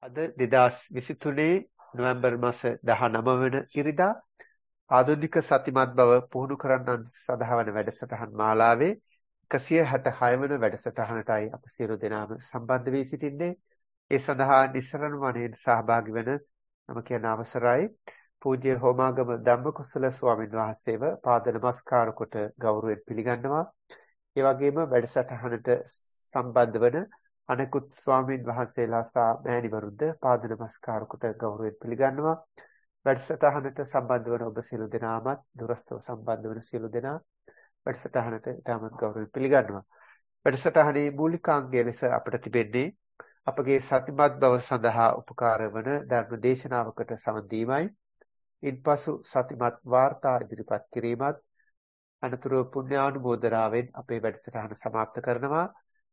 අද 2023 නොවැම්බර් මාස 19 වන ඉරිදා ආධුනික සතිමත් බව පුහුණු කරන්නන් සඳහා වන වැඩසටහන් මාලාවේ 166 වන වැඩසටහනටයි අප සියලු දෙනාම සම්බන්ධ වී සිටින්නේ. ඒ සඳහා නිස්සරණ වනයෙන් සහභාගී වන නම කියන අවසරයි පූජ්‍ය හෝමාගම ධම්මකුසල ස්වාමීන් වහන්සේව පාද නමස්කාර කොට ගෞරවයෙන් පිළිගන්නවා. ඒ වගේම වැඩසටහනට සම්බන්ධ වන අනෙකුත් ස්වාමීන් වහන්සේලා සහ මෑණිවරුන්ද පාද නමස්කාර කොට ගෞරවයෙන් පිළිගන්නවා. වැඩසටහනට සම්බන්ධ වන ඔබ සියලු දෙනාමත් දුරස්තව සම්බන්ධ වන සියලු දෙනා වැඩසටහනට ඉතාමත් ගෞරවයෙන් පිළිගන්නවා. වැඩසටහනේ මූලිකාංගය ලෙස අපට තිබෙන්නේ අපගේ සතිමත් බව සඳහා උපකාර වන ධර්ම දේශනාවකට සමන් දීමයි. ඉන්පසු සතිමත් වාර්තා ඉදිරිපත් කිරීමත් අනතුරුව පුණ්‍යානුමෝදනාවෙන් අපේ වැඩසටහන સમાપ્ત කරනවා.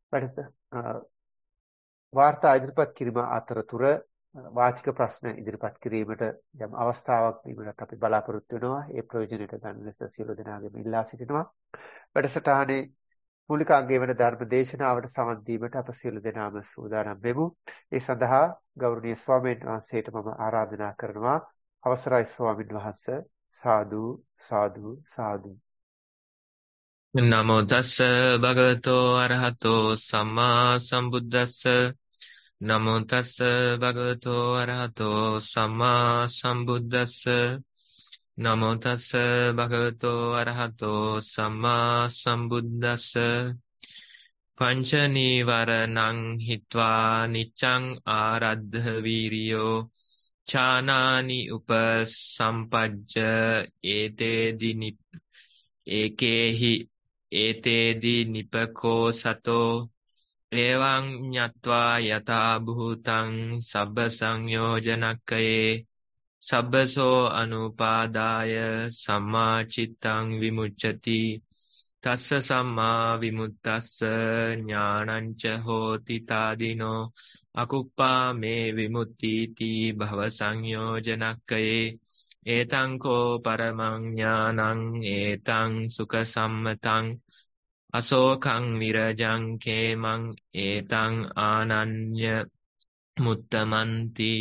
වාර්තා ඉදිරිපත් කිරීම අතරතුර වාචික ප්‍රශ්න ඉදිරිපත් කිරීමට යම් අවස්ථාවක් දීමට අපි බලාපොරොත්තු වෙනවා. ඒ ප්‍රයෝජනයට ගන්න ලෙස සියලු දෙනාගේම ඉල්ලා සිටිනවා. වැඩසටහනේ මූලික අංගය වන ධර්ම දේශනාවට සමන් දීමට අප සියලු දෙනාම සූදානම් වෙමු. ඒ සඳහා ගෞරවනීය ස්වාමීන් වහන්සේට මම ආරාධනා කරනවා. අවසරයි ස්වාමීන් වහන්සේ. සාදු සාදු සාදු. නමෝ තස්ස භගවතෝ අරහතෝ සම්මා සම්බුද්දස්ස නමෝ තස්ස භගවතෝ අරහතෝ සම්මා සම්බුද්දස්ස නමෝ තස්ස භගවතෝ අරහතෝ සම්මා සම්බුද්දස්ස පංච නීවරණං හිත්වා නිච්ඡං ආරද්ධ වීරියෝ ඡානානි උපසම්පජ්ජ ඒතේදි ඒකේහි ඒතේදි නිපකෝ සතෝ එවං ඤත්වා යතා භූතං සබ්බ සංයෝජනක්කයේ සබ්බසෝ අනුපාදාය සම්මා චිත්තං විමුච්ඡති තස්ස සම්මා විමුක්තස්ස ඥානං ච හෝති තාදීනෝ අකුප්පා මේ විමුක්තිති භව සංයෝජනක්කයේ ඒතං කෝ පරමං ඥානං ඒතං සුඛ සම්මතං අශෝකං විරජං කේමං ඒතං ආනන්‍ය මුත්තමන්ති.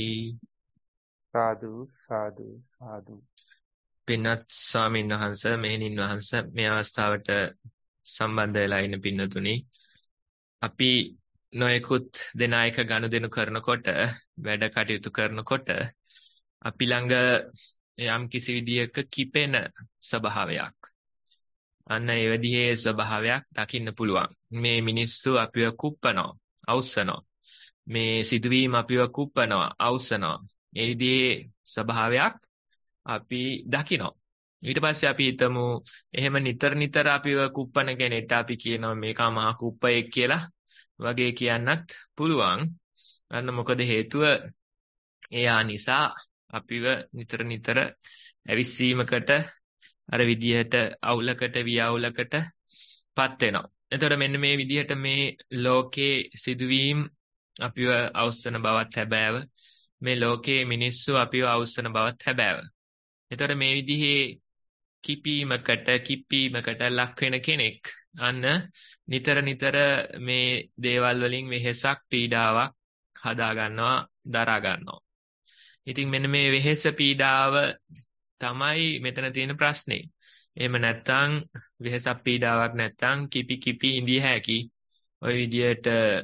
සාදු සාදු සාදු. පින්වත් ස්වාමීන් වහන්සේ, මෙහෙණින් වහන්සේ, මේ අවස්ථාවට සම්බන්ධ වෙලා ඉන්න පින්නතුනි, අපි නොයෙකුත් දෙනා එක ගනුදෙනු කරනකොට, වැඩ කටයුතු කරනකොට අපි ළඟ යම් කිසි විදියක කිපෙන ස්වභාවයක්, අන්න ඒ විදිහේ ස්වභාවයක් දකින්න පුළුවන්. මේ මිනිස්සු අපිව කුප්පනවා, අවුස්සනවා. මේ සිදුවීම් අපිව කුප්පනවා, අවුස්සනවා. ඒ විදිහේ ස්වභාවයක් අපි දකිනවා. ඊට පස්සේ අපි හිතමු එහෙම නිතර අපිව කුප්පන කෙනෙක්ට අපි කියනවා මේක මහා කුප්පයෙක් කියලා වගේ කියන්නත් පුළුවන්. අන්න මොකද හේතුව එයා නිසා අපිව නිතර ඇවිස්සීමකට අර විදිහට අවුලකට වියවුලකට පත් වෙනවා. එතකොට මෙන්න මේ විදිහට මේ ලෝකේ සිදුවීම් අපිව අවස්සන බවත් හැබෑව. මේ ලෝකේ මිනිස්සු අපිව අවස්සන බවත් හැබෑව. එතකොට මේ විදිහේ කිප්පීමකට ලක් වෙන කෙනෙක් අන්න නිතර මේ දේවල් වලින් වෙහෙසක් පීඩාවක් හදා ගන්නවා, දරා ගන්නවා. ඉතින් මෙන්න මේ වෙහෙස පීඩාව තමයි මෙතන තියෙන ප්‍රශ්නේ. එහෙම නැත්තම් වෙහෙසක් පීඩාවක් නැත්තම් කිපි ඉඳිය හැකි. ওই විදියට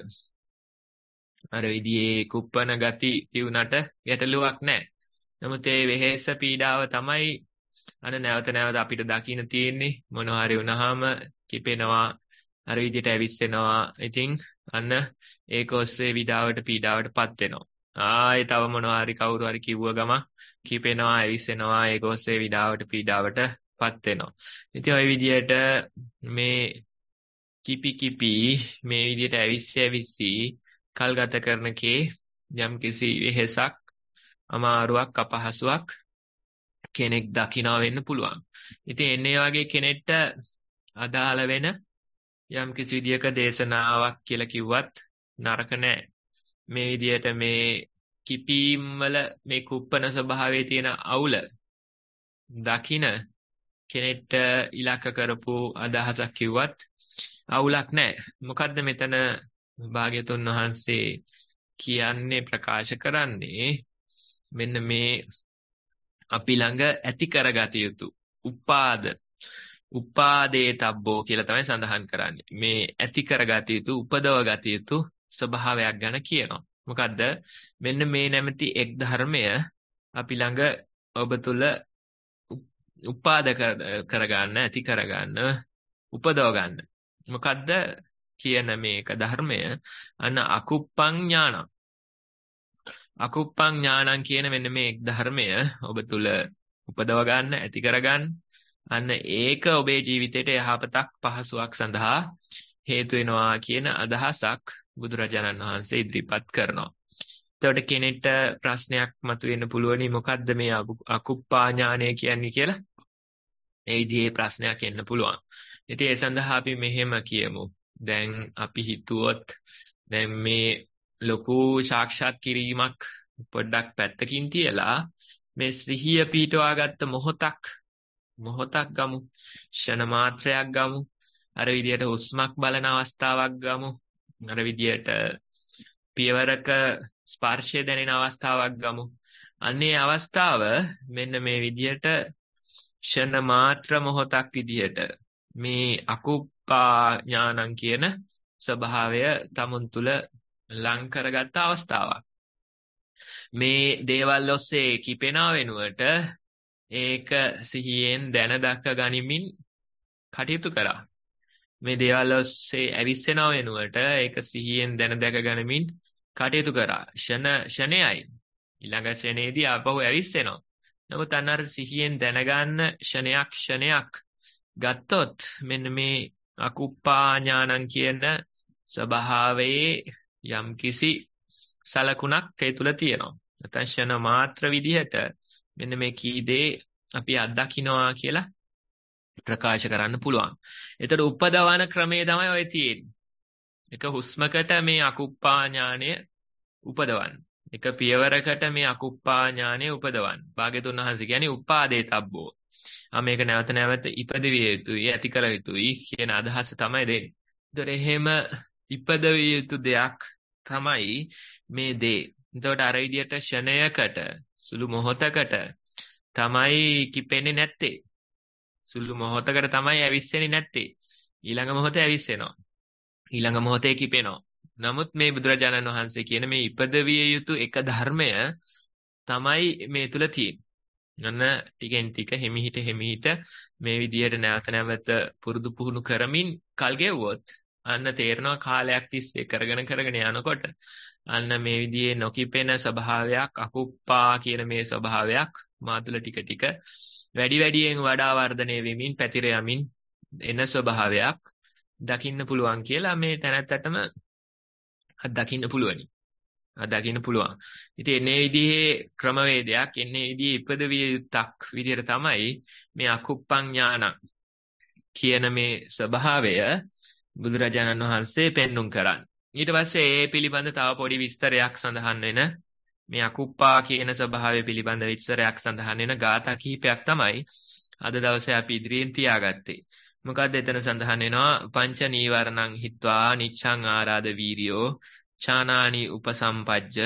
අර විදිහේ කුප්පන ගති තියුණට ගැටලුවක් නැහැ. නමුත් ඒ වෙහෙස පීඩාව තමයි අර නැවත අපිට දකින්න තියෙන්නේ. මොනවා හරි වුණාම කිපෙනවා, අර විදිහට ඇවිස්සෙනවා. ඉතින් අන්න ඒක ඔස්සේ පීඩාවටපත් වෙනවා. ආයේ තව මොනවා හරි කවුරු හරි කිව්ව ගම කිපෙනවා, ඇවිස්සෙනවා. ඒක ඔස්සේ පීඩාවටපත් වෙනවා. ඉතින් ওই විදිහට මේ කිපි මේ විදිහට ඇවිස්සි කල් ගත කරනකේ යම් කිසි වෙහෙසක්, අමාරුවක්, අපහසුයක් කෙනෙක් දකිනවා වෙන්න පුළුවන්. ඉතින් එන්නේ වගේ කෙනෙක්ට අදාළ වෙන යම් කිසි විදියක දේශනාවක් කියලා කිව්වත් නරක නෑ. මේ විදියට මේ කිපීම් වල මේ කුප්පන ස්වභාවයේ තියෙන අවුල දකින කෙනෙක්ට ඉලක්ක කරපු අදහසක් කිව්වත් අවුලක් නෑ. මොකද්ද මෙතන භාග්‍යතුන් වහන්සේ කියන්නේ ප්‍රකාශ කරන්නේ මෙන්න මේ අපි ළඟ ඇති කරගත යුතු උපාදේ තබ්බෝ කියලා තමයි සඳහන් කරන්නේ. මේ ඇති කරගත යුතු උපදව ගත යුතු ස්වභාවයක් ගැන කියනවා. මොකද්ද? මෙන්න මේ නැමැති එක් ධර්මය අපි ළඟ ඔබ තුල උපාද කරගන්න, ඇති කරගන්න, උපදව ගන්න. මොකද්ද කියන මේක ධර්මය? අන්න අකුප්පං ඥානං. අකුප්පං ඥානං කියන මෙන්න මේ එක් ධර්මය ඔබ තුල උපදව ගන්න, ඇති කරගන්න. අන්න ඒක ඔබේ ජීවිතයට යහපතක් පහසුවක් සඳහා හේතු වෙනවා කියන අදහසක් බුදුරජාණන් වහන්සේ ඉදිරිපත් කරනවා. එතකොට කෙනෙක්ට ප්‍රශ්නයක් මතුවෙන්න පුළුවනි මොකද්ද මේ අකුප්පා ඥානය කියන්නේ කියලා? ඒ විදිහේ ප්‍රශ්නයක් එන්න පුළුවන්. ඉතින් ඒ සඳහා අපි මෙහෙම කියමු. දැන් අපි හිතුවොත් දැන් මේ ලොකු සාක්ෂාත් කිරීමක් පොඩ්ඩක් පැත්තකින් තියලා මේ සිහිය පිටවාගත්ත මොහොතක් ගමු. ෂණ මාත්‍රයක් ගමු. අර විදියට හුස්මක් බලන අවස්ථාවක් ගමු. අර විදියට පියවරක ස්පර්ශය දැනෙන අවස්ථාවක් ගමු. අන්නේ අවස්ථාව මෙන්න මේ විදියට ෂණ මාත්‍ර මොහොතක් විදියට මේ අකුප්පා ඥානං කියන ස්වභාවය තමුන් තුල ලං කරගත්ත අවස්ථාවක්. මේ දේවල් ඔස්සේ කිපෙනා වෙනුවට ඒක සිහියෙන් දැන දක්ක ගනිමින් කටයුතු කරා. මේ දේවල් ඔස්සේ ඇවිස්සෙනව වෙනුවට ඒක සිහියෙන් දැන දැක ගනිමින් කටයුතු කරා. ෂණයයි. ඊළඟ ෂණේදී ආපහු ඇවිස්සෙනවා. නමුත් අන්නර සිහියෙන් දැනගන්න ෂණයක් ගත්තොත් මෙන්න මේ අකුප්පා ඥානං කියන ස්වභාවයේ යම්කිසි සලකුණක් ඒ තුල තියෙනවා. නැත්නම් ෂණ මාත්‍ර විදිහට මෙන්න මේ කී දේ අපි අත්දකින්නවා කියලා ප්‍රකාශ කරන්න පුළුවන්. ඒතර උපදවන ක්‍රමය තමයි ඔය තියෙන්නේ. එක හුස්මකට මේ අකුප්පා ඥානය උපදවන්න. එක පියවරකට මේ අකුප්පා ඥානය උපදවන්න. භාග්‍යතුන් වහන්සේ කියන්නේ උපාදේ තබ්බෝ. මේක නැවත නැවත ඉපදවිය යුතුයි, ඇති කළ යුතුයි කියන අදහස තමයි දෙන්නේ. ඒතර එහෙම ඉපදවිය යුතු දෙයක් තමයි මේ දේ. එතකොට අර විදියට ෂණයකට සුළු මොහොතකට තමයි කිපෙන්නේ නැත්තේ. සුළු මොහොතකට තමයි ඇවිස්සෙන්නේ නැත්තේ. ඊළඟ මොහොතේ ඇවිස්සෙනවා. ඊළඟ මොහොතේ කිපෙනවා. නමුත් මේ බුදුරජාණන් වහන්සේ කියන මේ ඉපදවිය යුතු එක ධර්මය තමයි මේ තුල තියෙන්නේ. නන්න ටිකෙන් ටික හිමිහිට මේ විදියට නැවත නැවත පුරුදු පුහුණු කරමින් කල් ගෙවුවොත් අන්න තේරෙනවා කාලයක් තිස්සේ කරගෙන යනකොට අන්න මේ විදිහේ නොකිපෙන ස්වභාවයක් අකුප්පා කියන මේ ස්වභාවයක් මාතුල ටික වැඩියෙන් වඩා වර්ධනය වෙමින් පැතිර යමින් එන ස්වභාවයක් දකින්න පුළුවන් කියලා මේ තැනැත්තටම අත්දකින්න පුළුවනි. අත්දකින්න පුළුවන්. ඉතින් එන්නේ විදිහේ ක්‍රමවේදයක් එන්නේ විදිහේ ඉපදවිය යුත්තක් විදිහට තමයි මේ අකුප්පං ඥානං කියන මේ ස්වභාවය බුදුරජාණන් වහන්සේ පෙන්눔 කරන්නේ. ඊට පස්සේ ඒ පිළිබඳ තව පොඩි විස්තරයක් සඳහන් වෙන මේ අකුප්පා කියන ස්වභාවය පිළිබඳ විස්තරයක් සඳහන් වෙන ගාථා කිහිපයක් තමයි අද දවසේ අපි ඉදිරියෙන් තියාගත්තේ. මොකද්ද එතන සඳහන් වෙනවා පංච නීවරණං හිත්වා නිච්ඡං ආරාද වීරියෝ ඡානානි උපසම්පජ්ජ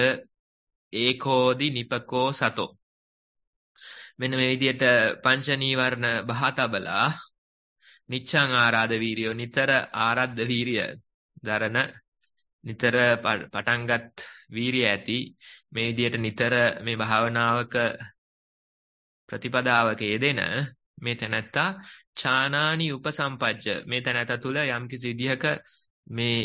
ඒකෝදි නිපකෝ සතෝ. මෙන්න මේ විදිහට පංච නීවරණ බහතබලා නිච්ඡං ආරාද වීරියෝ නිතර ආරාධ වීරිය දරන නිතර පටන්ගත් වීරිය ඇති මේ විදිහට නිතර මේ භාවනාවක ප්‍රතිපදාවක යෙදෙන මේ තැනැත්තා ඡානානි උපසම්පජ්ජ මේ තැනැත්තා තුල යම්කිසි විදිහක මේ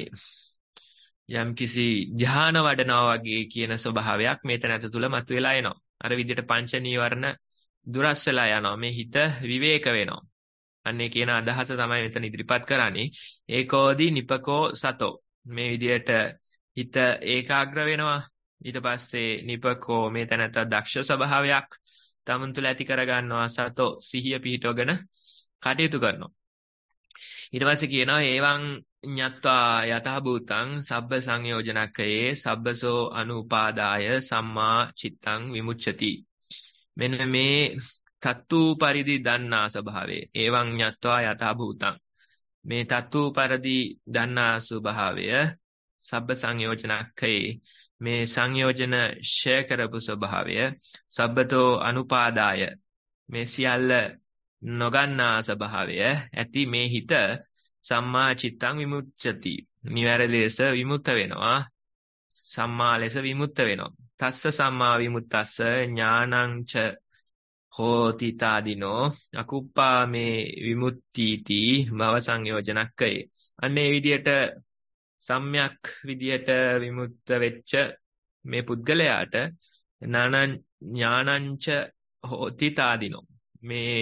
යම්කිසි ධ්‍යාන වඩනවා වගේ කියන ස්වභාවයක් මේ තැනැත්තා තුල මතුවලා එනවා. අර විදිහට පංච නීවරණ දුරස් වෙලා යනවා. මේ හිත විවේක වෙනවා. අන්නේ කියන අදහස තමයි මෙතන ඉදිරිපත් කරන්නේ. ඒකෝදි නිපකෝ සතෝ. මේ විදිහට හිත ඒකාග්‍ර වෙනවා. ඊට පස්සේ නිපකෝ මේ තැනැත්තා දක්ෂ ස්වභාවයක් තමන් තුළ ඇති කර ගන්නවා. සතෝ සිහිය පිහිටවගෙන කටයුතු කරනවා. ඊට පස්සේ කියනවා ඒවං ඤත්වා යතහ භූතං සබ්බ සංයෝජනකයේ සබ්බසෝ අනුපාදාය සම්මා චිත්තං විමුච්ඡති. මෙන්න මේ තත්තු පරිදි දන්නා ස්වභාවය. ඒවං ඤත්වා යතහ භූතං මේ තත්තු පරිදි දන්නා ස්වභාවය සබ්බ සංයෝජනකයේ මේ සංයෝජන ෂය කරපු ස්වභාවය සබ්බතෝ අනුපාදාය මේ සියල්ල නොගන්නා ස්වභාවය ඇති මේ හිත සම්මා චිත්තං විමුච්ඡති නිවැරදි ලෙස විමුක්ත වෙනවා සම්මා ලෙස විමුක්ත වෙනවා තස්ස සම්මා විමුක්තස්ස ඥානං ච හෝති තාදිනෝ අකුප්පා මේ විමුක්තිති භව සංයෝජනක්කේ අන්නේ විදියට සම්‍යක් විදියට විමුක්ත වෙච්ච මේ පුද්ගලයාට ඥානංච හෝති තාදිනෝ මේ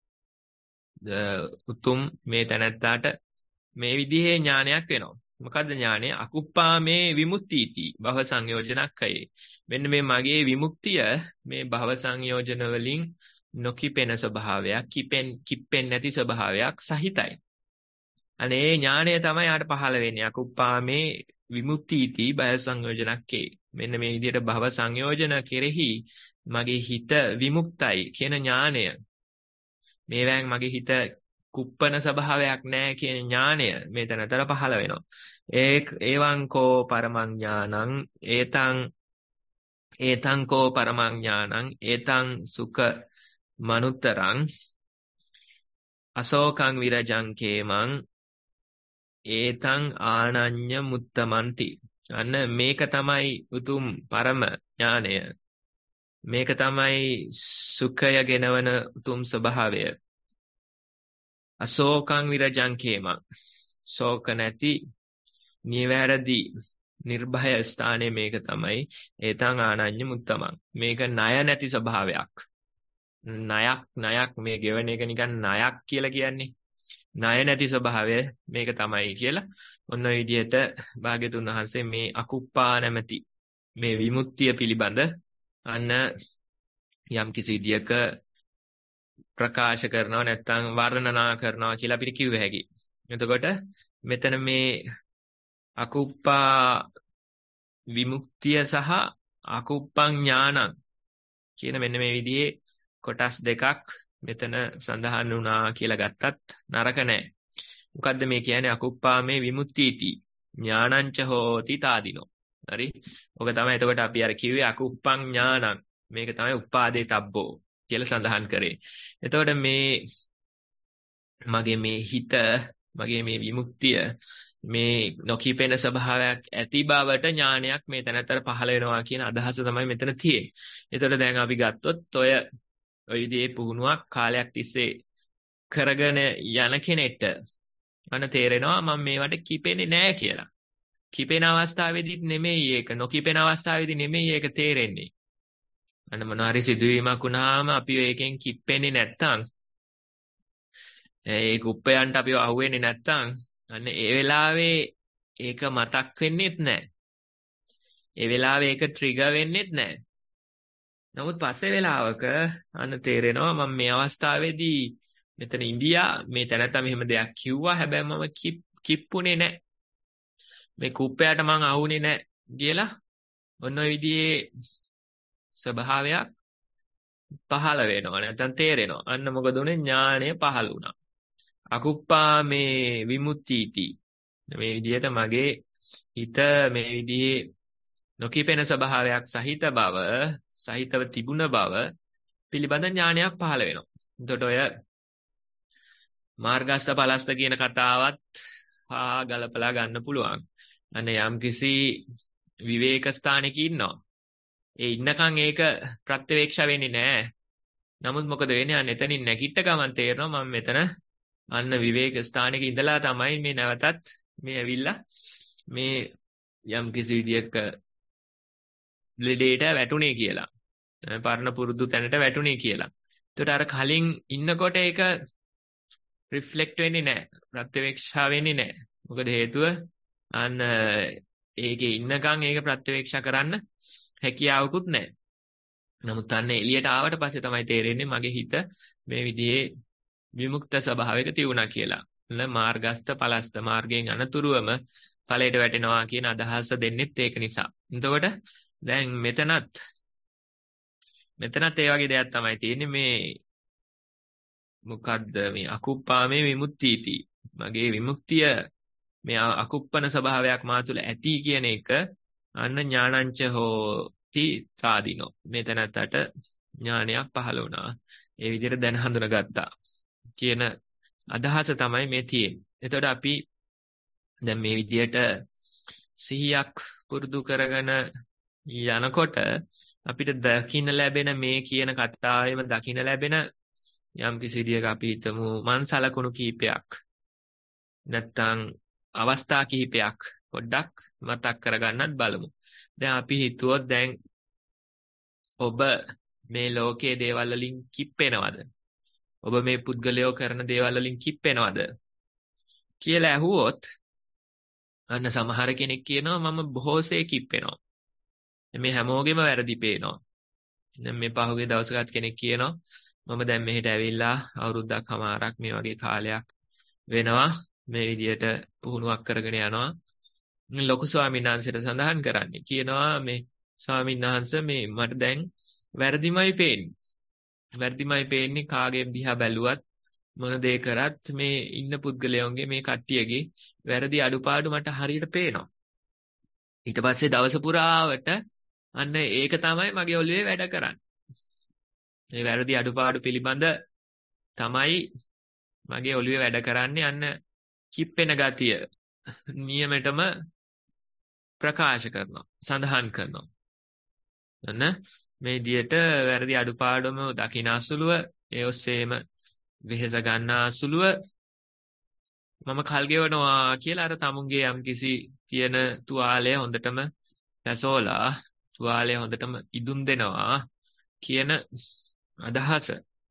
උතුම් මේ තැනැත්තාට මේ විදිහේ ඥානයක් වෙනවා. මොකද්ද ඥානය? අකුප්පා මේ විමුක්තිති භව සංයෝජනක්කේ. මෙන්න මේ මගේ විමුක්තිය මේ භව සංයෝජන වලින් නොකිපෙන ස්වභාවයක්, කිප්පෙන්නේ නැති ස්වභාවයක් සහිතයි. අනේ ඥානය තමයි යාට පහළ වෙන්නේ. අකුප්පා මේ විමුක්තිති භව සංයෝජනක්කේ. මෙන්න මේ විදිහට භව සංයෝජන කෙරෙහි මගේ හිත විමුක්තයි කියන ඥානය. මේවෙන් මගේ හිත කුප්පන ස්වභාවයක් නැහැ කියන ඥානය මේ තැනතර පහළ වෙනවා. ඒවං කෝ පරමං ඥානං ඒතං කෝ පරමං ඥානං ඒතං සුඛ මනුත්තරං අශෝකං විරජං කේමං ඒතං ආනඤ්ඤ මුත්තමන්ති. අන්න මේක තමයි උතුම් පරම ඥානය. මේක තමයි සුඛය ගෙනවන උතුම් ස්වභාවය. අශෝකං විරජං කේමං ශෝක නැති නිවැරදි නිර්භය ස්ථානයේ මේක තමයි ඒතං ආනඤ්ඤ මුත්තමං. මේක ණය නැති ස්වභාවයක්. ණයක් මේ ගෙවන එක නිකන් ණයක් කියලා කියන්නේ. ණය නැති ස්වභාවය මේක තමයි කියලා ඔන්න ඔය විදිහට භාග්‍යතුන් වහන්සේ මේ අකුප්පා නැමැති මේ විමුක්තිය පිළිබඳ අන්න යම් කිසි විදියක ප්‍රකාශ කරනවා නැත්නම් වර්ණනා කරනවා කියලා අපිට කිව්ව හැකියි. එතකොට මෙතන මේ අකුප්පා විමුක්තිය සහ අකුප්පං ඥානං කියන මෙන්න මේ විදිහේ කොටස් දෙකක් මෙතන සඳහන් වුණා කියලා ගත්තත් නරක නැහැ. මොකද්ද මේ කියන්නේ? අකුප්පා මේ විමුක්තිති ඥානංච හෝති තාදිනෝ. හරි. ඔක තමයි එතකොට අපි අර කිව්වේ අකුප්පං ඥානං. මේක තමයි උපාදේ තබ්බෝ කියලා සඳහන් කරේ. එතකොට මේ මගේ මේ හිත, මගේ මේ විමුක්තිය, මේ නොකිපෙන ස්වභාවයක් ඇති බවට ඥානයක් මේ තැනතර පහළ වෙනවා කියන අදහස තමයි මෙතන තියෙන්නේ. එතකොට දැන් අපි ගත්තොත් ඔය විදිහේ පුහුණුවක් කාලයක් තිස්සේ කරගෙන යන කෙනෙක්ට අන්න තේරෙනවා මම මේවට කිපෙන්නේ නැහැ කියලා. කිපෙන අවස්ථාවේදීත් නෙමෙයි ඒක, නොකිපෙන අවස්ථාවේදී නෙමෙයි ඒක තේරෙන්නේ. අන්න මොනවාරි සිදුවීමක් වුණාම අපි ඒකෙන් කිප්පෙන්නේ නැත්තම් ඒ කුප්පයන්ට අපිව අහුවෙන්නේ නැත්තම් අන්න ඒ වෙලාවේ ඒක මතක් වෙන්නේත් නැහැ. ඒ වෙලාවේ ඒක ට්‍රිගර් වෙන්නේත් නැහැ. නමුත් පස්සේ වෙලාවක අන්න තේරෙනවා මම මේ අවස්ථාවේදී මෙතන ඉන්දියා මේ තැනත්තා මෙහෙම දෙයක් කිව්වා හැබැයි මම කිප්පුනේ නැහැ. මේ කුප්පයට මං අහුනේ නැහැ කියලා ඔන්න ඔය විදිහේ ස්වභාවයක් පහළ වෙනවා නැත්නම් තේරෙනවා. අන්න මොකද උනේ? ඥාණය පහළ වුණා. අකුප්පා මේ විමුක්තිති. මේ විදිහට මගේ හිත මේ විදිහේ නොකිපෙන ස්වභාවයක් සහිතව තිබුණ බව පිළිබඳ ඥානයක් පහළ වෙනවා. එතකොට ඔය මාර්ගස්ත පලස්ත කියන කතාවත් ගලපලා ගන්න පුළුවන්. අන්න යම්කිසි විවේක ස්ථානයක ඉන්නවා. ඒ ඉන්නකන් ඒක ප්‍රත්‍යවේක්ෂ වෙන්නේ නැහැ. නමුත් මොකද වෙන්නේ? අන්න එතනින් නැගිට ගමන් තේරෙනවා මම මෙතන අන්න විවේක ස්ථානයක ඉඳලා තමයි මේ නැවතත් මේ ඇවිල්ලා මේ යම්කිසි විදියක ලෙඩේට වැටුනේ කියලා. පරණ පුරුදු තැනට වැටුනේ කියලා. ඒකට අර කලින් ඉන්නකොට ඒක රිෆ්ලෙක්ට් වෙන්නේ නැහැ. ප්‍රත්‍යවේක්ෂා වෙන්නේ නැහැ. මොකද හේතුව අන්න ඒකේ ඉන්නකන් ඒක ප්‍රත්‍යවේක්ෂා කරන්න හැකියාවකුත් නැහැ. නමුත් අන්න එළියට ආවට පස්සේ තමයි තේරෙන්නේ මගේ හිත මේ විදිහේ විමුක්ත ස්වභාවයක තියුණා කියලා. මාර්ගස්ත පලස්ත මාර්ගයෙන් අනතුරුවම ඵලයට වැටෙනවා කියන අදහස දෙන්නෙත් ඒක නිසා. එතකොට දැන් මෙතනත් ඒ වගේ දෙයක් තමයි තියෙන්නේ. මේ මොකද්ද මේ අකුප්පාමේ විමුක්තිති. මගේ විමුක්තිය මේ අකුප්පන ස්වභාවයක් මා තුළ ඇති කියන එක අන්න ඥානංච හෝති තාදීනෝ. මේ තැනත්තට ඥානයක් පහළ වුණා. ඒ විදිහට දැන හඳුනගත්තා කියන අදහස තමයි මේ තියෙන්නේ. එතකොට අපි දැන් මේ විදිහට සිහියක් පුරුදු කරගෙන යනකොට අපිට දකින්න ලැබෙන මේ කියන කතාවෙම දකින්න ලැබෙන යම් කිසි විදියක අපි හිතමු මන්සලකුණු කීපයක් නැත්තම් අවස්ථා කිහිපයක් පොඩ්ඩක් මතක් කරගන්නත් බලමු. දැන් අපි හිතුවොත් දැන් ඔබ මේ ලෝකයේ දේවල් වලින් කිප්පෙනවද? ඔබ මේ පුද්ගලයෝ කරන දේවල් වලින් කිප්පෙනවද කියලා ඇහුවොත් අන්න සමහර කෙනෙක් කියනවා මම බොහෝසේ කිප්පෙනවා. මේ හැමෝගෙම වැරදි පේනවා. දැන් මේ පහුගිය දවසකට කෙනෙක් කියනවා මම දැන් මෙහෙට ඇවිල්ලා අවුරුද්දක් හමාරක් මේ වගේ කාලයක් වෙනවා මේ විදියට පුහුණුවක් කරගෙන යනවා. ලොකු ස්වාමීන් වහන්සේට සඳහන් කරන්නේ කියනවා මේ ස්වාමීන් වහන්සේ මේ මට දැන් වැරදිමයි පේන්නේ. වැරදිමයි පේන්නේ කාගේ දිහා බැලුවත් මොන දේ කරත් මේ ඉන්න පුද්ගලයන්ගේ මේ කට්ටියගේ වැරදි අඩුපාඩු මට හරියට පේනවා. ඊට පස්සේ දවස පුරාවට අන්න ඒක තමයි මගේ ඔළුවේ වැඩ කරන්නේ. මේ වැරදි අඩුපාඩු පිළිබඳ තමයි මගේ ඔළුවේ වැඩ කරන්නේ. අන්න කිප්පෙන ගතිය නියමෙටම ප්‍රකාශ කරනවා, සඳහන් කරනවා. අන්න මේ විදියට වැරදි අඩුපාඩුම දකින අසුලුව ඒ ඔස්සේම වෙහෙස ගන්න අසුලුව මම කල් ගෙවනවා කියලා අර තමුන්ගේ යම්කිසි තියෙන තුවාලය හොඳටම ඇසෝලා තුවාලය හොඳටම ඉදුම් දෙනවා කියන අදහස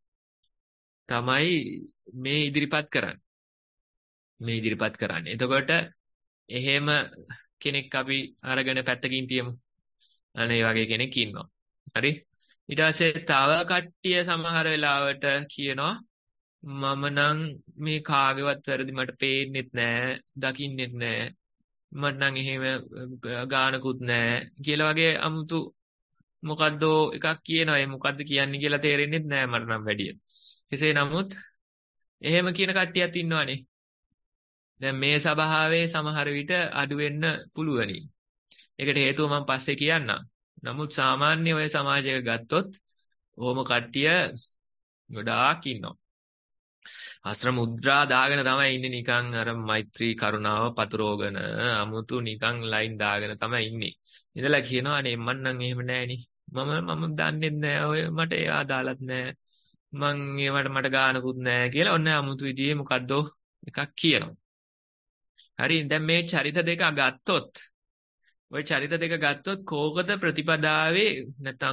තමයි මේ ඉදිරිපත් කරන්නේ. මේ ඉදිරිපත් කරන්නේ. එතකොට එහෙම කෙනෙක් අපි අරගෙන පැත්තකින් තියමු. අනේ වගේ කෙනෙක් ඉන්නවා. හරි? ඊට පස්සේ තව කට්ටිය සමහර වෙලාවට කියනවා මම නම් මේ කාගේවත් වැරදි මට පේන්නෙත් නෑ, දකින්නෙත් නෑ. මට නම් එහෙම ගානකුත් නෑ කියලා වගේ අමුතු මොකද්ද එකක් කියනවා. ඒ මොකද්ද කියන්නේ කියලා තේරෙන්නේ නෑ මට නම් වැඩිය. කෙසේ නමුත් එහෙම කියන කට්ටියක් ඉන්නවනේ. දැන් මේ සභාවේ සමහර විට අඩු වෙන්න පුළුවනි. ඒකට හේතුව මම පස්සේ කියන්නම්. නමුත් සාමාන්‍ය ඔය සමාජයක ගත්තොත් ඕම කට්ටිය ගොඩාක් ඉන්නවා. අස්ත්‍ර මුද්‍රා දාගෙන තමයි ඉන්නේ නිකන් අර මෛත්‍රී කරුණාව පතුරවගෙන අමුතු නිකන් ලයින් දාගෙන තමයි ඉන්නේ. ඉඳලා කියනවා අනේ මං නම් එහෙම නෑනේ. මම දන්නේ නෑ ඔය මට ඒ ආදාලත් නෑ. මං ඒවට මට ගානකුත් නෑ කියලා ඔන්න අමුතු විදිහේ මොකද්ද එකක් කියනවා. හරි දැන් මේ චරිත දෙක ගත්තොත් ඔය චරිත දෙක ගත්තොත් කෝකද ප්‍රතිපදාවේ නැත්නම්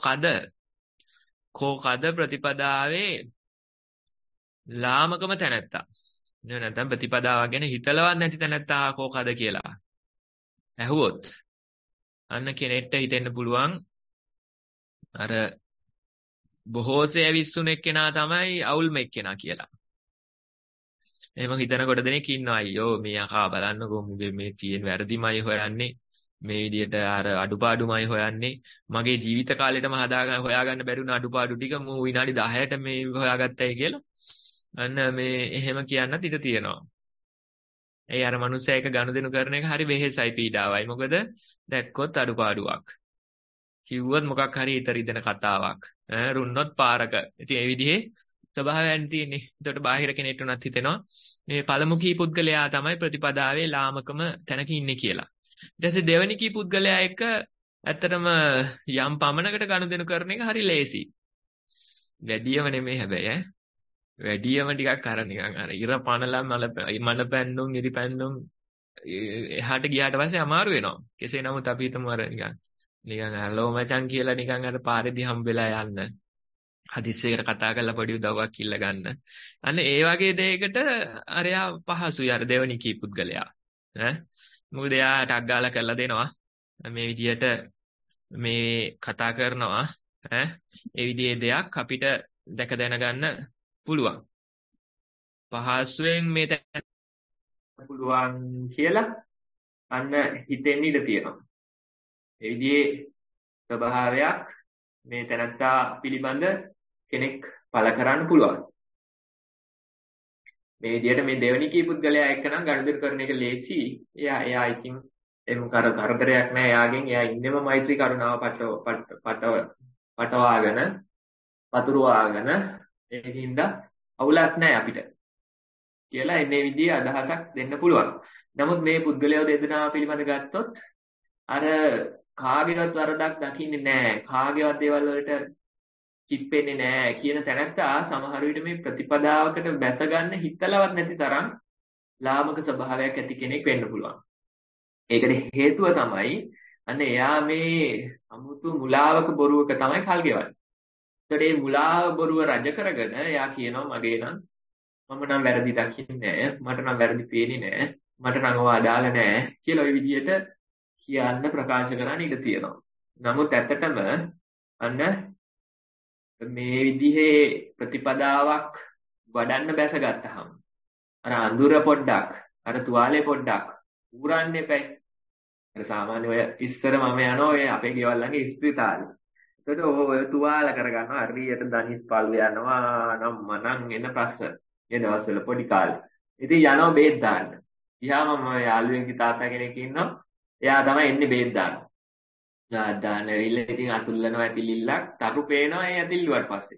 කෝකද ප්‍රතිපදාවේ ලාමකම තැනැත්තා. නැත්නම් ප්‍රතිපදාව ගැන හිතලවත් නැති තැනැත්තා කෝකද කියලා ඇහුවොත් අන්න කෙනෙක්ට හිතෙන්න පුළුවන් අර බොහෝසේ ඇවිස්සුන එක්කෙනා තමයි අවුල්ම එක්කෙනා කියලා. එහෙම හිතන කොට දෙනෙක් ඉන්නවා අයියෝ මේ අකා බලන්නකෝ මුගේ මේ තියෙන වැරදිමයි හොයන්නේ මේ විදියට අර අඩුපාඩුමයි හොයන්නේ මගේ ජීවිත කාලෙටම හොයාගන්න බැරි වුණ අඩුපාඩු ටික මූ විනාඩි 10ට මේ හොයාගත්තයි කියලා අන්න මේ එහෙම කියන්නත් ඉඩ තියෙනවා. ඒ අර මනුස්සයා එක ගනුදෙනු කරන එක හරි වෙහෙසයි පීඩාවයි. මොකද දැක්කොත් අඩුපාඩුවක්. කිව්වොත් මොකක් හරි ඊතර ඉදෙන කතාවක්. රුන්නොත් පාරක. ඉතින් ඒ විදිහේ ස්වභාවයන් තියෙන්නේ. ඒකට බාහිර කෙනෙක්ට උනත් හිතෙනවා මේ පළමු කී පුද්ගලයා තමයි ප්‍රතිපදාවේ ලාමකම තැනක ඉන්නේ කියලා. ඊට පස්සේ දෙවෙනි කී පුද්ගලයා එක්ක ඇත්තටම යම් පමණකට ගනුදෙනු කරන එක හරි ලේසි. වැඩියම නෙමෙයි හැබැයි ඈ. වැඩියම ටිකක් අර නිකන් අර ඉර පනලා මල පැන්නුම් ඉරි පැන්නුම් එහාට ගියාට පස්සේ අමාරු වෙනවා. කෙසේ නමුත් අපි හිතමු අර නිකන් හලෝ මචං කියලා නිකන් අර පාරේදී හම්බ වෙලා යන්න. හදිස්සියකට කතා කරලා පොඩි උදව්වක් ඉල්ල ගන්න. අන්න ඒ වගේ දෙයකට අරයා පහසුයි අර දෙවෙනි කී පුද්ගලයා. ඈ මොකද එයා ටක් ගාලා කරලා දෙනවා. මේ විදියට මේ කතා කරනවා. ඈ ඒ විදිහේ දෙයක් අපිට දැක දැනගන්න පුළුවන්. පහසුවෙන් මේ පුළුවන් කියලා අන්න හිතෙන්න ඉඩ තියෙනවා. ඒ විදිහේ ස්වභාවයක් මේ තැනත්තා පිළිබඳ කෙනෙක් පළ කරන්න පුළුවන්. මේ විදිහට මේ දෙවෙනි කී පුද්ගලයා එක්ක නම් ගනුදෙනු කරන එක ලේසි. එයා ඉතින් එම් කරදරයක් නැහැ යාගෙන්. එයා ඉන්නෙම මෛත්‍රී කරුණාව පටවාගෙන පතුරවාගෙන ඒකින්ද අවුලක් නැහැ අපිට කියලා එන්නේ විදිහේ අදහසක් දෙන්න පුළුවන්. නමුත් මේ පුද්ගලයෝ දෙදෙනා පිළිබඳ ගත්තොත් අර කාගේවත් වරදක් දකින්නේ නැහැ. කාගේවත් දේවල් වලට කිප්පෙන්නේ නැහැ කියන තැනත්තා සමහර විට මේ ප්‍රතිපදාවකට බැස ගන්න හිතලවත් නැති තරම් ලාමක ස්වභාවයක් ඇති කෙනෙක් වෙන්න පුළුවන්. ඒකට හේතුව තමයි අන්න එයා මේ අමුතු මුලාවක බොරුවක තමයි කල් ගෙවන්නේ. ඒතකොට මේ මුලාව බොරුව රජ කරගෙන එයා කියනවා මගේ නම් මම නම් වැරදි දකින්නේ නැහැ. මට නම් වැරදි පේන්නේ නැහැ. මට නම් ඔය අදාළ නැහැ කියලා ওই විදිහට කියන්න ප්‍රකාශ කරන්න ඉඩ තියෙනවා. නමුත් ඇත්තටම අන්න මේ විදිහේ ප්‍රතිපදාවක් වඩන්න බැසගත්තාම අර අඳුර පොඩ්ඩක් අර තුවාලේ පොඩ්ඩක් උරන්න එපයි. අර සාමාන්‍ය ඔය ඉස්සර මම යනවා ඔය අපේ ගෙවල් ළඟ ඉස්පිරිතාලේ. ඒකට ඔය තුවාල කරගන්නවා හරියට දනිස් පල්ව යනවා නම් මනම් එන ප්‍රශ්න. ඒ දවස්වල පොඩි කාලේ. ඉතින් යනවා බේත් දාන්න. ගියාම මම යාළුවෙක්ගේ තාත්තා කෙනෙක් ඉන්නවා. එයා තමයි එන්නේ බේත් දාන්න. දාන්න ඇවිල්ලා ඉතින් අතුල්ලනවා ඇතිලිල්ලක් තරු පේනවා ඒ ඇතිල්ලුවට පස්සේ.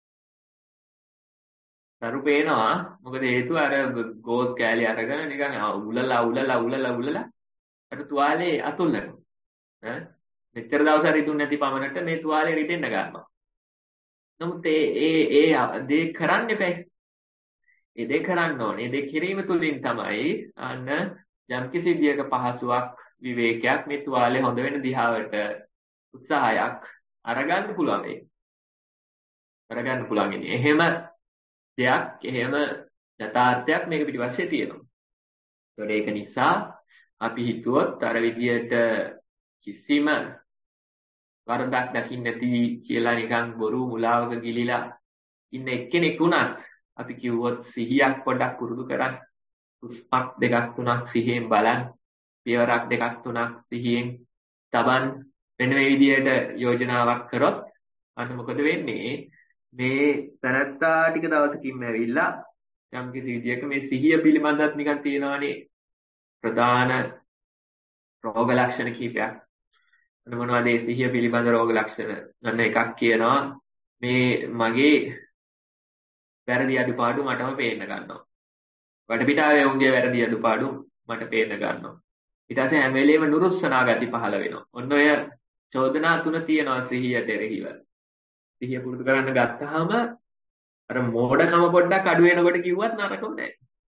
තරු පේනවා මොකද හේතුව අර ගෝස් කෑලි අරගෙන නිකන් උලලා අර තුවාලේ අතුල්ලනවා. ඈ මෙච්චර දවස් හරි දුන්නේ නැති පමණට මේ තුවාලේ රිටෙන්න ගන්නවා. නමුත් ඒ දේ කරන්න එපා. ඒ දේ කරන්න ඕනේ. ඒ දේ කිරීම තුළින් තමයි අන්න යම්කිසි විදියක පහසුවක් විවේකයක් මේ තුවාලේ හොඳ වෙන දිහාවට උත්සාහයක් අරගන්න පුළුවන් මේ. අරගන්න පුළුවන් ඉන්නේ. එහෙම දෙයක් එහෙම යථාර්ථයක් මේක පිටිපස්සේ තියෙනවා. ඒක නිසා අපි හිතුවොත් අර විදියට කිසිම වරදක් දකින්න නැති කියලා නිකන් බොරු මුලාවක ගිලිලා ඉන්න එක්කෙනෙක් වුණත් අපි කිව්වොත් සිහියක් පොඩ්ඩක් පුරුදු කරන්න. පුස්පක් දෙකක් තුනක් සිහියෙන් බලන්න. පියවරක් දෙකක් තුනක් සිහියෙන් තබන් වෙන මේ විදියට යෝජනාවක් කරොත් අන්න මොකද වෙන්නේ? මේ තනත්තා ටික දවසකින්ම ඇවිල්ලා යම් කිසි විදියක මේ සිහිය පිළිබඳවත් නිකන් තියෙනවානේ ප්‍රධාන රෝග ලක්ෂණ කිහිපයක්. මොනවද මේ සිහිය පිළිබඳ රෝග ලක්ෂණ? අන්න එකක් කියනවා මේ මගේ වැරදි අඩුපාඩු මටම පේන්න ගන්නවා. වටපිටාවේ උන්ගේ වැරදි අඩුපාඩු මට පේන්න ගන්නවා. ඊට පස්සේ හැම වෙලේම නුරුස්සනා ගති පහළ වෙනවා. ඔන්න ඔය චෝදනා තුන තියෙනවා සිහියට එරෙහිව. සිහිය පුරුදු කරන්න ගත්තාම අර මෝඩකම පොඩ්ඩක් අඩු වෙනකොට කිව්වත් නරකම නැහැ.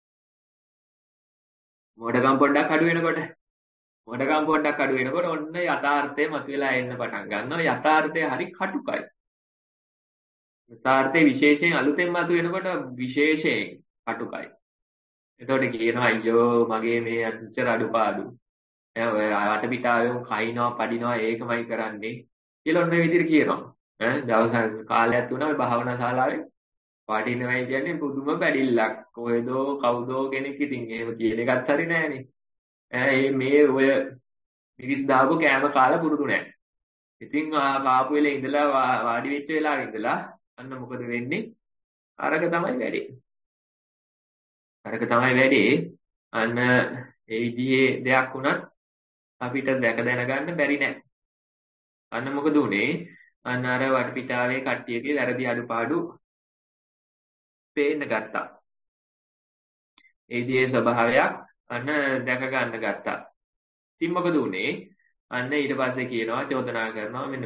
මෝඩකම පොඩ්ඩක් අඩු වෙනකොට ඔන්න යථාර්ථය මතුවලා එන්න පටන් ගන්නවා. යථාර්ථය හරි කටුකයි. යථාර්ථය විශේෂයෙන් අලුතෙන් මතුවෙනකොට විශේෂයෙන් කටුකයි. එතකොට කියනවා අයියෝ මගේ මේ අච්චර අඩුපාඩු. වට පිටාවෙම කයින්නවා පඩිනවා ඒකමයි කරන්නේ කියලා ඔන්න ඒ විදිහට කියනවා. දවස් කාලයක් තුනම භාවනා ශාලාවේ වඩිනවයි කියන්නේ පුදුම පැඩිල්ලක්. කොහෙදෝ කවුදෝ කෙනෙක් ඉතින් එහෙම කියන එකත් හරි නෑනේ. මේ ඔය මිරිස් දාපු කෑම කාලා පුරුදු නෑ. ඉතින් කාපු වෙලේ ඉඳලා වාඩි වෙච්ච වෙලාවේ ඉඳලා අන්න මොකද වෙන්නේ? අරක තමයි වැඩේ. අන්න ඒ විදිහේ දෙයක් වුණත් අපිට දැක දැනගන්න බැරි නෑ. අන්න මොකද උනේ? අන්න අර වටපිටාවේ කට්ටියගේ වැරදි අඩුපාඩු පේන්න ගත්තා. ඒ විදිහේ ස්වභාවයක් අන්න දැක ගන්න ගත්තා. ඉතින් මොකද උනේ? අන්න ඊට පස්සේ කියනවා චෝදනා කරනවා මෙන්න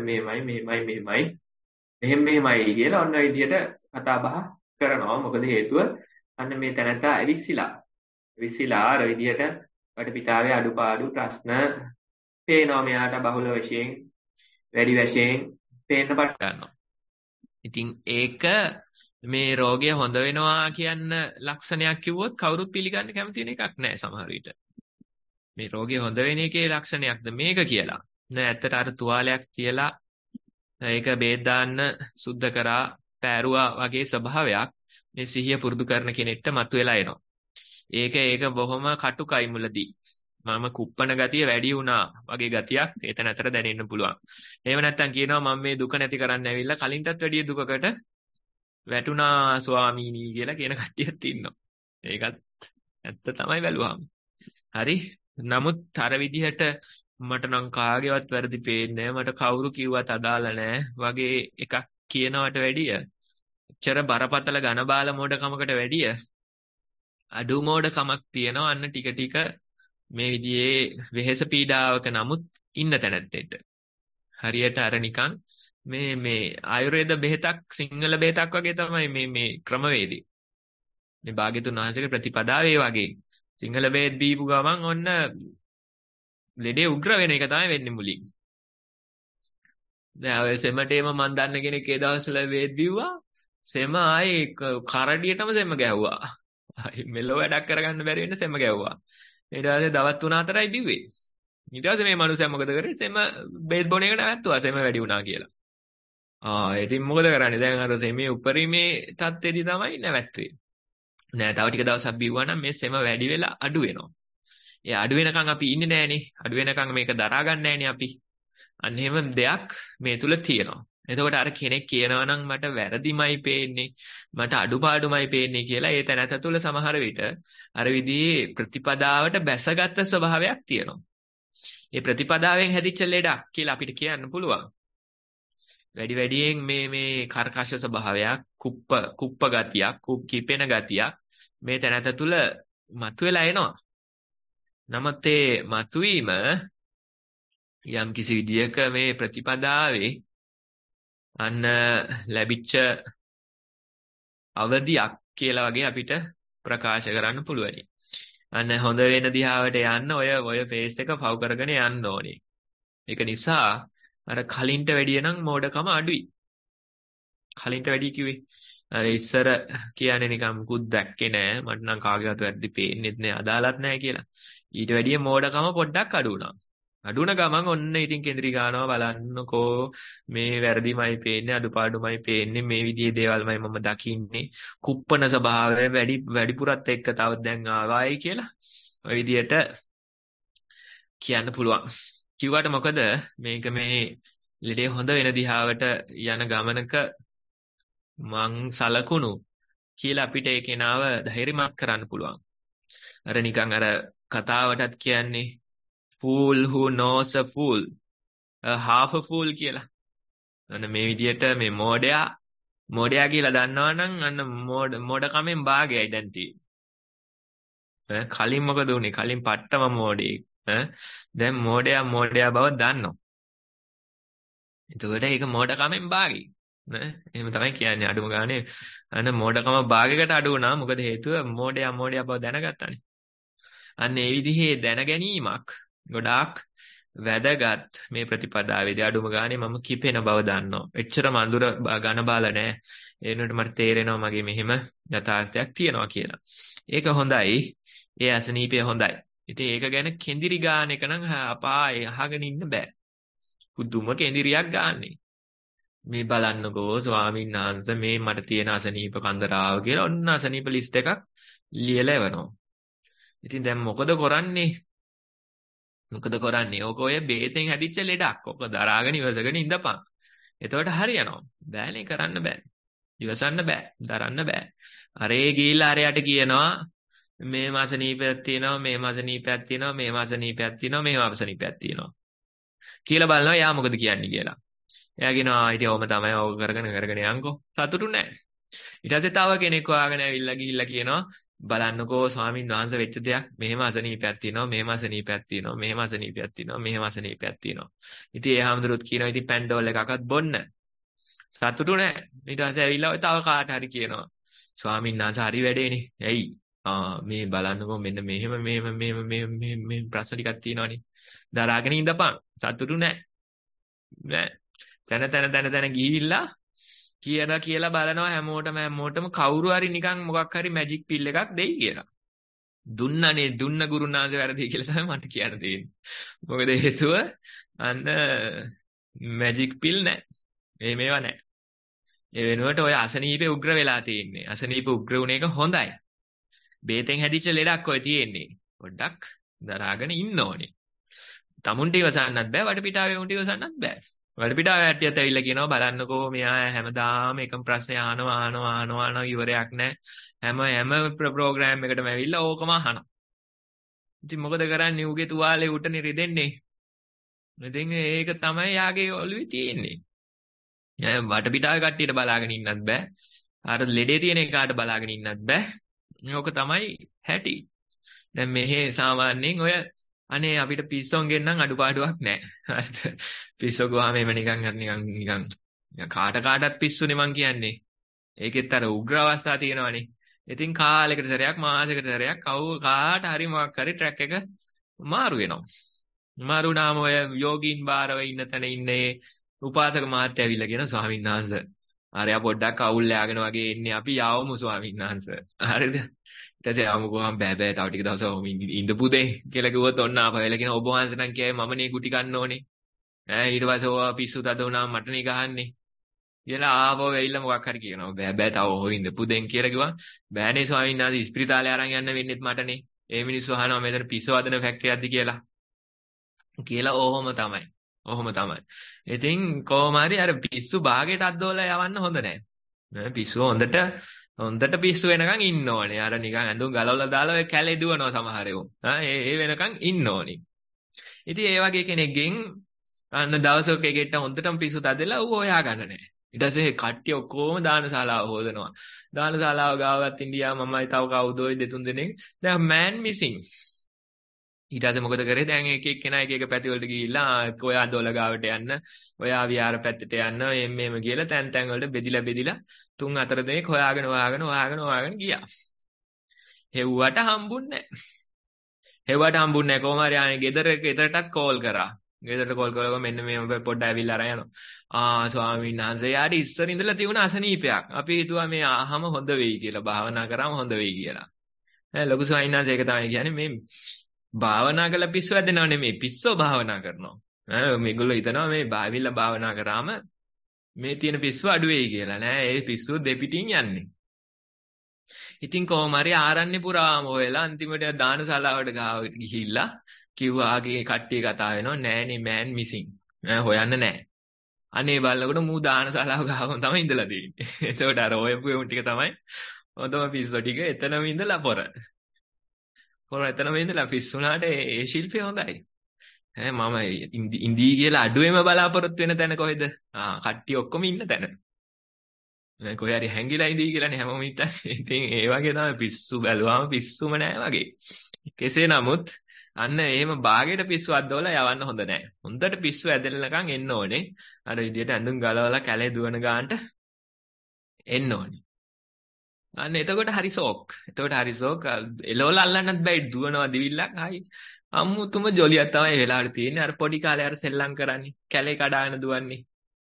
මෙහෙමයි කියලා ඔන්න ඔය විදිහට කතා බහ කරනවා. මොකද හේතුව අන්න මේ තැනට විශ්සිලා අර විදිහට වටපිටාවේ අඩුපාඩු ප්‍රශ්න පේනවා මෙයාට බහුල වශයෙන් වැඩි වශයෙන් පේන්න පටන් ගන්නවා. ඉතින් ඒක මේ රෝගය හොඳ වෙනවා කියන ලක්ෂණයක් කිව්වොත් කවුරුත් පිළිගන්න කැමති වෙන එකක් නෑ සමහර විට. මේ රෝගය හොඳ වෙන එකේ ලක්ෂණයක්ද මේක කියලා. නෑ ඇත්තට අර තුවාලයක් තියලා ඒක බේත් දාන්න සුද්ධ කරා පෑරුවා වගේ ස්වභාවයක් මේ සිහිය පුරුදු කරන කෙනෙක්ට මතුවලා එනවා. ඒක බොහොම කටුකයි මුලදී. මම කුප්පන ගතිය වැඩි වුණා වගේ ගතියක් එතන අතර දැනෙන්න පුළුවන්. එහෙම නැත්නම් කියනවා මම මේ දුක නැති කරන්න ඇවිල්ලා කලින්ටත් වැඩිය දුකකට වැටුණා ස්වාමීනි කියලා කියන කට්ටියක් ඉන්නවා. ඒකත් ඇත්ත තමයි බැලුවාම. හරි නමුත් අර විදිහට මට නම් කාගේවත් වැරදි පේන්නේ නැහැ. මට කවුරු කිව්වත් අදාළ නැහැ වගේ එකක් කියනවට වැඩිය එච්චර බරපතල ඝන බාල මෝඩකමකට වැඩිය අඩු මෝඩකමක් තියෙනවා අන්න ටික ටික මේ විදිහේ වෙහෙස පීඩාවක නමුත් ඉන්න තැනැත්තෙට. හරියට අර නිකන් මේ ආයුර්වේද බෙහෙතක් සිංහල බෙහෙතක් වගේ තමයි මේ ක්‍රමවේදය. මේ භාග්‍යතුන් වහන්සේගේ ප්‍රතිපදාවේ වගේ සිංහල බෙහෙත් බීපු ගමන් ඔන්න ලෙඩේ උග්‍ර වෙන එක තමයි වෙන්නේ මුලින්. දැන් ඔය සෙමටේම මන් දන්න කෙනෙක් ඒ දවස්වල බෙහෙත් බිව්වා. සෙම ආයේ කරඩියටම සෙම ගැහුවා. ආයේ මෙලෝ වැඩක් කරගන්න බැරි වෙන්න සෙම ගැහුවා. ඊට පස්සේ දවස් 3-4යි බිව්වේ. ඊට පස්සේ මේ මනුස්සයා මොකද කරේ? සෙම බෙහෙත් බොන එකට නැවතුවා සෙම වැඩි වුණා කියලා. ඉතින් මොකද කරන්නේ? දැන් අර සෙමේ උපරිමේ තත්ත්වෙදි තමයි නැවැත්තුවේ. නෑ තව ටික දවසක් බිව්වා නම් මේ සෙම වැඩි වෙලා අඩු වෙනවා. ඒ අඩු වෙනකන් අපි ඉන්නේ නෑනේ. අඩු වෙනකන් මේක දරා ගන්න නෑනේ අපි. අන්න එහෙම දෙයක් මේ තුල තියෙනවා. එතකොට අර කෙනෙක් කියනවා නම් මට වැරදිමයි පේන්නේ, මට අඩුපාඩුමයි පේන්නේ කියලා ඒ තැනත තුල සමහර විට අර විදිහේ ප්‍රතිපදාවට බැසගත් ස්වභාවයක් තියෙනවා. ඒ ප්‍රතිපදාවෙන් හැදිච්ච ලෙඩක් කියලා අපිට කියන්න පුළුවන්. වැඩි වැඩියෙන් මේ කර්කශ ස්වභාවයක්, කුප්ප ගතියක්, කිපෙන ගතියක් මේ තැනත තුල මතුවලා එනවා. නමුත් ඒ මතුවීම යම් කිසි විදියක මේ ප්‍රතිපදාවේ අන්න ලැබිච්ච අවදියක් කියලා වගේ අපිට ප්‍රකාශ කරන්න පුළුවනි. අන්න හොඳ වෙන දිහාවට යන්න ඔය ෆේස් එක පව් කරගෙන යන්න ඕනේ. ඒක නිසා අර කලින්ට වැඩිය නම් මෝඩකම අඩුයි. කලින්ට වැඩි කිව්වේ අර ඉස්සර කියන්නේ නිකන් මුකුත් දැක්කේ නෑ මට නම් කාගේවත් වැරදි පේන්නේත් නෑ අදාළත් නෑ කියලා. ඊට වැඩිය මෝඩකම පොඩ්ඩක් අඩු වුණා. අඩුණ ගමන් ඔන්න ඉතින් කේන්ද්‍රී ගන්නවා බලන්නකෝ මේ වැරදිමයි පේන්නේ අඩුපාඩුමයි පේන්නේ මේ විදිහේ දේවල්මයි මම දකින්නේ කුප්පන ස්වභාවය වැඩිපුරත් එක්ක තව දැන් ආවායි කියලා ඔය විදිහට කියන්න පුළුවන්. කිව්වට මොකද මේක මේ ලෙඩේ හොඳ වෙන දිහාවට යන ගමනක මං සලකුණු කියලා අපිට ඒ කෙනාව ධෛර්යමත් කරන්න පුළුවන්. අර නිකන් අර කතාවටත් කියන්නේ fool who knows a fool half a fool කියලා. අන්න මේ විදිහට මේ මෝඩයා කියලා දන්නවනම් අන්න මෝඩකමෙන් භාගයයි දැන් තියෙන්නේ. කලින් මොකද උනේ? කලින් පට්ටම මෝඩේ. දැන් මෝඩයා බව දන්නවා. එතකොට ඒක මෝඩකමෙන් භාගයි. එහෙම තමයි කියන්නේ අඩුම ගානේ අන්න මෝඩකම භාගයකට අඩු වුණා. මොකද හේතුව මෝඩයා බව දැනගත්තානේ. අන්න ඒ විදිහේ දැන ගැනීමක් ගොඩාක් වැදගත් මේ ප්‍රතිපදාවේදී අඩුම ගානේ මම කිපෙන බව දන්නවා. එච්චර මඳුර ඝන බාල නැහැ. ඒ වෙනුවට මට තේරෙනවා මගේ මෙහෙම යථාර්ථයක් තියෙනවා කියලා. ඒක හොඳයි. ඒ අසනීපය හොඳයි. ඉතින් ඒක ගැන කෙඳිරි ගන්න එක නම් අපායේ අහගෙන ඉන්න බෑ. පුදුම කෙඳිරියක් ගන්නෙ. මේ බලන්නකෝ ස්වාමීන් වහන්සේ මේ මට තියෙන අසනීප කන්දරාව කියලා ඔන්න අසනීප ලිස්ට් එකක් ලියලා එවනවා. ඉතින් දැන් මොකද කරන්නේ? ඕක ඔය බේතෙන් හැදිච්ච ලෙඩක්. ඕක දරාගෙන ඉවසගෙන ඉඳපන්. එතකොට හරියනවා. බෑනේ කරන්න බෑ. ඉවසන්න බෑ. දරන්න බෑ. අරේ ගිහිල්ලා අරයට කියනවා මේ මාසනීපයක් තියෙනවා, මේ මාසනීපයක් තියෙනවා, මේ මාසනීපයක් තියෙනවා, මේ මාසනීපයක් තියෙනවා. කියලා බලනවා යා මොකද කියන්නේ කියලා. එයා කියනවා ඉතින් ඕම තමයි ඕක කරගෙන යන්කෝ. සතුටු නැහැ. ඊට පස්සේ තව කෙනෙක් වාගෙන ඇවිල්ලා ගිහිල්ලා කියනවා බලන්නකෝ ස්වාමීන් වහන්සේ වෙච්ච දෙයක් මෙහෙම අසනීපයක් තියෙනවා මෙහෙම අසනීපයක් තියෙනවා මෙහෙම අසනීපයක් තියෙනවා මෙහෙම අසනීපයක් තියෙනවා. ඉතින් ඒ හැමදෙරුත් කියනවා ඉතින් පැන්ඩෝල් එකක්වත් බොන්න. සතුටු නැහැ. ඊට පස්සේ ඇවිල්ලා ඔය තව කාට හරි කියනවා ස්වාමීන් වහන්සේ හරි වැඩේනේ. ඇයි? මේ බලන්නකෝ මෙන්න මෙහෙම ප්‍රශ්න ටිකක් තියෙනවනේ. දරාගෙන ඉඳපන්. සතුටු නැහැ. නෑ. තන ගිහිල්ලා කියලා බලනවා හැමෝටම කවුරු හරි නිකන් මොකක් හරි මැජික් පිල් එකක් දෙයි කියලා. දුන්න ගුරුනාගේ වැරදි කියලා තමයි මට කියන්න තියෙන්නේ. මොකද හේතුව අන්න මැජික් පිල් නැහැ. මේවා නැහැ. ඒ වෙනුවට ඔය අසනීපේ උග්‍ර වෙලා තියෙන්නේ. අසනීප උග්‍ර වුණ එක හොඳයි. බේතෙන් හැදිච්ච ලෙඩක් ඔය තියෙන්නේ. පොඩ්ඩක් දරාගෙන ඉන්න ඕනේ. තමුන්ට ඉවසන්නත් බෑ වටපිටාවේ උන්ට ඉවසන්නත් බෑ. වටපිටාවේ හැටියට ඇවිල්ලා කියනවා බලන්නකෝ මෙයා හැමදාම එකම ප්‍රශ්නේ අහනවා ඉවරයක් නැහැ. හැම ප්‍රෝග්‍රෑම් එකටම ඇවිල්ලා ඕකම අහනවා. ඉතින් මොකද කරන්නේ? ඌගේ තුවාලේ උටනේ රිදෙන්නේ. ඉතින් ඒක තමයි යාගේ ඔළුවේ තියෙන්නේ. වටපිටාවේ කට්ටියට බලාගෙන ඉන්නත් බෑ. අර ලෙඩේ තියෙන එකාට බලාගෙන ඉන්නත් බෑ. ඕක තමයි හැටි. දැන් මෙහි සාමාන්‍යයෙන් ඔය අනේ අපිට පිස්සොන් ගෙන්නම් අඩුපාඩුවක් නැහැ. හරිද? පිස්සෝ ගාම එම නිකන් කාටත් පිස්සුනේ මං කියන්නේ. ඒකෙත් අර උග්‍ර අවස්ථා තියෙනවනේ. ඉතින් කාලයකට සැරයක් මාසයකට සැරයක් කාට හරි මොකක් හරි ට්‍රැක් එක මාරු වෙනවා. මාරු වුණාම ඔය යෝගීන් බාරව ඉන්න තැන ඉන්නේ උපාසක මහත්තයා ඇවිල්ලා කියන ස්වාමීන් වහන්සේ ආරයා පොඩ්ඩක් අවුල් යාගෙන වගේ එන්නේ අපි යවමු ස්වාමීන් වහන්සේ. හරිද? ඊට පස්සේ ආමුකෝම් බෑ බෑ තව ටික දවසක් ඉඳපු දෙයි කියලා කිව්වොත් ඔන්න ආපහුලා කියන ඔබ වහන්සේ නම් කියයි මම නේ කුටි කන්න ඕනේ. ඊට පස්සේ ඔය පිස්සු තද වුණාම මට නේ ගහන්නේ. කියලා ආපහු වෙයිලා මොකක් හරි කියනවා. බෑ බෑ තව ඔය ඉඳපු දෙන් කියලා කිව්වා. බෑනේ ස්වාමීන් වහන්සේ ඉස්පිරිතාලේ අරන් යන්න වෙන්නෙත් මටනේ. ඒ මිනිස්සු අහනවා මෙතන පිස්සු වදන ෆැක්ටරියක්ද කියලා. කියලා ඔහොම තමයි. ඔහොම තමයි. ඉතින් කොහොම හරි අර පිස්සු භාගයට අද්දෝලා යවන්න හොඳ නැහැ. පිස්සු හොඳට පිස්සු වෙනකන් ඉන්න ඕනේ. අර නිකන් ඇඳුම් ගලවලා දාලා ඔය කැලේ දුවනවා සමහර ඒවා. ඒ වෙනකන් ඉන්න ඕනේ. ඉතින් ඒ වගේ කෙනෙක්ගෙන් අන්න දවසක එකෙක්ට හොඳටම පිස්සු තදලා ඌ හොයාගන්න නැහැ. ඊට පස්සේ කට්ටිය ඔක්කොම දානශාලාව හොදනවා. දානශාලාව ගාවත් ඉන්දියා මමයි තව කවුදෝයි දෙතුන් දෙනෙක්. දැන් man missing. ඊට පස්සේ මොකද කරේ? දැන් එක එක්කෙනා එක එක පැති වලට ගිහිල්ලා ඔයා දොල ගාවට යන්න, ඔයා විහාර පැත්තට යන්න, මෙහෙම කියලා තැන් තැන් වලට බෙදිලා 3-4 දෙනෙක් හොයාගෙන ගියා. හෙව්වට හම්බුන්නේ නැහැ. කොහොම හරි ආනේ ගෙදරටත් කෝල් කරා. ගෙදරට කෝල් කරලා මෙන්න මේ පොඩ්ඩක් ඇවිල්ලා අරන් යනවා. ස්වාමීන් වහන්සේ යාට ඉස්සර ඉඳලා තියුණ අසනීපයක්. අපි හිතුවා මේ ආහම හොඳ වෙයි කියලා. භාවනා කරාම හොඳ වෙයි කියලා. ලොකු ස්වාමීන් වහන්සේ ඒක තමයි කියන්නේ මේ භාවනා කළ පිස්සු ඇදෙනව නෙමෙයි පිස්සෝ භාවනා කරනවා. මේගොල්ලෝ හිතනවා මේ භාවිලා භාවනා කරාම මේ තියෙන පිස්සු අඩු වෙයි කියලා. නෑ ඒ පිස්සු දෙපිටින් යන්නේ. ඉතින් කොහොම හරි ආරණ්‍ය පුරාම හොයලා අන්තිමට දානශාලාවට ගාවට ගිහිල්ලා කිව්වා ආගේ කට්ටිය කතා වෙනවා නෑනේ මෑන් මිසින්. හොයන්න නෑ. අනේ බලනකොට මූ දානශාලාව ගාවම තමයි ඉඳලා තියෙන්නේ. එතකොට අර හොයපු එමු ටික තමයි හොඳම පිස්සෝ ටික එතනම ඉඳලා එතනම ඉඳලා පිස්සුනාට ඒ ශිල්පය හොඳයි. මම ඉන්දී කියලා අඩුවෙම බලාපොරොත්තු වෙන තැන කොහෙද? කට්ටිය ඔක්කොම ඉන්න තැන. කොහේ හරි හැංගිලා ඉඳී කියලානේ හැමෝම හිතන්නේ. ඉතින් ඒ වගේ තමයි පිස්සු බැලුවාම පිස්සුම නෑ වගේ. කෙසේ නමුත් අන්න එහෙම බාගෙට පිස්සු අද්දවලා යවන්න හොඳ නෑ. හොඳට පිස්සු ඇදෙලනකන් එන්න ඕනේ. අර විදියට ඇඳුම් ගලවලා කැලේ දුවන ගානට එන්න ඕනේ. අන්න එතකොට හරි ෂෝක්. එලවල අල්ලන්නත් බෑ දුවනවා දිවිල්ලක් හයි. අම්මුතුම ජොලියක් තමයි වෙලාවට තියෙන්නේ. අර පොඩි කාලේ අර සෙල්ලම් කරන්නේ. කැලේ කඩාගෙන දුවන්නේ.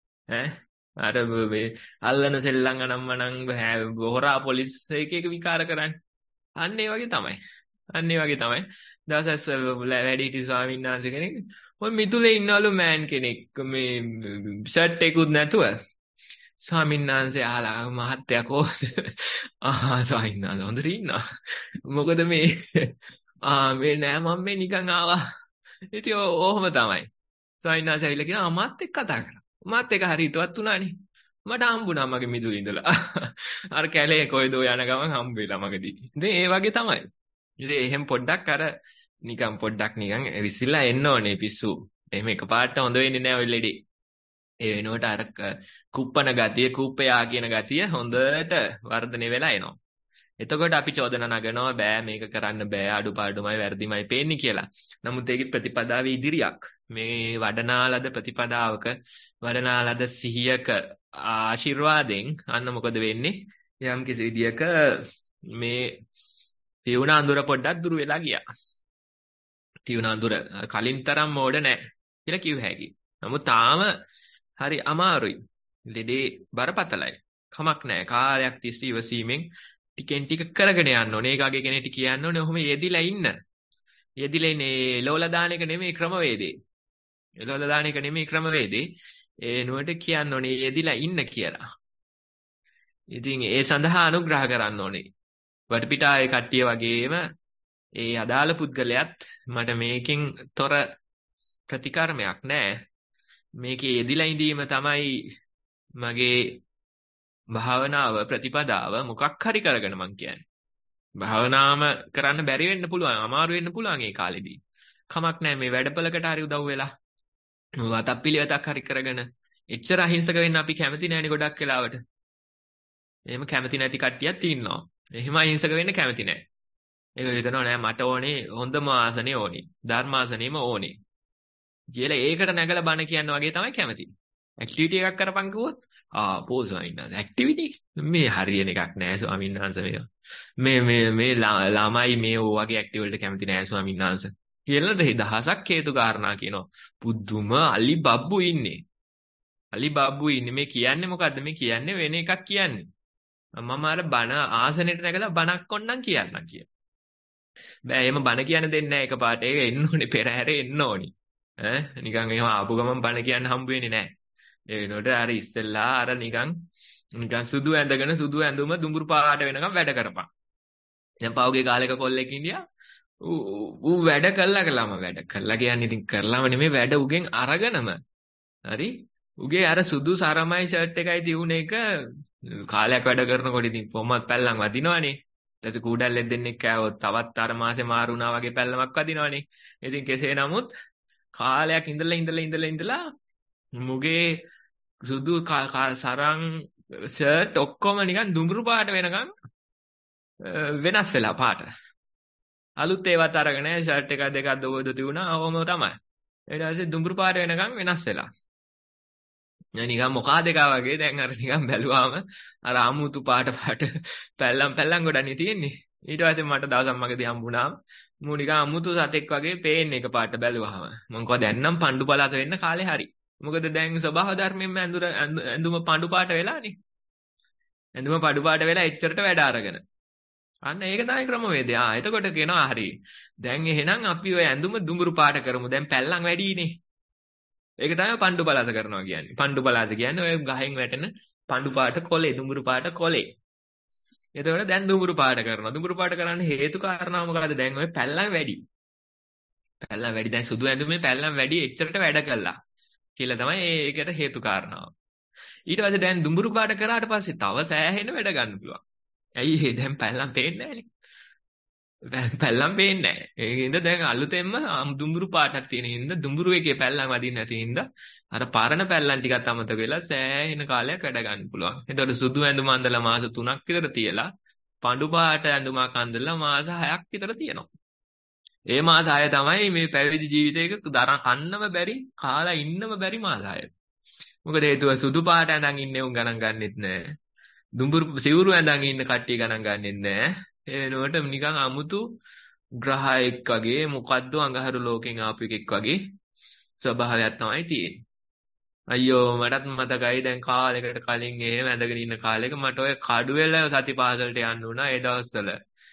අර මේ අල්ලන සෙල්ලම් අනම්මනම් හොරා පොලිස් එක විකාර කරන්නේ. අන්න ඒ වගේ තමයි. දවසස් වැඩිහිටි ස්වාමීන් වහන්සේ කෙනෙක් ඔය මිතුලේ ඉන්නවලු මෑන් කෙනෙක් මේ ෂර්ට් එකකුත් නැතුව ස්වාමීන් වහන්සේ අහලා මහත්තයා කොහොමද? ස්වාමීන් වහන්සේ හොඳට ඉන්නවා. මොකද මේ මේ නෑ මම මේ නිකන් ආවා. ඉතින් ඔහොම තමයි. ස්වාමීන් වහන්සේ ඇවිල්ලා කියනවා මාත් එක්ක කතා කරා. මාත් එක්ක හරි හිතවත් උනානේ. මට හම්බුණා මගේ මිදුලේ ඉඳලා. අර කැලේ කොයිද යන ගමන් හම්බ වෙලා මගදී. ඉතින් ඒ වගේ තමයි. ඉතින් එහෙම පොඩ්ඩක් අර නිකන් විසිලා එන්න ඕනේ පිස්සු. එහෙම එකපාරට හොඳ වෙන්නේ නෑ ඔය ලෙඩේ. ඒ වෙනුවට අර කුප්පන ගතිය, කුප්පයා කියන ගතිය හොඳට වර්ධනය වෙලා එනවා. එතකොට අපි චෝදනා නගනවා බෑ මේක කරන්න බෑ අඩුපාඩුමයි වැරදිමයි පේන්නේ කියලා. නමුත් ඒකේ ප්‍රතිපදාවේ ඉදිරියක්. මේ වඩනාලද ප්‍රතිපදාවක වඩනාලද සිහියක ආශිර්වාදෙන් අන්න මොකද වෙන්නේ? යම් කිසි විදියක මේ තියුණ අඳුර පොඩ්ඩක් දුර වෙලා ගියා. තියුණ අඳුර කලින් තරම් මෝඩ නැහැ කියලා කිව්ව හැකියි. නමුත් තාම හරි අමාරුයි. ලෙඩේ බරපතලයි. කමක් නැහැ. කාලයක් තිස්සේ ඉවසීමෙන් ටිකෙන් ටික කරගෙන යන්න ඕනේ. ඒකගේ කෙනෙක්ට කියන්න ඕනේ ඔහොම යෙදිලා ඉන්න. යෙදිලා ඉන්නේ එලවලා දාන එක නෙමෙයි ක්‍රමවේදේ. එලවලා දාන එක නෙමෙයි ක්‍රමවේදේ. ඒ නුවට කියන්න ඕනේ යෙදිලා ඉන්න කියලා. ඉතින් ඒ සඳහා අනුග්‍රහ කරන්න ඕනේ. වටපිටාවේ කට්ටිය වගේම ඒ අදාළ පුද්ගලයාත් මට මේකෙන් තොර ප්‍රතිකර්මයක් නැහැ. මේකේ යෙදිලා ඉඳීම තමයි මගේ භාවනාව ප්‍රතිපදාව මොකක් හරි කරගෙන මං කියන්නේ. භාවනාවම කරන්න බැරි වෙන්න පුළුවන්. අමාරු වෙන්න පුළුවන් ඒ කාලෙදී. කමක් නැහැ මේ වැඩපලකට හරි උදව් වෙලා. වතක් පිළිවෙතක් හරි කරගෙන එච්චර අහිංසක වෙන්න අපි කැමති නෑනේ ගොඩක් වෙලාවට. එහෙම කැමති නැති කට්ටියක් ඉන්නවා. එහෙම අහිංසක වෙන්න කැමති නෑ. ඒක හිතනවා නෑ මට ඕනේ හොඳම ආසනේ ඕනේ. ධර්මාසනෙම ඕනේ. කියලා ඒකට නැගලා බණ කියන්න වගේ තමයි කැමති. ඇක්ටිවිටි එකක් කරපන් කිව්වොත් පොල්සයින් නේද ඇක්ටිවිටි මේ හරියන එකක් නෑ ස්වාමීන් වහන්සේ මේ ළමයි මේ වගේ ඇක්ටිවිටි කැමති නෑ ස්වාමීන් වහන්සේ. කියලා දහසක් හේතු කාරණා කියනවා. පුදුම අලි බබ්බු ඉන්නේ. අලි බබ්බු ඉන්නේ මේ කියන්නේ මොකද්ද මේ කියන්නේ වෙන එකක් කියන්නේ. මම අර බණ ආසනෙට නැගලා බණක් කොන්නම් කියන්නම් කියලා. බෑ එහෙම බණ කියන්න දෙන්නේ නැහැ එකපාරට. ඒක එන්න ඕනේ පෙරහැරේ එන්න ඕනේ. නිකන් එහෙම ආපු ගමන් බණ කියන්න හම්බ වෙන්නේ නැහැ. ඒ වෙනකොට අර ඉස්සෙල්ලා අර නිකන් සුදු ඇඳගෙන සුදු ඇඳුම දුඹුරු පාට වෙනකම් වැඩ කරපන්. දැන් පහුගිය කාලෙක කොල්ලෙක් ඉන්දියා ඌ වැඩ කළාම වැඩ කළා කියන්නේ ඉතින් කරලාම නෙමෙයි වැඩ උගෙන් අරගෙනම. හරි? උගේ අර සුදු සරමයි ෂර්ට් එකයි තියුනේ එක කාලයක් වැඩ කරනකොට ඉතින් කොහොමත් පැල්ලම් වදිනවනේ. ඊට කූඩල්ලෙක් දෙන්නෙක් කෑවොත් තවත් අර මාසේ මාරුණා වගේ පැල්ලමක් වදිනවනේ. ඉතින් කෙසේ නමුත් කාලයක් ඉඳලා මුගේ සුදු සරං ෂර්ට් ඔක්කොම නිකන් දුඹුරු පාට වෙනකම් වෙනස් වෙලා පාට. අලුත් ඒවත් අරගෙන ෂර්ට් එකක් දෙකක් දොවද තියුණා ඕම තමයි. ඊට පස්සේ දුඹුරු පාට වෙනකම් වෙනස් වෙලා. නිකන් මොකාද එකා වගේ දැන් අර නිකන් බැලුවාම අර අමුතු පාට පැල්ලම් ගොඩනේ තියෙන්නේ. ඊට පස්සේ මට දවසක් මගදී හම්බුණා මූ නිකන් අමුතු සතෙක් වගේ පේන්නේ එක පාට බැලුවාම. මං කව දැන් නම් පණ්ඩු පළාත වෙන්න කාලේ හරි. මොකද දැන් ස්වභාව ධර්මයෙන්ම ඇඳුම පණ්ඩු පාට වෙලානේ. ඇඳුම පඩු පාට වෙලා එච්චරට වැඩ අරගෙන. අන්න ඒක තමයි ක්‍රමවේදය. එතකොට කියනවා හරි. දැන් එහෙනම් අපි ඔය ඇඳුම දුඹුරු පාට කරමු. දැන් පැල්ලම් වැඩිනේ. ඒක තමයි පණ්ඩු පළාත කරනවා කියන්නේ. පණ්ඩු පළාත කියන්නේ ඔය ගහෙන් වැටෙන පණ්ඩු පාට කොලේ දුඹුරු පාට කොලේ. එතකොට දැන් දුඹුරු පාට කරනවා. දුඹුරු පාට කරන්න හේතු කාරණා මොකද්ද? දැන් ඔය පැල්ලම් වැඩි. පැල්ලම් වැඩි දැන් සුදු ඇඳුමේ පැල්ලම් වැඩි එච්චරට වැඩ කළා. කියලා තමයි ඒකට හේතු කාරණාව. ඊට පස්සේ දැන් දුඹුරු පාට කරාට පස්සේ තව සෑහෙන වැඩ ගන්න පුළුවන්. ඇයි දැන් පැල්ලම් පේන්නේ නැහැනේ. පැල්ලම් පේන්නේ නැහැ. ඒකින්ද දැන් අලුතෙන්ම දුඹුරු පාටක් තියෙන හින්දා දුඹුරු එකේ පැල්ලම් වදින්න නැති හින්දා අර පරණ පැල්ලම් ටිකත් අමතක වෙලා සෑහෙන කාලයක් වැඩ ගන්න පුළුවන්. එතකොට සුදු ඇඳුම අඳලා මාස 3ක් විතර තියලා පඳු පාට ඇඳුමක් අඳලා මාස 6ක් විතර තියෙනවා. ඒ මාස 6 තමයි මේ පැවිදි ජීවිතයක දරන් කන්නම බැරි කාලා ඉන්නම බැරි මාස 6. මොකද හේතුව සුදු පාට ඇඳන් ඉන්නේ උන් ගණන් ගන්නෙත් නැහැ. දුඹුරු සිවුරු ඇඳන් ඉන්න කට්ටිය ගණන් ගන්නෙත් නැහැ. ඒ වෙනුවට නිකන් අමුතු ග්‍රහයෙක් වගේ මොකද්ද අඟහරු ලෝකෙන් ආපු එකෙක් වගේ ස්වභාවයක් තමයි තියෙන්නේ. අයියෝ මටත් මතකයි දැන් කාලයකට කලින් එහෙම ඇඳගෙන ඉන්න කාලෙක මට ඔය කඩුවෙල සතිපාසලට යන්න උනා ඒ දවස්වල.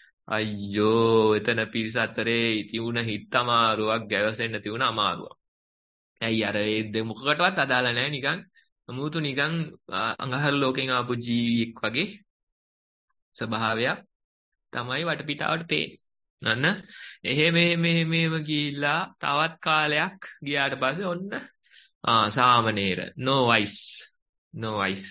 අයියෝ එතන පිරිස අතරේ තියුණ හිත අමාරුවක් ගැවසෙන්න තියුණ අමාරුවක්. ඇයි අර ඒ දෙමුකකටවත් අදාළ නැහැ නිකන් අමුතු නිකන් අඟහරු ලෝකෙන් ආපු ජීවියෙක් වගේ ස්වභාවයක් තමයි වටපිටාවට පේන්නේ. නන්න මෙහෙම ගිහිල්ලා තවත් කාලයක් ගියාට පස්සේ ඔන්න සාමනීර no vice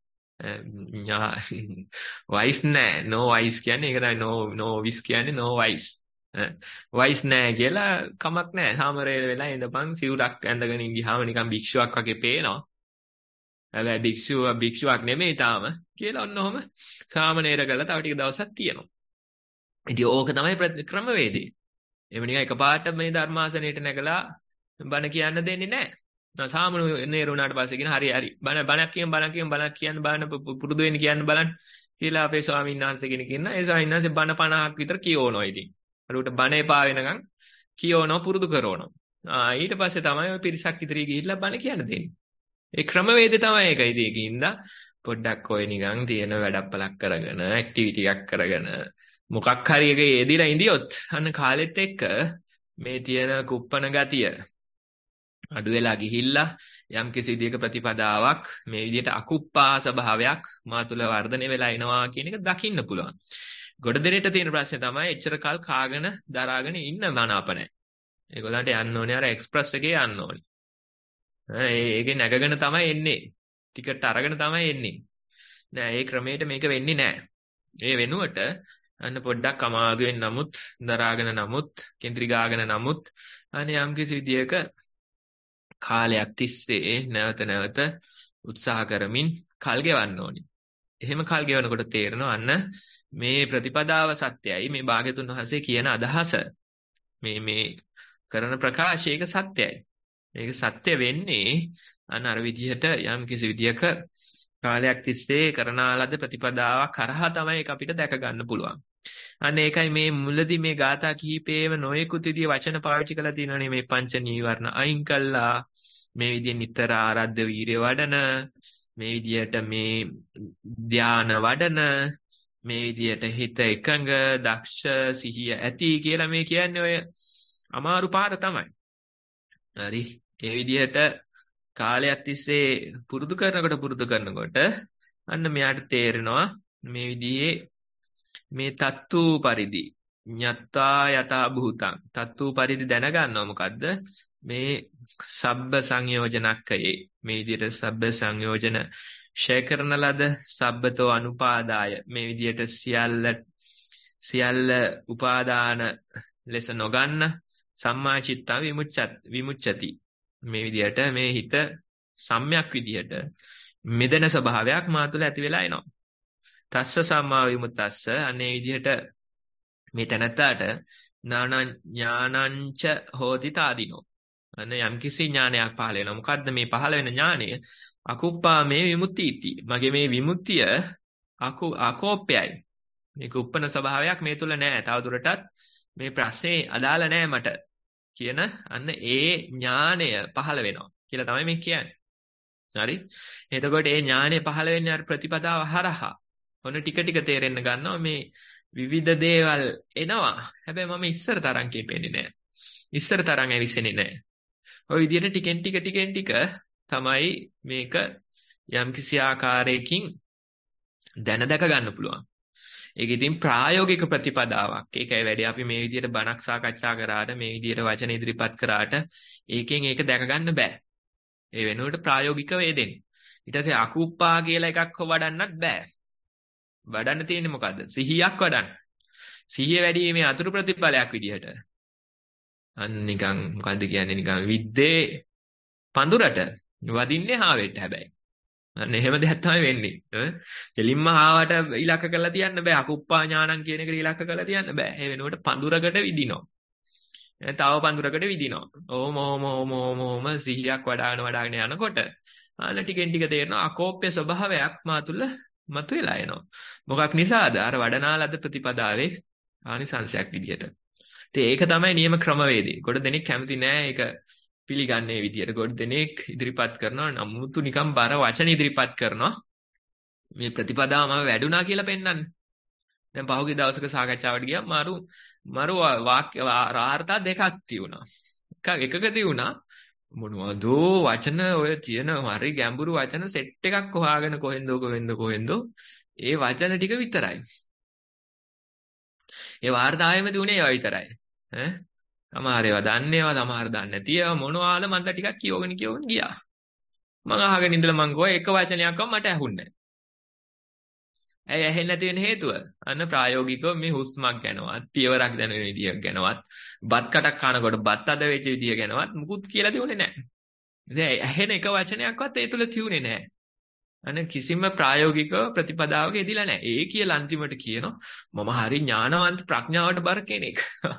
වයිස් නෑ no vice කියන්නේ ඒක තමයි no vice කියන්නේ no vice වයිස් නෑ කියලා කමක් නෑ සාමරේල වෙලා ඉඳපන් සිවුරක් ඇඳගෙන ගියාම නිකන් භික්ෂුවක් වගේ පේනවා. හැබැයි භික්ෂුවක් නෙමෙයි තාම කියලා ඔන්න ඔහම සාමනීර කරලා තව ටික දවසක් තියෙනවා. ඉතින් ඕක තමයි ක්‍රමවේදය. එහෙම නිකන් එකපාරට මේ ධර්මාසනයේට නැගලා බණ කියන්න දෙන්නේ නැහැ. සාමනීර වුණාට පස්සේ කියන හරි බණක් කියන්න බණ පුරුදු වෙන්න කියන්න බලන්න කියලා අපේ ස්වාමීන් වහන්සේ කෙනෙක් ඉන්නා. ඒ ස්වාමීන් වහන්සේ බණ 50ක් විතර කියවනවා ඉතින්. අරුට බණ එපා වෙනකන් කියවනවා පුරුදු කරනවා. ඊට පස්සේ තමයි ඔය පිරිසක් ඉදිරිය ගිහිල්ලා බණ කියන්න දෙන්නේ. ඒ ක්‍රමවේදය තමයි ඒකයි ඒකින්ද පොඩ්ඩක් ඔය නිකන් තියෙන වැඩපලක් කරගෙන ඇක්ටිවිටි එකක් කරගෙන මොකක් හරි එකේ යෙදිලා ඉඳියොත් අන්න කාලෙත් එක්ක මේ තියෙන කුප්පන ගතිය අඩු වෙලා ගිහිල්ලා යම් කිසි විදියක ප්‍රතිපදාවක් මේ විදියට අකුප්පා ස්වභාවයක් මා තුළ වර්ධනය වෙලා එනවා කියන එක දකින්න පුළුවන්. ගොඩ දෙනෙට තියෙන ප්‍රශ්නේ තමයි එච්චර කල් කාගෙන දරාගෙන ඉන්න මනාප නැහැ. ඒගොල්ලන්ට යන්න ඕනේ අර එක්ස්ප්‍රස් එකේ යන්න ඕනේ. ඒකේ නැගගෙන තමයි එන්නේ. ටිකට් අරගෙන තමයි එන්නේ. නෑ ඒ ක්‍රමයට මේක වෙන්නේ නෑ. ඒ වෙනුවට අන්න පොඩ්ඩක් අමාරුවෙන් නමුත් දරාගෙන නමුත් කේන්ද්‍රී ගාගෙන නමුත් අනේ යම්කිසි විදියක කාලයක් තිස්සේ නැවත උත්සාහ කරමින් කල් ගෙවන්න ඕනි. එහෙම කල් ගෙවනකොට තේරෙනවා අන්න මේ ප්‍රතිපදාව සත්‍යයි මේ භාග්‍යතුන් වහන්සේ කියන අදහස මේ කරන ප්‍රකාශයක සත්‍යයි. මේක සත්‍ය වෙන්නේ අන්න අර විදිහට යම්කිසි විදියක කාලයක් තිස්සේ කරනාලද ප්‍රතිපදාවක් කරහා තමයි ඒක අපිට දැක ගන්න පුළුවන්. අන්න ඒකයි මේ මුලදී මේ ગાථා කිහිපේම නොයෙකුත් විදිහේ වචන පාවිච්චි කරලා තියෙනනේ මේ පංච නීවරණ අයින් කළා මේ විදිහේ නිතර ආරද්ධ වීර්ය වඩන මේ විදිහට මේ ධාන වඩන මේ විදිහට හිත එකඟ දක්ෂ සිහිය ඇති කියලා මේ කියන්නේ ඔය අමාරු පාර තමයි. හරි ඒ විදිහට කාලයක් තිස්සේ පුරුදු කරනකොට අන්න මෙයාට තේරෙනවා මේ විදිහේ මේ තත්තු පරිදි ඤත්තා යතා භූතං තත්තු පරිදි දැනගන්නවා මොකද්ද මේ සබ්බ සංයෝජනක්කයේ මේ විදිහට සබ්බ සංයෝජන ෂය කරන ලද සබ්බතෝ අනුපාදාය මේ විදිහට සියල්ල උපාදාන ලෙස නොගන්න සම්මා චිත්තං විමුච්ඡති මේ විදිහට මේ හිත සම්‍යක් විදිහට මෙදෙන ස්වභාවයක් මා තුළ ඇති වෙලා එනවා. තස්ස සම්මා විමුක්තස්ස අනේ විදිහට මේ තැනත්තාට ඥානංච හෝති තාදීනෝ අන්න යම්කිසි ඥානයක් පහළ වෙනවා. මොකද්ද මේ පහළ වෙන ඥානය? අකුප්පා මේ විමුක්තිති. මගේ මේ විමුක්තිය අකෝප්‍යයි. මේක උප්පන ස්වභාවයක් මේ තුල නැහැ. තවදුරටත් මේ ප්‍රශ්නේ අදාළ නැහැ මට කියන අන්න ඒ ඥානය පහළ වෙනවා කියලා තමයි මේ කියන්නේ. හරි? එතකොට ඒ ඥානය පහළ වෙන්නේ අර ප්‍රතිපදාව හරහා. ඔන්න ටික ටික තේරෙන්න ගන්නවා මේ විවිධ දේවල් එනවා. හැබැයි මම ඉස්සර තරම් කියෙන්නේ නැහැ. ඉස්සර තරම් ඇවිස්සෙන්නේ නැහැ. ඔය විදිහට ටිකෙන් ටික තමයි මේක යම්කිසි ආකාරයකින් දැක ගන්න පුළුවන්. ඒක ඉතින් ප්‍රායෝගික ප්‍රතිපදාවක්. ඒකයි වැඩි අපි මේ විදිහට බණක් සාකච්ඡා කරාට මේ විදිහට වචන ඉදිරිපත් කරාට ඒකෙන් ඒක දැක ගන්න බෑ. ඒ වෙනුවට ප්‍රායෝගිකව වේදෙන්නේ. ඊට පස්සේ අකුප්පා කියලා එකක් වඩන්නත් බෑ. වඩන්න තියෙන්නේ මොකද්ද? සිහියක් වඩන්න. සිහිය වැඩිීමේ අතුරු ප්‍රතිඵලයක් විදිහට. අන්න නිකන් මොකද්ද කියන්නේ නිකන් විද්දේ පඳුරට වදින්නේ හාවෙට හැබැයි. අන්න එහෙම දෙයක් තමයි වෙන්නේ. එලින්ම හාවට ඉලක්ක කරලා තියන්න බෑ. අකුප්පා ඥානං කියන එකට ඉලක්ක කරලා තියන්න බෑ. ඒ වෙනුවට පඳුරකට විදිනවා. තව පඳුරකට විදිනවා. ඕම සිහියක් වඩාගෙන යනකොට අන්න ටිකෙන් ටික තේරෙනවා අකෝප්‍ය ස්වභාවයක් මා තුළ මතුවලා එනවා. මොකක් නිසාද? අර වඩනාලද ප්‍රතිපදාවේ ආනිසංශයක් විදියට. ඉතින් ඒක තමයි නියම ක්‍රමවේදය. කොට දෙනෙක් කැමති නෑ ඒක පිළිගන්නේ විදියට. කොට දෙනෙක් ඉදිරිපත් කරනවා නමුතු නිකම් බර වචන ඉදිරිපත් කරනවා. මේ ප්‍රතිපදාවම වැඩුණා කියලා පෙන්නන්නේ. දැන් පහුගිය දවසක සාකච්ඡාවට ගියා මරු වාක්‍ය ආර්ථා දෙකක් තියුණා. එකකදී වුණා මොනවද වචන ඔය තියෙන හරි ගැඹුරු වචන සෙට් එකක් හොයාගෙන කොහෙන්දෝ ඒ වචන ටික විතරයි. ඒ වාර්තාවෙම තියුනේ ඒවා විතරයි. සමහර ඒවා දන්නේ ඒවා සමහර දන්නේ නැති ඒවා මොනවාද මන්ද ටිකක් කියවගෙන ගියා. මම අහගෙන ඉඳලා මං ගෝ එක වචනයක්වත් මට ඇහුන්නේ නැහැ. ඇයි ඇහෙන්නේ නැති වෙන හේතුව? අන්න ප්‍රායෝගිකව මේ හුස්මක් ගැනවත්, පියවරක් දැනෙන විදියක් ගැනවත්, බත් කටක් කනකොට බත් අද වෙච්ච විදිය ගැනවත් මුකුත් කියලා දියුනේ නැහැ. ඉතින් ඇහෙන එක වචනයක්වත් ඒ තුල තියුනේ නැහැ. අන්න කිසිම ප්‍රායෝගික ප්‍රතිපදාවක යෙදිලා නැහැ. ඒ කියලා අන්තිමට කියනවා මම හරි ඥානවන්ත ප්‍රඥාවට බර කෙනෙක්.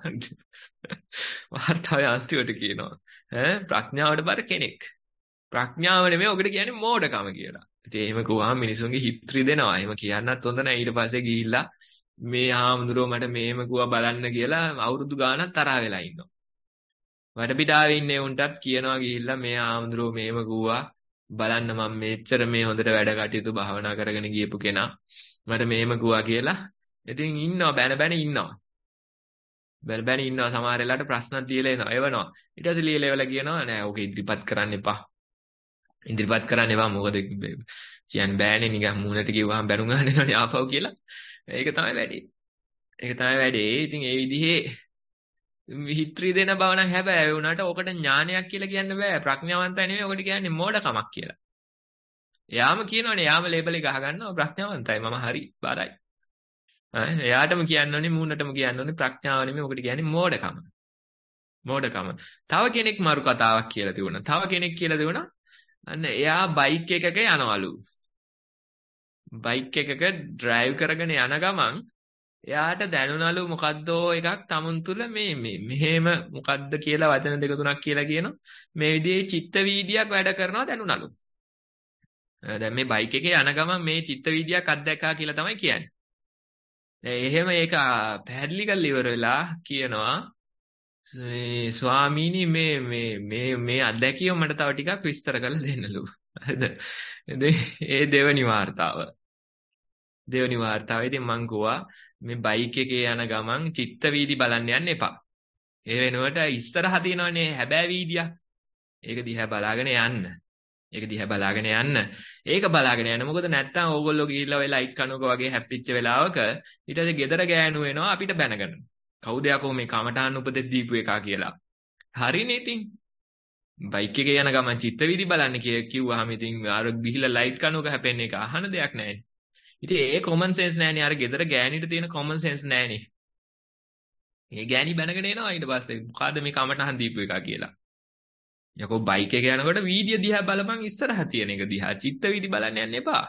වාර්තාවේ අන්තිමට කියනවා ප්‍රඥාවට බර කෙනෙක්. ප්‍රඥාව නෙමෙයි ඔකට කියන්නේ මෝඩකම කියලා. ඉතින් එහෙම කිව්වහම මිනිසුන්ගේ හිත රිදෙනවා. එහෙම කියන්නත් හොඳ නැහැ. ඊට පස්සේ ගිහිල්ලා මේ හාමුදුරුවෝ මට මෙහෙම කිව්වා බලන්න කියලා අවුරුදු ගාණක් තරහ වෙලා ඉන්නවා. වටපිටාවේ ඉන්නේ උන්ටත් කියනවා ගිහිල්ලා මේ හාමුදුරුවෝ මෙහෙම කිව්වා බලන්න මම මෙච්චර මේ හොඳට වැඩ කටයුතු භාවනා කරගෙන ගියපු කෙනා මට මෙහෙම කිව්වා කියලා. ඉතින් ඉන්නවා බැන ඉන්නවා. බැන ඉන්නවා සමහර වෙලාවට ප්‍රශ්නක් දීලා එවනවා. ඊට පස්සේ ලියලා කියනවා නෑ ඕක ඉදිරිපත් කරන්න එපා. ඉදිරිපත් කරන්න එපා මොකද කියන්න බෑනේ නිකන් මූණට කිව්වහම බැනුම් ගන්න එනවනේ ආපහු කියලා. ඒක තමයි වැඩේ. ඉතින් ඒ විදිහේ හිත්‍රි දෙන බව නම් හැබැයි වුණාට ඕකට ඥානයක් කියලා කියන්න බෑ. ප්‍රඥාවන්තය නෙමෙයි ඕකට කියන්නේ මෝඩකමක් කියලා. එයාම කියනවනේ යාම ලේබල් එක ගහගන්නවා ප්‍රඥාවන්තයි මම හරි බාරයි. එයාටම කියන්න ඕනේ මූණටම කියන්න ඕනේ ප්‍රඥාව නෙමෙයි ඔකට කියන්නේ මෝඩකම. මෝඩකම. තව කෙනෙක් මරු කතාවක් කියලා තිබුණා. තව කෙනෙක් කියලා තිබුණා අන්න එයා බයික් එකක යනවලු. බයික් එකක ඩ්‍රයිව් කරගෙන යන ගමන් එයාට දැනුණලු මොකද්දෝ එකක් tamun තුල මෙහෙම මොකද්ද කියලා වචන දෙක තුනක් කියලා කියනවා. මේ විදිහේ චිත්ත වීදියක් වැඩ කරනවා දැනුණලු. දැන් මේ බයික් එකේ යන ගමන් මේ චිත්ත වීදියක් අත්දැකා කියලා තමයි කියන්නේ. එහෙම ඒක පැහැදිලි කරලා ඉවර වෙලා කියනවා මේ ස්වාමීනි මේ අත්දැකීම මට තව ටිකක් විස්තර කරලා දෙන්නලු. හරිද? ඒ දෙවනි වார்த்தාව. දෙවනි වார்த்தාවේදී මං ගෝවා මේ බයික් එකේ යන ගමන් චිත්ත වීදි බලන්න යන්න එපා. ඒ වෙනුවට ඉස්සරහ තියෙනවනේ හැබෑ වීදියක්. ඒක දිහා බලාගෙන යන්න. ඒක දිහා බලාගෙන යන්න. ඒක බලාගෙන යන්න. මොකද නැත්තම් ඕගොල්ලෝ ගිහිල්ලා ඔය ලයිට් කනුක වගේ හැප්පිච්ච වෙලාවක ඊට පස්සේ ගෙදර ගෑනු වෙනවා අපිට බැනගන්න. කවුද යකෝ මේ කමඨාන් උපදෙස් දීපු එකා කියලා. හරිනේ ඉතින්. බයික් එකේ යන ගමන් චිත්ත වීදි බලන්න කිව්වහම ඉතින් අර ගිහිල්ලා ලයිට් කනුක හැපෙන්න එක අහන දෙයක් නැහැ. ඉතින් ඒ කොමන් සෙන්ස් නැහැනේ. අර ගෙදර ගෑනිට තියෙන කොමන් සෙන්ස් නැහැනේ. මේ ගෑණි බැනගෙන එනවා ඊට පස්සේ මොකಾದ මේ කමටහන් දීපු එකා කියලා. යකෝ බයික් එක යනකොට වීදිය දිහා බලපන් ඉස්සරහ තියෙන එක දිහා චිත්ත වීදි බලන්න යන්න එපා.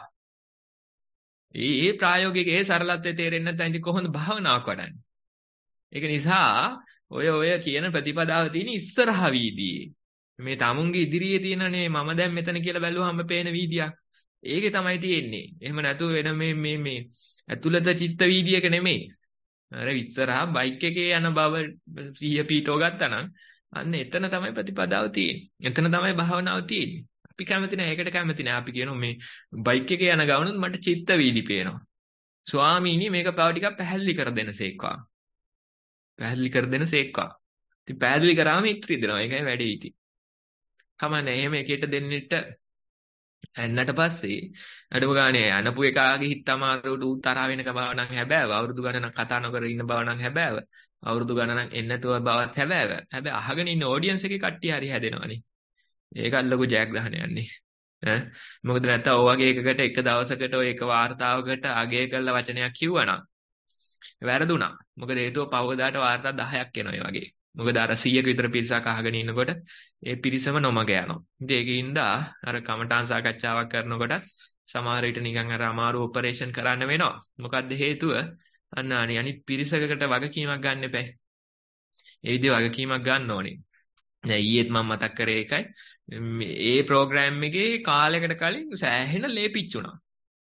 ඒ ප්‍රායෝගික ඒ සරලත්වයේ තේරෙන්නේ නැත්නම් ඉතින් කොහොමද භාවනාවක් වඩන්නේ? ඒක නිසා ඔය කියන ප්‍රතිපදාව තියෙන ඉස්සරහ වීදියේ. මේ tamunge ඉදිරියේ තියෙනනේ මම දැන් මෙතන කියලා බැලුවාම පේන වීදියක්. ඒකේ තමයි තියෙන්නේ. එහෙම නැතුව වෙන මේ ඇතුළත චිත්ත වීදියක නෙමෙයි. අර ඉස්සරහා බයික් එකේ යන බව 100 පීටෝ ගත්තා නම් අන්න එතන තමයි ප්‍රතිපදාව තියෙන්නේ. එතන තමයි භාවනාව තියෙන්නේ. අපි කැමති නැහැ. ඒකට කැමති නැහැ. අපි කියනවා මේ බයික් එකේ යන ගමනුත් මට චිත්ත වීදි පේනවා. ස්වාමීනි මේක තව ටිකක් පැහැදිලි කර දෙන්නසේක්වා. පැහැදිලි කර දෙන්නසේක්වා. ඉතින් පැහැදිලි කරාම ඉතිරි දෙනවා. ඒකයි වැඩේ ඉතින්. කමන්නේ. එහෙම එකට දෙන්නෙට එන්නට පස්සේ අඩුව ගානේ අනපු එකාගේ හිත අමාරුවට උ තරහ වෙනක බව නම් හැබෑව. අවුරුදු ගණනක් කතා නොකර ඉන්න බව නම් හැබෑව. අවුරුදු ගණනක් එන්න නැතුව බවත් හැබෑව. හැබැයි අහගෙන ඉන්න ඔඩියන්ස් එකේ කට්ටිය හරි හැදෙනවනේ. ඒකත් ලොකු ජයග්‍රහණයක් නේ. ඈ මොකද නැත්නම් ඔය වගේ එකකට එක දවසකට ඔය එක වார்த்தාවකට අගය කළ වචනයක් කිව්වනම් වැරදුනා. මොකද හේතුව පහවදාට වார்த்தා 10ක් එනවා ඒ වගේ. මොකද අර 100ක විතර පිරිසක් අහගෙන ඉන්නකොට ඒ පිරිසම නොමග යනවා. ඉතින් ඒකින්ද අර කමඨාන් සාකච්ඡාවක් කරනකොට සමහර විට නිකන් අර අමාරු ඔපරේෂන් කරන්න වෙනවා. මොකද්ද හේතුව? අන්න අනිත් පිරිසකට වගකීමක් ගන්න එපා. ඒ විදිහේ වගකීමක් ගන්න ඕනේ. දැන් ඊයේත් මම මතක් කරේ ඒකයි. මේ ප්‍රෝග්‍රෑම් එකේ කාලයකට කලින් සෑහෙන ලේපිච්චුණා.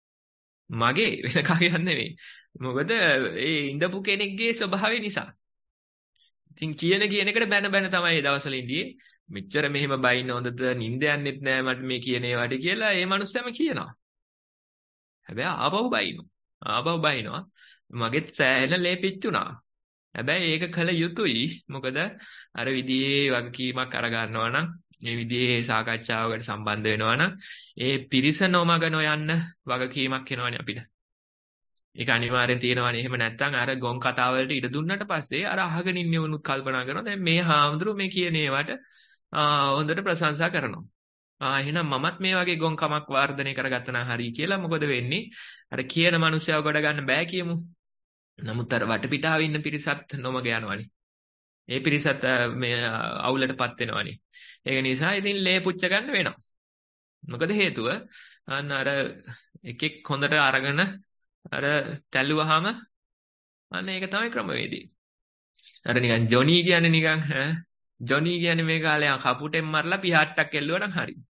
මගේ වෙන කාගේවත් නෙමෙයි. මොකද ඒ ඉඳපු කෙනෙක්ගේ ස්වභාවය නිසා. ඉතින් කියන එකට බැන තමයි ඒ දවස්වල ඉඳී මෙච්චර මෙහෙම බයින්න හොඳද නිින්ද යන්නෙත් නෑ මට මේ කියන ඒවාට කියලා ඒ මනුස්සයම කියනවා. හැබැයි ආපහු බයිනවා. මගෙත් සෑහෙන ලේපිච්චුණා. හැබැයි ඒක කළ යුතුයි. මොකද අර විදිහේ වගකීමක් අර ගන්නවා නම් මේ විදිහේ සාකච්ඡාවකට සම්බන්ධ වෙනවා නම් ඒ පිරිස නොමග නොයන්න වගකීමක් එනවනේ අපිට. ඒක අනිවාර්යෙන් තියෙනවානේ. එහෙම නැත්නම් අර ගොන් කතාව වලට ඉඩ දුන්නට පස්සේ අර අහගෙන ඉන්නේ වුණුත් කල්පනා කරනවා දැන් මේ හාමුදුරුවෝ මේ කියන ඒවට හොඳට ප්‍රශංසා කරනවා. එහෙනම් මමත් මේ වගේ ගොන්කමක් වර්ධනය කරගත්තා නම් හරි කියලා. මොකද වෙන්නේ? අර කියන මනුස්සයව ගොඩ ගන්න බෑ කියමු. නමුත් අර වටපිටාවේ ඉන්න පිරිසත් නොමග යනවනේ. ඒ පිරිසත් මේ අවුලටපත් වෙනවනේ. ඒක නිසා ඉතින් ලේ පුච්ච ගන්න වෙනවා. මොකද හේතුව අන්න අර එකෙක් හොඳට අරගෙන අර තැළුවහම අන්න ඒක තමයි ක්‍රමවේදී. අර නිකන් ජොනි කියන්නේ නිකන් ජොනි කියන්නේ මේ කාලේ කපුටෙන් මරලා පිහට්ටක් එල්ලුවා නම් හරි.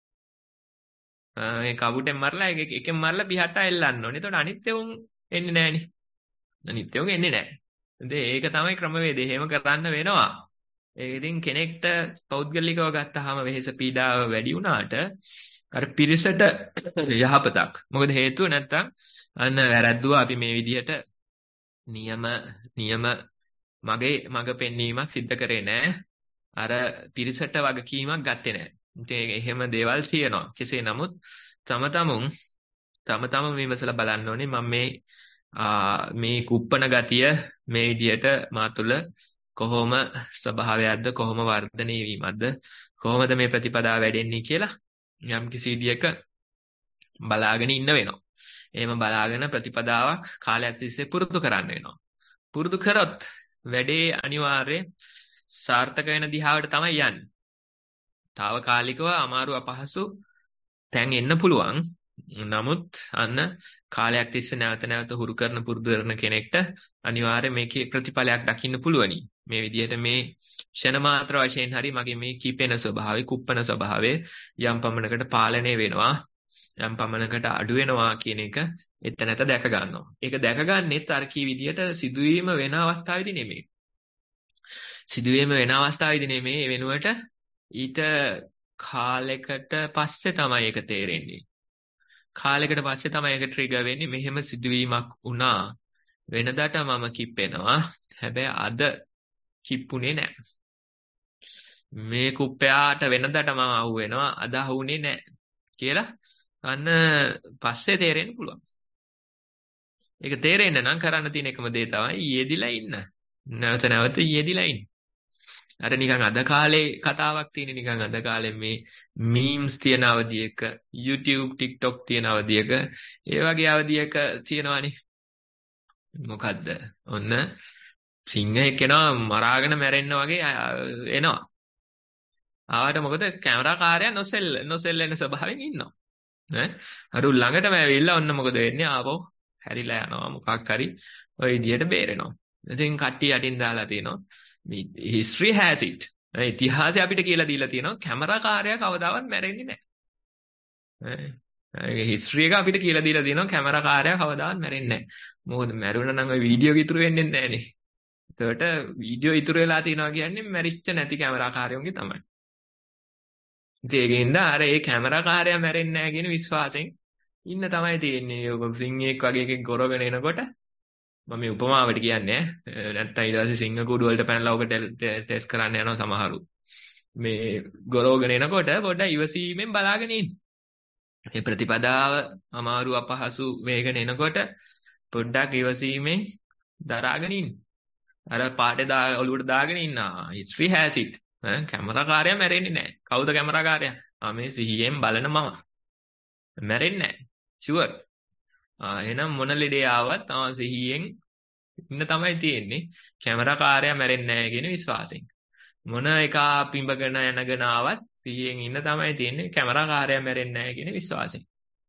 මේ කපුටෙන් මරලා එකෙන් මරලා පිහට්ට එල්ලන්න ඕනේ. එතකොට අනිත් ඒවා එන්නේ නැහනේ. අනිත් ඒවා එන්නේ නැහැ. ඒක තමයි ක්‍රමවේදය. එහෙම කරන්න වෙනවා. ඒක ඉතින් කෙනෙක්ට පෞද්ගලිකව ගත්තාම වෙහෙස පීඩාව වැඩි වුණාට අර පිරිසට යහපතක්. මොකද හේතුව නැත්තම් අන්න වැරද්දුවා අපි මේ විදිහට නියම මග පෙන්වීමක් සිද්ධ කරේ නැහැ. අර පිරිසට වගකීමක් ගත්තේ නැහැ. ඉතින් එහෙම දේවල් තියෙනවා. කෙසේ නමුත් තම තමන් විමසලා බලන්න ඕනේ මම මේ කුප්පන ගතිය මේ විදිහට මා තුළ කොහොම ස්වභාවයක්ද කොහොම වර්ධනය වීමක්ද කොහොමද මේ ප්‍රතිපදාව වැඩෙන්නේ කියලා යම් කිසි විදියක බලාගෙන ඉන්න වෙනවා. එහෙම බලාගෙන ප්‍රතිපදාවක් කාලයක් තිස්සේ පුරුදු කරන්න වෙනවා. පුරුදු කරොත් වැඩේ අනිවාර්යයෙන් සාර්ථක වෙන දිහාවට තමයි යන්නේ. తాවකාලිකව අමාරු අපහසු තැන් එන්න පුළුවන්. නමුත් අන්න කාලයක් තිස්සේ නැවත නැවත හුරු කරන පුරුදු කරන කෙනෙක්ට අනිවාර්යයෙන් මේකේ ප්‍රතිඵලයක් දකින්න පුළුවනි. මේ විදිහට මේ ක්ෂණ මාත්‍ර වශයෙන් හරි මගේ මේ කිපෙන ස්වභාවය, කුප්පන ස්වභාවය යම් පමණකට පාලනය වෙනවා, යම් පමණකට අඩු වෙනවා කියන එක එතනට දැක ගන්නවා. ඒක දැකගන්නෙත් අර කී විදිහට සිදුවීම වෙන අවස්ථාවේදී නෙමෙයි. සිදුවීම වෙන අවස්ථාවේදී නෙමෙයි, වෙනුවට ඊට කාලයකට පස්සේ තමයි ඒක තේරෙන්නේ. කාලයකට පස්සේ තමයි ඒක ට්‍රිගර් වෙන්නේ. මෙහෙම සිදුවීමක් වුණා. වෙනදාට මම කිප්පෙනවා. හැබැයි අද කිප්පුනේ නැහැ. මේ කුප්පයාට වෙනදාට මම අහු වෙනවා. අද අහුනේ නැහැ කියලා අන්න පස්සේ තේරෙන්න පුළුවන්. ඒක තේරෙන්න නම් කරන්න තියෙන එකම දේ තමයි යෙදිලා ඉන්න. නැවත නැවත යෙදිලා ඉන්න. අර නිකන් අද කාලේ කතාවක් තියෙන නිකන් අද කාලේ මේ මීම්ස් තියෙන අවධියක YouTube TikTok තියෙන අවධියක ඒ වගේ අවධියක තියෙනවානේ. මොකද්ද? ඔන්න සිංහෙක් එනවා මරාගෙන මැරෙන්න වගේ එනවා. ආවට මොකද කැමරාකාරයා නොසෙල්ලෙන ස්වභාවයෙන් ඉන්නවා. ඈ අර ළඟටම ඇවිල්ලා ඔන්න මොකද වෙන්නේ? ආපහු හැරිලා යනවා මොකක් හරි ওই විදියට බේරෙනවා. ඉතින් කට්ටිය යටින් දාලා තිනවා history has it. ඉතිහාසය අපිට කියලා දීලා තියෙනවා කැමරාකාරයා කවදාවත් මැරෙන්නේ නැහැ. හිස්ටරි එක අපිට කියලා දීලා තියෙනවා කැමරාකාරයා කවදාවත් මැරෙන්නේ නැහැ. මොකද මැරුණා නම් ওই වීඩියෝ ඉතුරු වෙන්නේ නැහනේ. ඒකට වීඩියෝ ඉතුරු වෙලා තියෙනවා කියන්නේ මැරිච්ච නැති කැමරාකාරයෝන්ගේ තමයි. ඒකින්ද අර ඒ කැමරාකාරයා මැරෙන්නේ නැහැ කියන විශ්වාසයෙන් ඉන්න තමයි තියෙන්නේ. ඔය සිංහෙක් වගේ එකෙක් ගොරගෙන එනකොට මම මේ උපමාවට කියන්නේ නැත්තම් ඊට පස්සේ සිංහ කුඩු වලට පැනලා ඔක ටෙස්ට් කරන්න යනවා සමහරු. මේ ගොරවගෙන එනකොට පොඩ්ඩක් ඉවසීමෙන් බලාගෙන ඉන්න. මේ ප්‍රතිපදාව අමාරු අපහසු වේගන එනකොට පොඩ්ඩක් ඉවසීමෙන් දරාගෙන ඉන්න. අර පාටේ ඔලුවට දාගෙන ඉන්නා. history has it. කැමරාකාරයා මැරෙන්නේ නැහැ. කවුද කැමරාකාරයා? මේ සිහියෙන් බලන මම. මැරෙන්නේ නැහැ. sure. එහෙනම් මොන ලෙඩේ ආවත් සිහියෙන් ඉන්න තමයි තියෙන්නේ. කැමරාකාරයා මැරෙන්නේ නැහැ කියන විශ්වාසයෙන්. මොන එක පිඹගෙන යනගෙන ආවත් සිහියෙන් ඉන්න තමයි තියෙන්නේ. කැමරාකාරයා මැරෙන්නේ නැහැ කියන විශ්වාසයෙන්.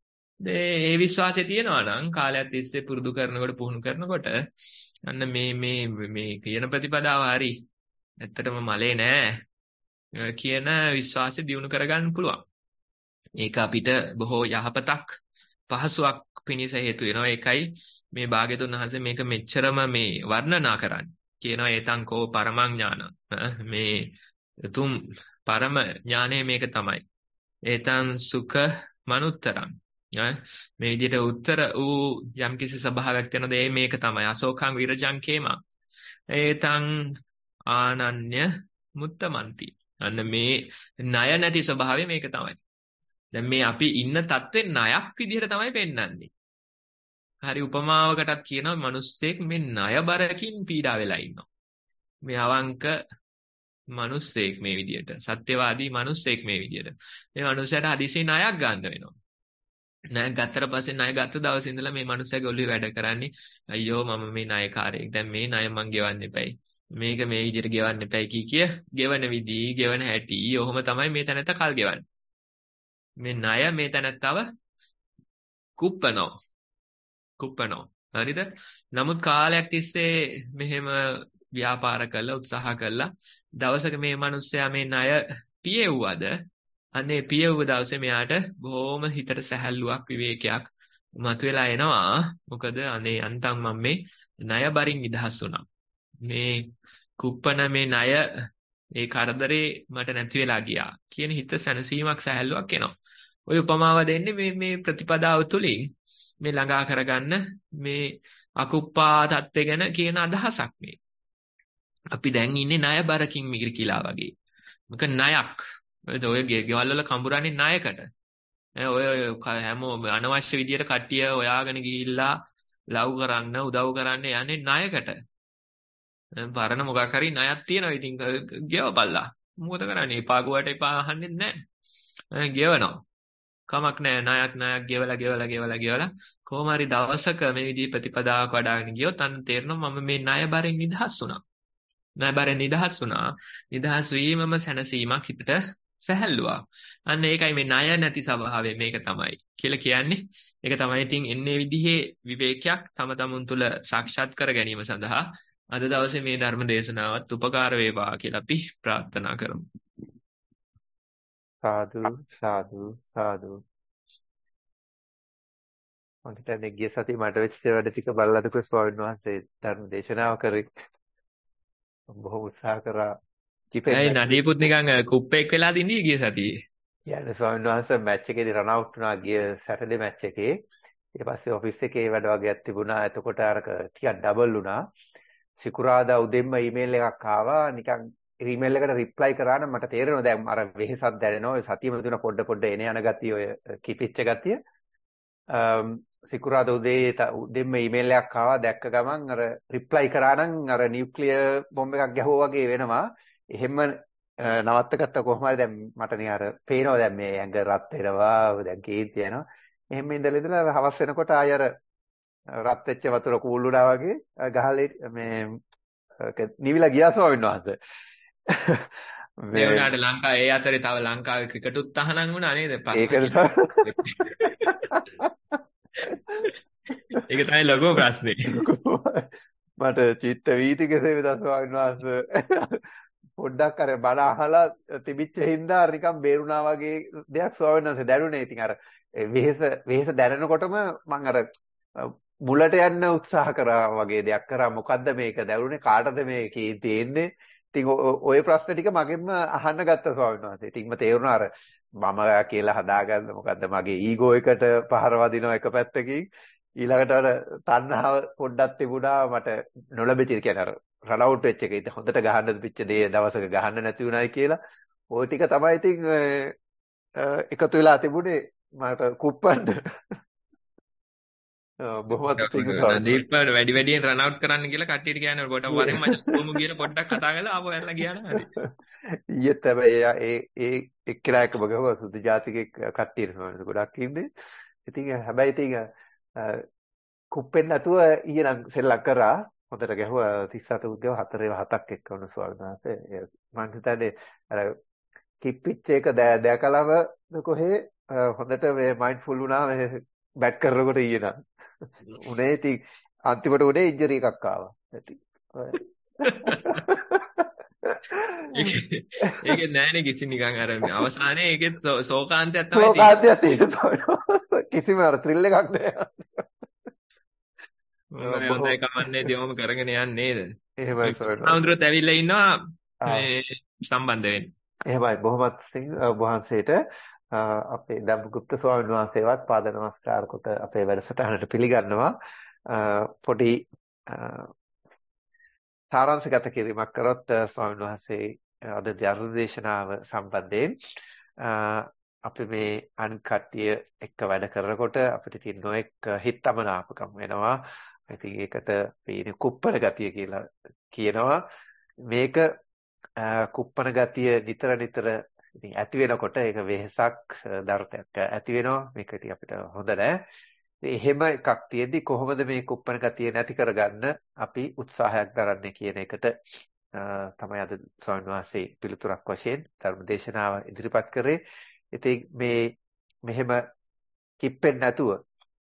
ඒ විශ්වාසය තියෙනවා නම් කාලයක් තිස්සේ පුරුදු කරනකොට පුහුණු කරනකොට අන්න මේ කියන ප්‍රතිපදාව හරි ඇත්තටම මලේ නෑ කියන විශ්වාසය දියුණු කරගන්න පුළුවන්. ඒක අපිට බොහෝ යහපතක් පහසුවක් පිණිස හේතු වෙනවා. ඒකයි මේ භාග්‍යතුන් වහන්සේ මේක මෙච්චරම මේ වර්ණනා කරන්නේ. කියනවා ඒතංකෝ පරමං ඥාන. මේ තුම් පරම ඥානය මේක තමයි. ඒතං සුඛ මනුත්තරං. මේ විදිහට උත්තර වූ යම්කිසි ස්වභාවයක් තියෙනද ඒ මේක තමයි. අශෝකං විරජං කේමං. ඒතං ආනන්‍ය මුත්තමන්ති. අන්න මේ ණය නැති ස්වභාවය මේක තමයි. දැන් මේ අපි ඉන්න තත්ත්වේ ණයක් විදිහට තමයි පෙන්වන්නේ. හරි උපමාවකටත් කියනවා මිනිස්සෙක් මේ ණය බරකින් පීඩා වෙලා ඉන්නවා. මේ අවංක මිනිස්සෙක් මේ විදිහට සත්‍යවාදී මිනිස්සෙක් මේ විදිහට. මේ මිනිස්සයාට හදිසියේ ණයක් ගන්න වෙනවා. ණය ගත්තට පස්සේ ණය ගත්ත දවසේ ඉඳලා මේ මිනිස්සයාගේ ඔළුවේ වැඩ කරන්නේ අයියෝ මම මේ ණයකාරයෙක්. දැන් මේ ණය මං ගෙවන්න එපයි. මේක මේ විදිහට ගෙවන්න එපයි කිය ගෙවන විදි ගෙවන හැටි ඔහොම තමයි මේ තැනත්ත කල් ගෙවන්නේ. මේ ණය මේ තැනත්තව කුප්පනෝ හරිද? නමුත් කාලයක් තිස්සේ මෙහෙම ව්‍යාපාර කළා උත්සාහ කළා දවසක මේ මිනිස්සයා මේ ණය පියෙව්වද අනේ පියෙව්ව දවසේ මෙයාට බොහොම හිතට සැහැල්ලුවක් විවේකයක් මතුවලා එනවා. මොකද අනේ අන්තම් මම මේ ණය බරින් නිදහස් වුණා. මේ කුප්පන මේ ණය ඒ කරදරේ මට නැති වෙලා ගියා කියන හිත සැනසීමක් සැහැල්ලුවක් එනවා. ඔය උපමාව දෙන්නේ මේ ප්‍රතිපදාව තුළින් මේ ළඟා කරගන්න මේ අකුප්පා තත්ත්වය ගැන කියන අදහසක් මේ. අපි දැන් ඉන්නේ ණය බරකින් මිරිකිලා වගේ. මොකද ණයක්. ඔය ගෙවල් වල කඹරන්නේ ණයකට. ඔය හැමෝම අනවශ්‍ය විදියට කට්ටිය හොයාගෙන ගිහිල්ලා ලව් කරන්න උදව් කරන්න යන්නේ ණයකට. පරණ මොකක් හරි ණයක් තියෙනවා. ඉතින් ගෙවපල්ලා. මොකද කරන්නේ? එපා ගුවට එපා අහන්නේ නැහැ. ගෙවනවා. කමක් නැහැ. ණයක් ගෙවලා කොහොම හරි දවසක මේ විදිහේ ප්‍රතිපදාවක් වඩ아가ගෙන ගියොත් අන්න තේරෙනවා මම මේ ණය බරෙන් නිදහස් වුණා. ණය බරෙන් නිදහස් වුණා. නිදහස් වීමම සැනසීමක් හිතට සැහැල්ලුවක්. අන්න ඒකයි මේ ණය නැති ස්වභාවය මේක තමයි කියලා කියන්නේ. ඒක තමයි ඉතින් එන්නේ විදිහේ විවේකයක් තම තමුන් තුළ සාක්ෂාත් කර ගැනීම සඳහා අද දවසේ මේ ධර්ම දේශනාවත් උපකාර වේවා කියලා අපි ප්‍රාර්ථනා කරමු. සාදු සාදු සාදු. මම හිතන්නේ ගිය සතියේ මට වෙච්ච වැඩ ටික බලලාද කො ස්වාමීන් වහන්සේ ධර්ම දේශනාව කරේ. බොහොම උත්සාහ කරා කිපෙන්න. ඇයි නඩේපුත් නිකන් කුප්පෙක් වෙලා දින්නේ ගිය සතියේ. කියන්නේ ස්වාමීන් වහන්සේ මැච් එකේදී රන් අවුට් වුණා ගිය සැටර්ඩේ මැච් එකේ. ඊට පස්සේ ඔෆිස් එකේ වැඩ වගේක් තිබුණා. එතකොට අරක ටිකක් ඩබල් වුණා. සිකුරාදා උදෙන්ම ඊමේල් එකක් ආවා. නිකන් ඊමේල් එකට රිප්ලයි කරා නම් මට තේරෙනවා දැන් අර වෙහෙසක් දැනෙනවා. ඔය සතියෙම දුන පොඩ එන යන ගතිය ඔය කිපිච්ච ගතිය. සිකුරාදා උදෙන්ම ඊමේල් එකක් ආවා. දැක්ක ගමන් අර රිප්ලයි කරා නම් අර නියුක්ලියර් බෝම්බ එකක් ගැහුවා වගේ වෙනවා. එහෙම නවත්ත ගත්ත කොහොම හරි දැන් මට නේ අර පේනවා දැන් මේ ඇඟ රත් වෙනවා. දැන් කීර්ති යනවා. එහෙම ඉඳලා හවස් වෙනකොට ආය අර රත් වෙච්ච වතුර කූල් වුණා වගේ ගහලේ මේ නිවිලා ගියා ස්වාමීන් වහන්සේ. මේ වුණාට ලංකාවේ ඒ අතරේ තව ලංකාවේ ක්‍රිකටුත් තහනම් වුණා නේද? ඒක නිසා ඒක තමයි ලොකුම ප්‍රශ්නේ. මට චිත්ත වීති කෙසේ වෙතත් ස්වාමීන් වහන්සේ පොඩ්ඩක් අර බණ අහලා තිබිච්ච හින්දා නිකන් බේරුණා වගේ දෙයක් ස්වාමීන් වහන්සේ දැනුනේ. ඉතින් අර වෙහෙස දැනෙනකොටම මම අර මුලට යන්න උත්සාහ කරා වගේ දෙයක් කරා. මොකද්ද මේක දැනුනේ? කාටද මේකේ තියෙන්නේ? ඉතින් ওই ප්‍රශ්න ටික මගෙන්ම අහන්න ගත්තා ස්වාමීන් වහන්සේ. ඉතින්ම තේරුණා අර මම කියලා හදාගන්න මොකද්ද මගේ ඊගෝ එකට පහර වදිනවා එක පැත්තකින්. ඊළඟට අර තණ්හාව පොඩ්ඩක් තිබුණා මට නොලැබෙච්ච කියන්නේ අර රන් අවුට් වෙච්ච එක. ඉතින් හොඳට ගහන්න පිච්ච දේ දවසක ගහන්න නැති වුණායි කියලා. ওই ටික තමයි ඉතින් එකතු වෙලා තිබුණේ මට කුප්පන්න. බොහොමත් නදීප් වැඩි වැඩියෙන් රන් අවුට් කරන්න කියලා කට්ටියට කියන්නේ පොඩක් වරෙන් මචං කොහොම කියලා පොඩ්ඩක් කතා කරලා ආපහු යන්න ගියා නම් හරි. ඊයේත් හැබැයි ඒ එක්කලා එක බගව සුදු ජාතිකෙක් කට්ටියට සමහර ගොඩක් ඉන්නේ. ඉතින් හැබැයි ඉතින් කුප්පෙන් නැතුව ඊයේ නම් සෙල්ලම් කරා. හොඳට ගැහුවා 37 උදේව 4-7ක් එක්ක වුණ ස්වාමීන් වහන්සේ. මම හිතන්නේ අර කිප්පිච් එක දැකලම කොහේ හොඳට මේ මයින්ඩ්ෆුල් වුණා මේ බැට් කරනකොට ඊයේ නම්. උනේ ඉතින් අන්තිමට උනේ ඉන්ජරි එකක් ආවා. ඇති. ඒක නෑනේ කිසි නිකන් අර අවසානයේ ඒකේ ශෝකාන්තයක් තමයි ශෝකාන්තයක් තියෙනවා. කිසිම අර ත්‍රිල් එකක් නෑ. හොඳයි කමන්නේ දියවම කරගෙන යන්නේ නේද? එහෙමයි සර්. ආන්දරත් ඇවිල්ලා ඉන්නවා මේ සම්බන්ධ වෙන්න. එහෙමයි බොහොමත් වහන්සේට අපේ ධම්මගුප්ත ස්වාමීන් වහන්සේවත් පාද නමස්කාර කොට අපේ වැඩසටහනට පිළිගන්නවා. පොඩි සාරාංශගත කිරීමක් කරොත් ස්වාමීන් වහන්සේ අද ධර්ම දේශනාව සම්බන්ධයෙන් අපි මේ අන් කට්ටිය එක්ක වැඩ කරනකොට අපිට තියෙන නොඑක් හිතමනාපකම් වෙනවා. ඉතින් ඒකට පේන්නේ කුප්පන ගතිය කියලා කියනවා. මේක කුප්පන ගතිය නිතර ඉතින් ඇති වෙනකොට ඒක වෙහසක් දරතයක් ඇති වෙනවා. මේක ඉතින් අපිට හොඳ නෑ. එහෙම එකක් තියෙද්දි කොහොමද මේ කුප්පන ගතිය නැති කරගන්න අපි උත්සාහයක් දරන්නේ කියන එකට තමයි අද ස්වාමීන් වහන්සේ පිළිතුරක් වශයෙන් ධර්ම දේශනාව ඉදිරිපත් කරේ. ඉතින් මෙහෙම කිප්පෙන්නේ නැතුව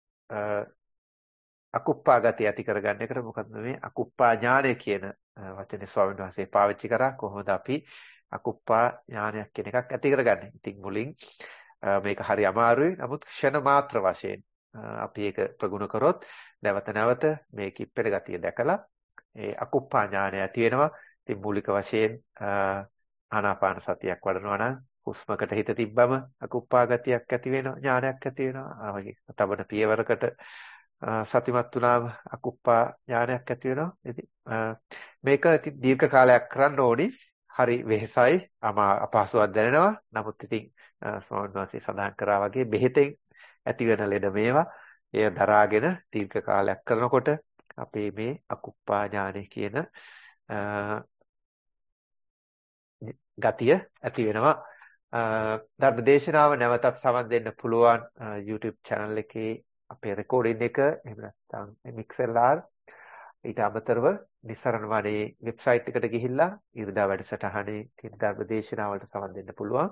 අකුප්පා ගතිය ඇති කරගන්න එකට මොකද්ද මේ අකුප්පා ඥානය කියන වචනේ ස්වාමීන් වහන්සේ පාවිච්චි කරා. කොහොමද අපි අකුප්පා ඥානයක් කියන එකක් ඇති කරගන්නේ? ඉතින් මුලින් මේක හරි අමාරුයි. නමුත් ක්ෂණ මාත්‍ර වශයෙන් අපි ඒක ප්‍රගුණ කරොත් නැවත මේ කිප්පෙන ගතිය දැකලා ඒ අකුප්පා ඥානය ඇති වෙනවා. ඉතින් මූලික වශයෙන් ආනාපාන සතියක් වඩනවා නම් හුස්මකට හිත තිබ්බම අකුප්පා ගතියක් ඇති වෙනවා, ඥානයක් ඇති වෙනවා. වගේ තබන පියවරකට සතිමත් වුණාම අකුප්පා ඥානයක් ඇති වෙනවා. ඉතින් මේක ඉතින් දීර්ඝ කාලයක් කරන්න ඕනි. හරි වෙහෙසයි, අපහසුවක් දැනෙනවා. නමුත් ඉතින් ස්වාමීන් වහන්සේ සඳහන් කරා වගේ බෙහෙතෙන් ඇති වෙන ලෙඩ මේවා එය දරාගෙන දීර්ඝ කාලයක් කරනකොට අපේ මේ අකුප්පා ඥානය කියන ගතිය ඇති වෙනවා. ධර්ම දේශනාව නැවතත් සවන් දෙන්න පුළුවන් YouTube channel එකේ අපේ රෙකෝඩින් එක එහෙම නැත්නම් MixLR ඊට අමතරව නිසරණ වනේ වෙබ්සයිට් එකට ගිහිල්ලා ඉරිදා වැඩසටහනේ තියෙන ධර්ම දේශනාවලට සවන් දෙන්න පුළුවන්.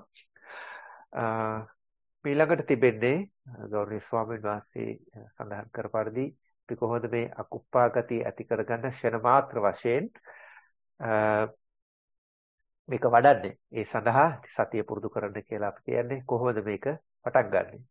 ඊළඟට තිබෙන්නේ ගෞරවනීය ස්වාමීන් වහන්සේ සඳහන් කර පරිදි අපි කොහොමද මේ අකුප්පා ගතිය ඇති කරගන්න ක්ෂණ මාත්‍ර වශයෙන් මේක වඩන්නේ. ඒ සඳහා සතිය පුරුදු කරන්න කියලා අපි කියන්නේ කොහොමද මේක පටන් ගන්නෙ.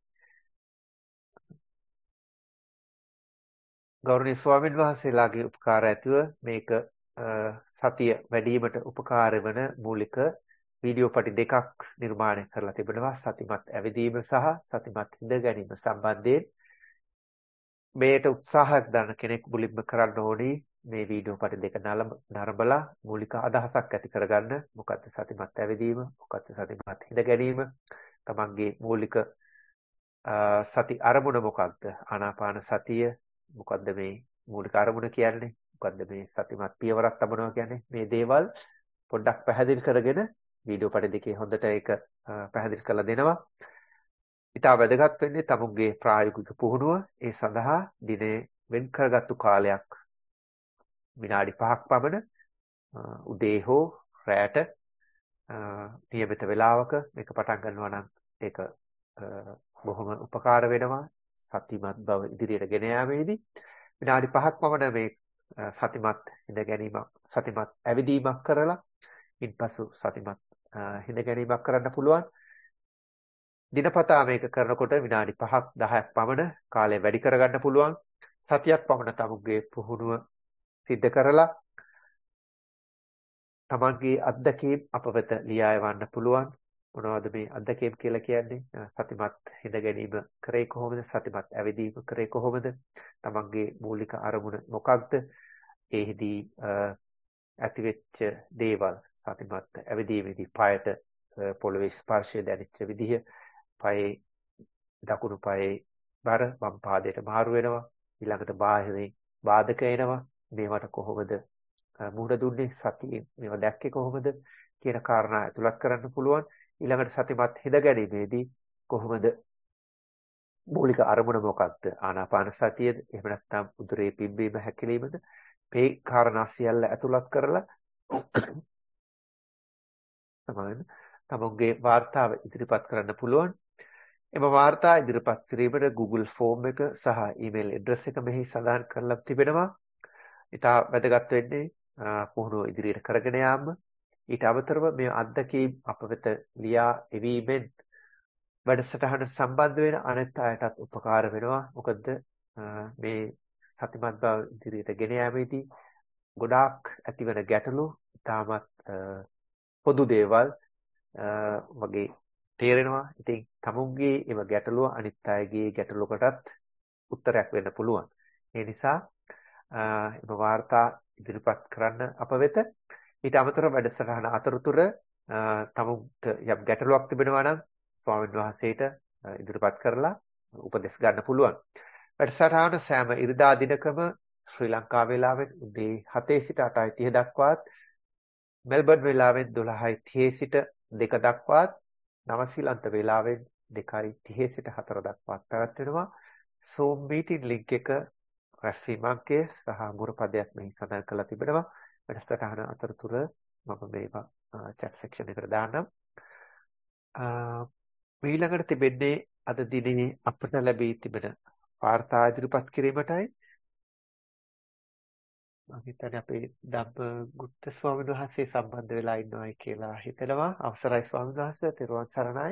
ගෞරවනීය ස්වාමීන් වහන්සේලාගේ උපකාර ඇතුව මේක සතිය වැඩිවීමට උපකාර වන මූලික වීඩියෝ පටි දෙකක් නිර්මාණය කරලා තිබෙනවා. සතිමත් ඇවිදීම සහ සතිමත් හිඳ ගැනීම සම්බන්ධයෙන් මේට උත්සාහයක් දරන කෙනෙක් මුලින්ම කරන්න ඕනි මේ වීඩියෝ පටි දෙක නරඹලා මූලික අදහසක් ඇති කරගන්න. මොකක්ද සතිමත් ඇවිදීම, මොකක්ද සතිමත් හිඳ ගැනීම, තමන්ගේ මූලික සති අරමුණ මොකක්ද, ආනාපාන සතිය මොකක්ද මේ මූලික අරමුණ කියන්නේ, මොකක්ද මේ සතිමත් පියවරක් තබනවා කියන්නේ, මේ දේවල් පොඩ්ඩක් පැහැදිලි කරගෙන වීඩියෝ පටි දෙකේ හොඳට ඒක පැහැදිලි කරලා දෙනවා. ඉතා වැදගත් වෙන්නේ තමුන්ගේ ප්‍රායෝගික පුහුණුව. ඒ සඳහා දිනේ වෙන් කරගත්තු කාලයක් විනාඩි 5ක් පමණ උදේ හෝ රැයට නියමිත වේලාවක මේක පටන් ගන්නවා නම් ඒක බොහොම උපකාර වෙනවා. සතිමත් බව ඉදිරියට ගෙන යාමේදී විනාඩි 5ක් පමණ මේ සතිමත් හිඳ ගැනීමක්, සතිමත් ඇවිදීමක් කරලා ඉන්පසු සතිමත් හිඳ ගැනීමක් කරන්න පුළුවන්. දිනපතා මේක කරනකොට විනාඩි 5ක් 10ක් පමණ කාලය වැඩි කරගන්න පුළුවන්. සතියක් පමණ තමුන්ගේ පුහුණුව සිද්ධ කරලා තමන්ගේ අත්දැකීම් අප වෙත ලියා එවන්න පුළුවන්. මොනවද මේ අත්දැකීම් කියලා කියන්නේ? සතිමත් හිඳ ගැනීම කරේ කොහොමද? සතිමත් ඇවිදීම කරේ කොහොමද? තමන්ගේ මූලික අරමුණ මොකක්ද? එෙහිදී ඇතිවෙච්ච දේවල් සතිමත් ඇවිදීමේදී පායට පොළවේ ස්පර්ශය දැනෙච්ච විදිහ, පායේ දකුණු පායේ බර වම් පාදයට මාරු වෙනවා. ඊළඟට බාහිරින් බාධක එනවා. මේවට කොහොමද මුහුණ දුන්නේ? සතියෙන් මේවා දැක්කේ කොහොමද කියන කාරණා ඇතුළත් කරන්න පුළුවන්. ඊළඟට සතිමත් හිඳ ගැනීමේදී කොහොමද මූලික අරමුණ මොකක්ද? ආනාපාන සතියද? එහෙම නැත්නම් උදරේ පිම්බීම හැකිලීමද? මේ කාරණා සියල්ල ඇතුළත් කරලා තමන්ගේ වාර්තාව ඉදිරිපත් කරන්න පුළුවන්. එම වාර්තා ඉදිරිපත් කිරීමට Google ෆෝම් එක සහ ඊමේල් ඇඩ්‍රස් එක මෙහි සඳහන් කරලා තිබෙනවා. ඉතා වැදගත් වෙන්නේ පුහුණුව ඉදිරියට කරගෙන යාම. ඊට අමතරව මේ අත්දැකීම් අප වෙත ලියා එවීමෙන් වැඩසටහන සම්බන්ධ වෙන අනෙක් අයටත් උපකාර වෙනවා. මොකද මේ සතිමත් බව ඉදිරියට ගෙන යාමේදී ගොඩාක් ඇතිවන ගැටලු ඉතාමත් පොදු දේවල් වගේ තේරෙනවා. ඉතින් තමුන්ගේ ඒව ගැටලුව අනිත් අයගේ ගැටලුවකටත් උත්තරයක් වෙන්න පුළුවන්. ඒ නිසා එම වාර්තා ඉදිරිපත් කරන්න අප වෙත. ඊට අමතරව වැඩසටහන අතරතුර තමුන්ට යම් ගැටලුවක් තිබෙනවා නම් ස්වාමීන් වහන්සේට ඉදිරිපත් කරලා උපදෙස් ගන්න පුළුවන්. වැඩසටහන සෑම ඉරිදා දිනකම ශ්‍රී ලංකා වේලාවෙන් උදේ 7 සිට 8:30 දක්වාත්, මෙල්බර්න් වේලාවෙන් 12:30 සිට 2 දක්වාත්, නවසීලන්ත වේලාවෙන් 2:30 සිට 4 දක්වාත් පැවැත්වෙනවා. Zoom meeting link එක රැස්වීම අංකය සහ මුරපදයක් මෙහි සඳහන් කරලා තිබෙනවා. වැඩසටහන අතරතුර මම මේවා chat section එකට දාන්නම්. ඊළඟට තිබෙන්නේ අද දිනේ අපට ලැබී තිබෙන වාර්තා ඉදිරිපත් කිරීමටයි. මම හිතන්නේ අපේ ධම්මගුත්ත ස්වාමීන් වහන්සේ සම්බන්ධ වෙලා ඉන්නවයි කියලා හිතනවා. අවසරයි ස්වාමීන් වහන්සේ, තෙරුවන් සරණයි.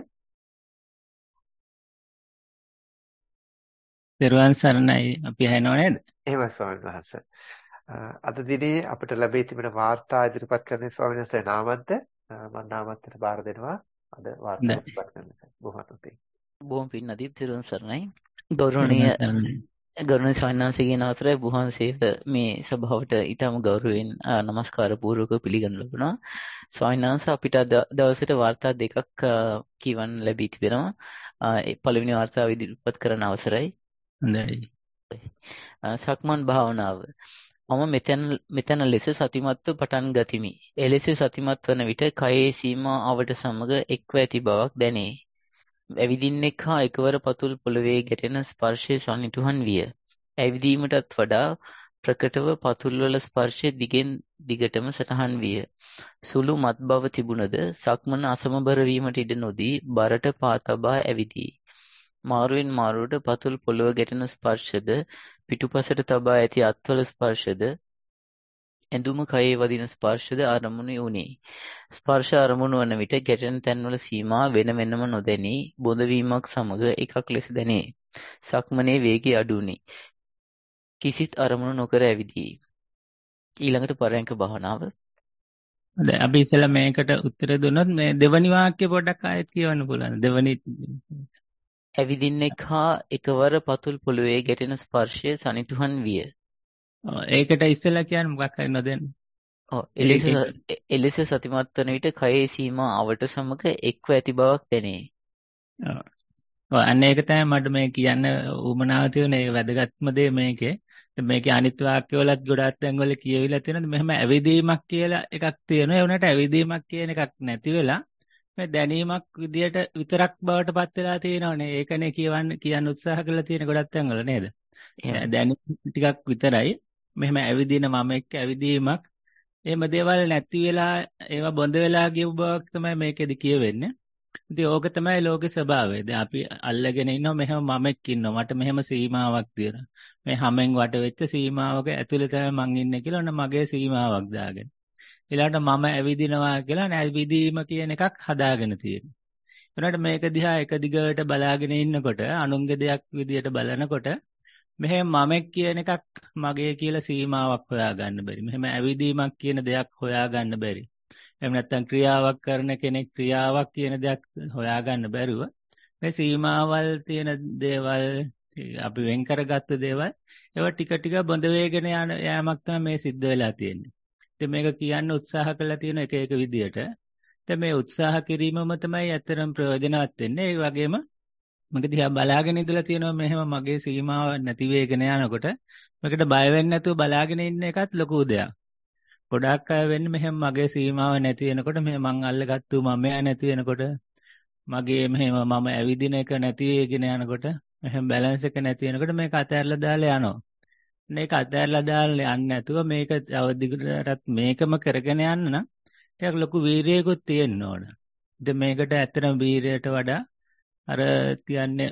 තෙරුවන් සරණයි. අපි ඇහෙනව නේද? එහෙමයි ස්වාමීන් වහන්සේ. අද දිනේ අපට ලැබී තිබෙන වාර්තා ඉදිරිපත් කරන ස්වාමීන් වහන්සේ නාමන්ත මම නාමන්තට බාර දෙනවා. අද වාර්තා ඉදිරිපත් කරන්න. බොහොම තුතියි. බොහොම පින් අදීප් තෙරුවන් සරණයි. ගෞරවනීය ස්වාමීන් වහන්සේගේ අවසරයි වහන්සේව මේ සභාවට ඊටම ගෞරවයෙන් নমස්කාර පූර්වකව පිළිගනු ලබනවා. ස්වාමීන් වහන්සේ අපිට දවසට වාර්තා දෙකක් කියවන්න ලැබී තිබෙනවා. පළවෙනි වාර්තාව ඉදිරිපත් කරන අවසරයි. හොඳයි. සක්මන් භාවනාව. මම මෙතන ලෙස සතිමත්ව පටන් ගතිමි. එලෙස සතිමත් වන විට කයේ සීමාවට සමග එක්ව ඇති බවක් දැනේ. ඇවිදින්නෙක් හා එකවර පතුල් පොළවේ ගැටෙන ස්පර්ශය සනිටුහන් විය. ඇවිදීමටත් වඩා ප්‍රකටව පතුල්වල ස්පර්ශය දිගෙන් දිගටම සටහන් විය. සුළු මත් බව තිබුණද සක්මන අසමබර වීමට ඉඩ නොදී බරට පා තබා ඇවිදී. මාරුවෙන් මාරුවට පතුල් පොළව ගැටෙන ස්පර්ශද පිටුපසට තබා ඇති අත්වල ස්පර්ශද ඇඳුම කයේ වදින ස්පර්ශද අරමුණු වුණේ. ස්පර්ශ අරමුණු වන විට ගැටෙන තැන්වල සීමා වෙන වෙනම නොදැනී බොඳවීමක් සමග එකක් ලෙස දැනේ. සක්මනේ වේගය අඩු වුණි. කිසිත් අරමුණු නොකර ඇවිදී. ඊළඟට පරයන්ක භාවනාව. දැන් අපි ඉස්සෙල්ලා මේකට උත්තර දුන්නොත් මේ දෙවනි වාක්‍ය පොඩ්ඩක් ආයෙත් කියවන්න පුළුවන්. දෙවනි ඇවිදින්නෙක් හා එකවර පතුල් පොළවේ ගැටෙන ස්පර්ශය සනිටුහන් විය. ඒකට ඉස්සෙල්ලා කියන්නේ මොකක් හරි නොදෙන්න. එලෙස සතිමත් වන විට කයේ සීමා අවට සමග එක්ව ඇති බවක් දැනේ. අන්න ඒක තමයි මට මේ කියන්න උමනාව තියෙන ඒ වැදගත්ම දේ මේකේ. මේකේ අනිත් වාක්‍යවලත් ගොඩාක් තැන්වල කියවිලා තියෙනවා මෙහෙම ඇවිදීමක් කියලා එකක් තියෙනවා. ඒ වුණාට ඇවිදීමක් කියන එකක් නැති වෙලා මේ දැනීමක් විදියට විතරක් බවට පත් වෙලා තියෙනවනේ. ඒකනේ කියන්න උත්සාහ කරලා තියෙන ගොඩක් තැන්වල නේද? දැනීම ටිකක් විතරයි. මෙහෙම ඇවිදින මම එක්ක ඇවිදීමක් එහෙම දේවල් නැති වෙලා ඒවා බොඳ වෙලා ගිය බවක් තමයි මේකෙදි කියවෙන්නේ. ඉතින් ඕක තමයි ලෝකේ ස්වභාවය. දැන් අපි අල්ලගෙන ඉන්නවා මෙහෙම මමෙක් ඉන්නවා. මට මෙහෙම සීමාවක් තියෙනවා. මේ හැමෙන් වට වෙච්ච සීමාවක ඇතුලේ තමයි මං ඉන්නේ කියලා ඔන්න මගේ සීමාවක් දාගෙන. ඊළඟට මම ඇවිදිනවා කියලා ඇවිදීම කියන එකක් හදාගෙන තියෙනවා. ඒනට මේක දිහා එක දිගට බලාගෙන ඉන්නකොට අනුන්ගේ දෙයක් විදියට බලනකොට මෙහෙම මමෙක් කියන එකක් මගේ කියලා සීමාවක් හොයාගන්න බැරි. මෙහෙම ඇවිදීමක් කියන දෙයක් හොයාගන්න බැරි. එහෙම නැත්නම් ක්‍රියාවක් කරන කෙනෙක් ක්‍රියාවක් කියන දෙයක් හොයාගන්න බැරුව මේ සීමාවල් තියෙන දේවල් අපි වෙන් කරගත්ත දේවල් ඒවා ටික ටික බොඳ වේගෙන යෑමක් තමයි මේ සිද්ධ වෙලා තියෙන්නේ. ඉතින් මේක කියන්න උත්සාහ කළා තියෙන එක විදියට. ඉතින් මේ උත්සාහ කිරීමම තමයි ඇත්තටම ප්‍රයෝජනවත් වෙන්නේ. ඒ වගේම මම දිහා බලාගෙන ඉඳලා තියෙනවා මෙහෙම මගේ සීමාව නැති වෙගෙන යනකොට මේකට බය වෙන්නේ නැතුව බලාගෙන ඉන්න එකත් ලොකු දෙයක්. ගොඩාක් අය වෙන්නේ මෙහෙම මගේ සීමාව නැති වෙනකොට මෙහෙම මං අල්ලගත්තු මමයා නැති වෙනකොට මගේ මෙහෙම මම ඇවිදින එක නැති වෙගෙන යනකොට මෙහෙම බැලන්ස් එක නැති වෙනකොට මේක අතහැරලා දාලා යනවා. මේක අතහැරලා දාලා යන්නේ නැතුව මේක අවදිකටත් මේකම කරගෙන යන්න නම් ටිකක් ලොකු වීරියකුත් තියෙන්න ඕන. ඉතින් මේකට ඇත්තටම වීරියට වඩා අර කියන්නේ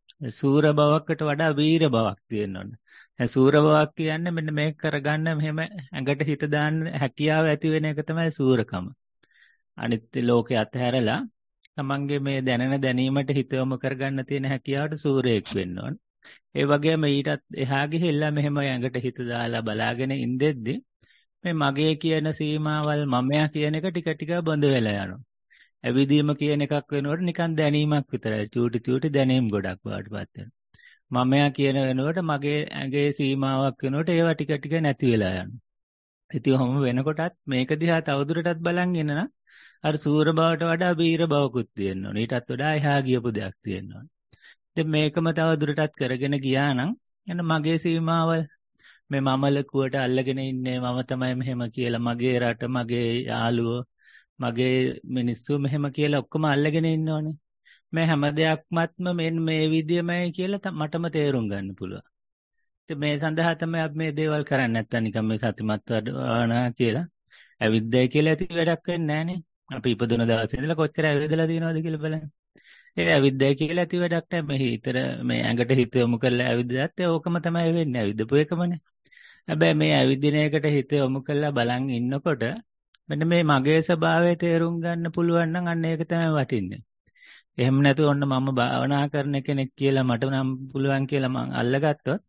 සූර බවකට වඩා වීර බවක් තියෙන්න ඕන. සූර බවක් කියන්නේ මෙන්න මේක කරගන්න මෙහෙම ඇඟට හිත දාන්න හැකියාව ඇති වෙන එක තමයි සූරකම. අනිත් ලෝකේ අතහැරලා තමන්ගේ මේ දැනෙන දැනීමට හිත යොමු කරගන්න තියෙන හැකියාවට සූරයෙක් වෙන්න ඕන. ඒ වගේම ඊටත් එහා ගිහිල්ලා මෙහෙම ඇඟට හිත දාලා බලාගෙන ඉඳෙද්දි මේ මගේ කියන සීමාවල් මමයා කියන එක ටික ටික බඳ වෙලා යනවා. ඇවිදීම කියන එකක් වෙනකොට නිකන් දැනීමක් විතරයි. චූටි දැනීම් ගොඩක් වඩපත් වෙනවා. මමයා කියන වෙනකොට මගේ ඇඟේ සීමාවක් වෙනකොට ඒවා ටික ටික නැති වෙලා යනවා. ඉතින් ඔහොම වෙනකොටත් මේක දිහා තවදුරටත් බලන් ඉන්න නම් අර සූර බවට වඩා වීර බවකුත් තියෙන්න ඕනේ. ඊටත් වඩා එහා ගියපු දෙයක් තියෙන්න ඕනේ. ඉතින් මේකම තවදුරටත් කරගෙන ගියා නම් එන්න මගේ සීමාවල් මේ මම ලකුවට අල්ලගෙන ඉන්නේ මම තමයි මෙහෙම කියලා මගේ රට මගේ යාළුවෝ මගේ මිනිස්සු මෙහෙම කියලා ඔක්කොම අල්ලගෙන ඉන්නෝනේ. මේ හැම දෙයක්මත්ම මේ විදියමයි කියලා මටම තේරුම් ගන්න පුළුවන්. ඉතින් මේ සඳහා තමයි අපි මේ දේවල් කරන්නේ. නැත්තම් නිකන් මේ සතිමත් වඩනවා කියලා ඇවිද්දයි කියලා ඇති වැඩක් වෙන්නේ නැහනේ. අපි ඉපදුන දවසේ ඉඳලා කොච්චර ඇවිදලා තියෙනවද කියලා බලන්න. ඒ ඇවිද්දයි කියලා ඇති වැඩක් නැහැ. මේ හිතර මේ ඇඟට හිත යොමු කරලා ඇවිද්දාත් ඕකම තමයි වෙන්නේ. ඇවිදපු එකමනේ. හැබැයි මේ ඇවිදින එකට හිත යොමු කරලා බලන් ඉන්නකොට මෙන්න මේ මගේ ස්වභාවය තේරුම් ගන්න පුළුවන් නම් අන්න ඒක තමයි වටින්නේ. එහෙම නැතුව ඔන්න මම භාවනා කරන කෙනෙක් කියලා මට නම් පුළුවන් කියලා මං අල්ලගත්තොත්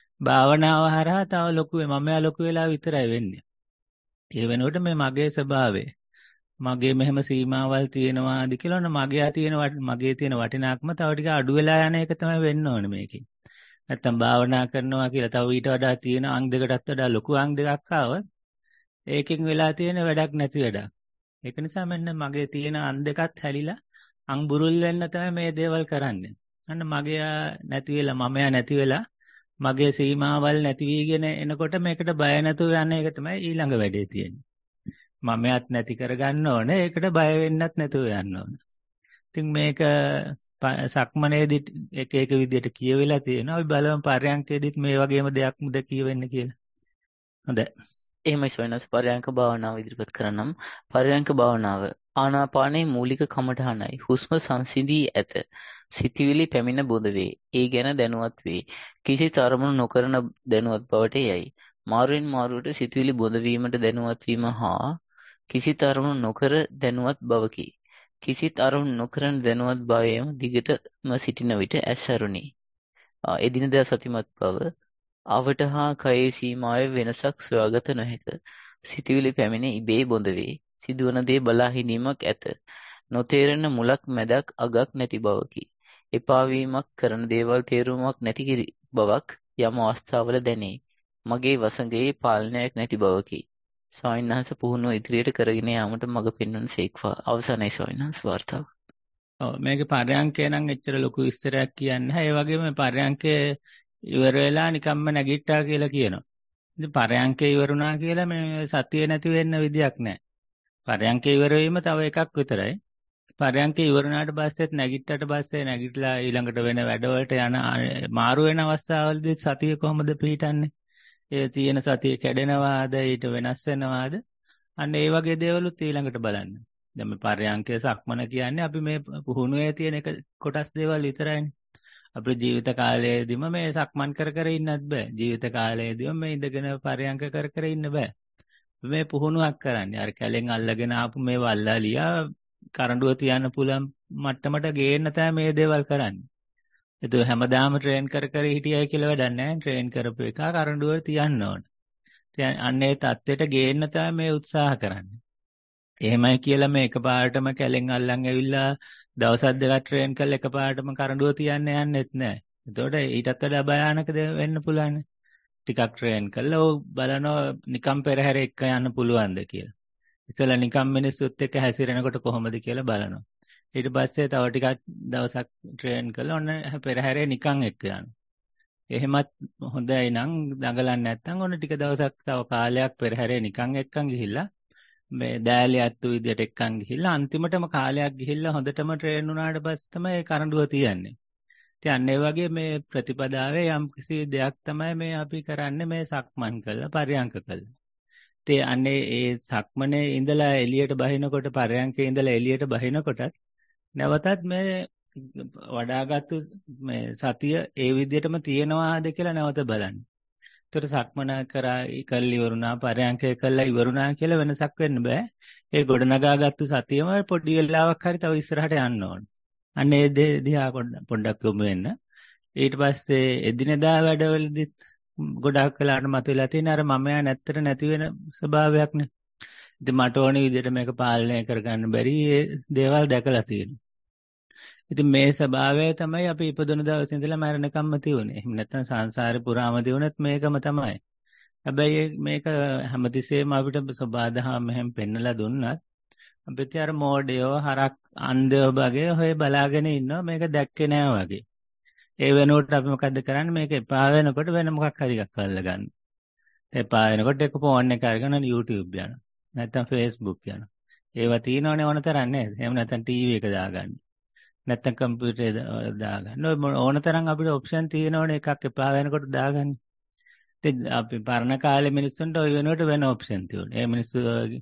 භාවනාව හරහා තව මමයා ලොකු වෙලා විතරයි වෙන්නේ. ඒ වෙනකොට මේ මගේ ස්වභාවය මගේ මෙහෙම සීමාවල් තියෙනවාද කියලා ඔන්න මගේ තියෙන වටිනාකම තව ටික අඩු වෙලා යන එක තමයි වෙන්න ඕනේ මේකෙන්. නැත්තම් භාවනා කරනවා කියලා තව ඊට වඩා තියෙන අංග දෙකටත් වඩා ලොකු අංග දෙකක් ආවොත් ඒකෙන් වෙලා තියෙන වැඩක් නැති වැඩක්. ඒක නිසා මෙන්න මගේ තියෙන අංග දෙකත් හැලිලා අං බුරුල් වෙන්න තමයි මේ දේවල් කරන්නේ. අන්න මගේ නැති වෙලා මමයා නැති වෙලා මගේ සීමාවල් නැති වීගෙන එනකොට මේකට බය නැතුව යන එක තමයි ඊළඟ වැඩේ තියෙන්නේ. මමයක් නැති කරගන්න ඕනේ. ඒකට බය වෙන්නත් නැතුව යන්න ඕනේ. ඉතින් මේක සක්මනේදී එක එක විදිහට කියවිලා තියෙනවා. අපි බලමු පරයන්කේදීත් මේ වගේම දෙයක්ද කියවෙන්නේ කියලා. හොඳයි. එහෙමයි ස්වාමීන් වහන්සේ පරයන්ක භාවනාව ඉදිරිපත් කරනම් පරයන්ක භාවනාව ආනාපානයේ මූලික කමඨහනයි හුස්ම සංසිඳී ඇත සිතවිලි පැමිණ බොද වේ ඒ ගැන දැනුවත් වේ කිසිත් අරමුණු නොකරන දැනුවත් බවට යයි මාරුවෙන් මාරුවට සිතවිලි බොද වීමට දැනුවත් වීම හා කිසිත් අරමුණු නොකර දැනුවත් බවකි කිසිත් අරමුණු නොකරන දැනුවත් භාවයම දිගටම සිටින විට ඇස්සරුනි එදිනදා සතිමත් බව අවට හා කයේ සීමාවේ වෙනසක් සොයාගත නොහැක. සිතවිලි පැමිණ ඉබේ බොඳ වේ. සිදුවන දේ බලා හිඳීමක් ඇත. නොතේරෙන මුලක් මැදක් අගක් නැති බවකි. එපා වීමක් කරන දේවල් තේරුමක් නැති බවක් යම් අවස්ථාවල දැනේ. මගේ වසඟයේ පාලනයක් නැති බවකි. ස්වාමීන් වහන්සේ පුහුණුව ඉදිරියට කරගෙන යාමට මඟ පෙන්වන සේක්වා. අවසානයේ ස්වාමීන් වහන්සේ වාර්තාව. ඔව් මේකේ පරයන්කේ නම් එච්චර ලොකු විස්තරයක් කියන්නේ නැහැ. ඒ වගේම පරයන්කේ ඉවර වෙලා නිකම්ම නැගිට්ටා කියලා කියනවා. ඉතින් පරයන්කේ ඉවරුණා කියලා මේ සතිය නැති වෙන්න විදියක් නැහැ. පරයන්කේ ඉවර වීම තව එකක් විතරයි. පරයන්කේ ඉවරුණාට පස්සෙත් නැගිට්ටට පස්සේ නැගිටලා ඊළඟට වෙන වැඩවලට යන මාරු වෙන අවස්ථාවලදී සතිය කොහොමද පිහිටන්නේ? ඒ තියෙන සතිය කැඩෙනවාද ඊට වෙනස් වෙනවාද? අන්න ඒ වගේ දේවලුත් ඊළඟට බලන්න. දැන් මේ පරයන්කේ සක්මන කියන්නේ අපි මේ පුහුණුවේ තියෙන එක කොටස් දේවල් විතරයිනේ. අපේ ජීවිත කාලයේදීම මේ සක්මන් කර ඉන්නත් බෑ. ජීවිත කාලයේදීම මේ ඉඳගෙන පරයන්ක කර ඉන්න බෑ. මේ පුහුණුවක් කරන්නේ. අර කැලෙන් අල්ලගෙන ආපු මේ වල්ලාලියා කරඬුව තියන්න පුළුවන් මට්ටමට ගේන්න තමයි මේ දේවල් කරන්නේ. ඒක හැමදාම ට්‍රේන් කර හිටියයි කියලා වැඩක් නැහැ. ට්‍රේන් කරපු එක කරඬුව තියන්න ඕන. අන්නේ தත්ත්වයට ගේන්න තමයි මේ උත්සාහ කරන්නේ. එහෙමයි කියලා මේ එකපාරටම කැලෙන් අල්ලන් ඇවිල්ලා දවස් දෙකක් ට්‍රේන් කරලා එකපාරටම කරඬුව තියන්න යන්නෙත් නැහැ. එතකොට ඊටත් වඩා භයානක වෙන්න පුළුවන්. ටිකක් ට්‍රේන් කරලා ඕ බලනවා නිකම් පෙරහැර එක්ක යන්න පුළුවන්ද කියලා. ඉතල නිකම් මිනිස්සුත් එක්ක හැසිරෙනකොට කොහොමද කියලා බලනවා. ඊට පස්සේ තව ටිකක් දවසක් ට්‍රේන් කරලා ඔන්න පෙරහැරේ නිකන් එක්ක යනවා. එහෙමත් හොඳයි නම් දඟලන්නේ නැත්නම් ඔන්න ටික දවසක් තව කාලයක් පෙරහැරේ නිකන් එක්කන් ගිහිල්ලා මේ දෑලේ අත්තු විදියට එක්කන් ගිහිල්ලා අන්තිමටම කාලයක් ගිහිල්ලා හොඳටම ට්‍රේන් වුණාට පස්සේ තමයි කරඬුව තියන්නේ. ඉතින් අන්න ඒ වගේ මේ ප්‍රතිපදාවේ යම් කිසි දෙයක් තමයි මේ අපි කරන්නේ මේ සක්මන් කළා පරයන්ක කළා. ඉතින් අන්නේ ඒ සක්මනේ ඉඳලා එළියට බහිනකොට පරයන්කේ ඉඳලා එළියට බහිනකොට නැවතත් මේ වඩාගත්තු මේ සතිය ඒ විදිහටම තියෙනවාද කියලා නැවත බලන්න. ඒතර සක්මන කරා ඉවරුණා පරයන්කේ කළා ඉවරුණා කියලා වෙනසක් වෙන්න බෑ. ඒ ගොඩනගාගත්තු සතියම පොඩි වෙලාවක් හරි තව ඉස්සරහට යන්න ඕන. අන්න ඒ දිහා පොඩ්ඩක් යොමු වෙන්න. ඊට පස්සේ එදිනෙදා වැඩවලදීත් ගොඩක් වෙලාට මතුවලා තියෙන අර මමයා නැත්තට නැති වෙන ස්වභාවයක්නේ. ඉතින් මට ඕනේ විදිහට මේක පාලනය කරගන්න බැරි ඒ දේවල් දැකලා තියෙනවා. ඉතින් මේ ස්වභාවය තමයි අපි ඉපදුන දවසේ ඉඳලා මරණකම්ම තියුනේ. එහෙම නැත්නම් සංසාරේ පුරාම දිනුනත් මේකම තමයි. හැබැයි මේක හැමතිස්සෙම අපිට සබාදහම මෙහෙම පෙන්නලා දුන්නත් අපිට අර මෝඩයෝ හරක් අන්ධයෝ වගේ හොය බලාගෙන ඉන්නවා මේක දැක්කේ නෑ වගේ. ඒ වෙනුවට අපි මොකද්ද කරන්නේ මේක එපා වෙනකොට වෙන මොකක් හරි එකක් අල්ල ගන්න. එපා වෙනකොට එක ෆෝන් එක අරගෙන YouTube යනවා. නැත්නම් Facebook යනවා. ඒවා තියෙනවනේ ඕන තරම් නේද? එහෙම නැත්නම් TV එක දාගන්න. නැත්නම් කම්පියුටරේ දාගන්න. ඕන තරම් අපිට ඔප්ෂන් තියෙනවනේ එකක් එපා වෙනකොට දාගන්න. ඉතින් අපි පරණ කාලේ මිනිස්සුන්ට ওই වෙනුවට වෙන ඔප්ෂන් තියුණා. ඒ මිනිස්සු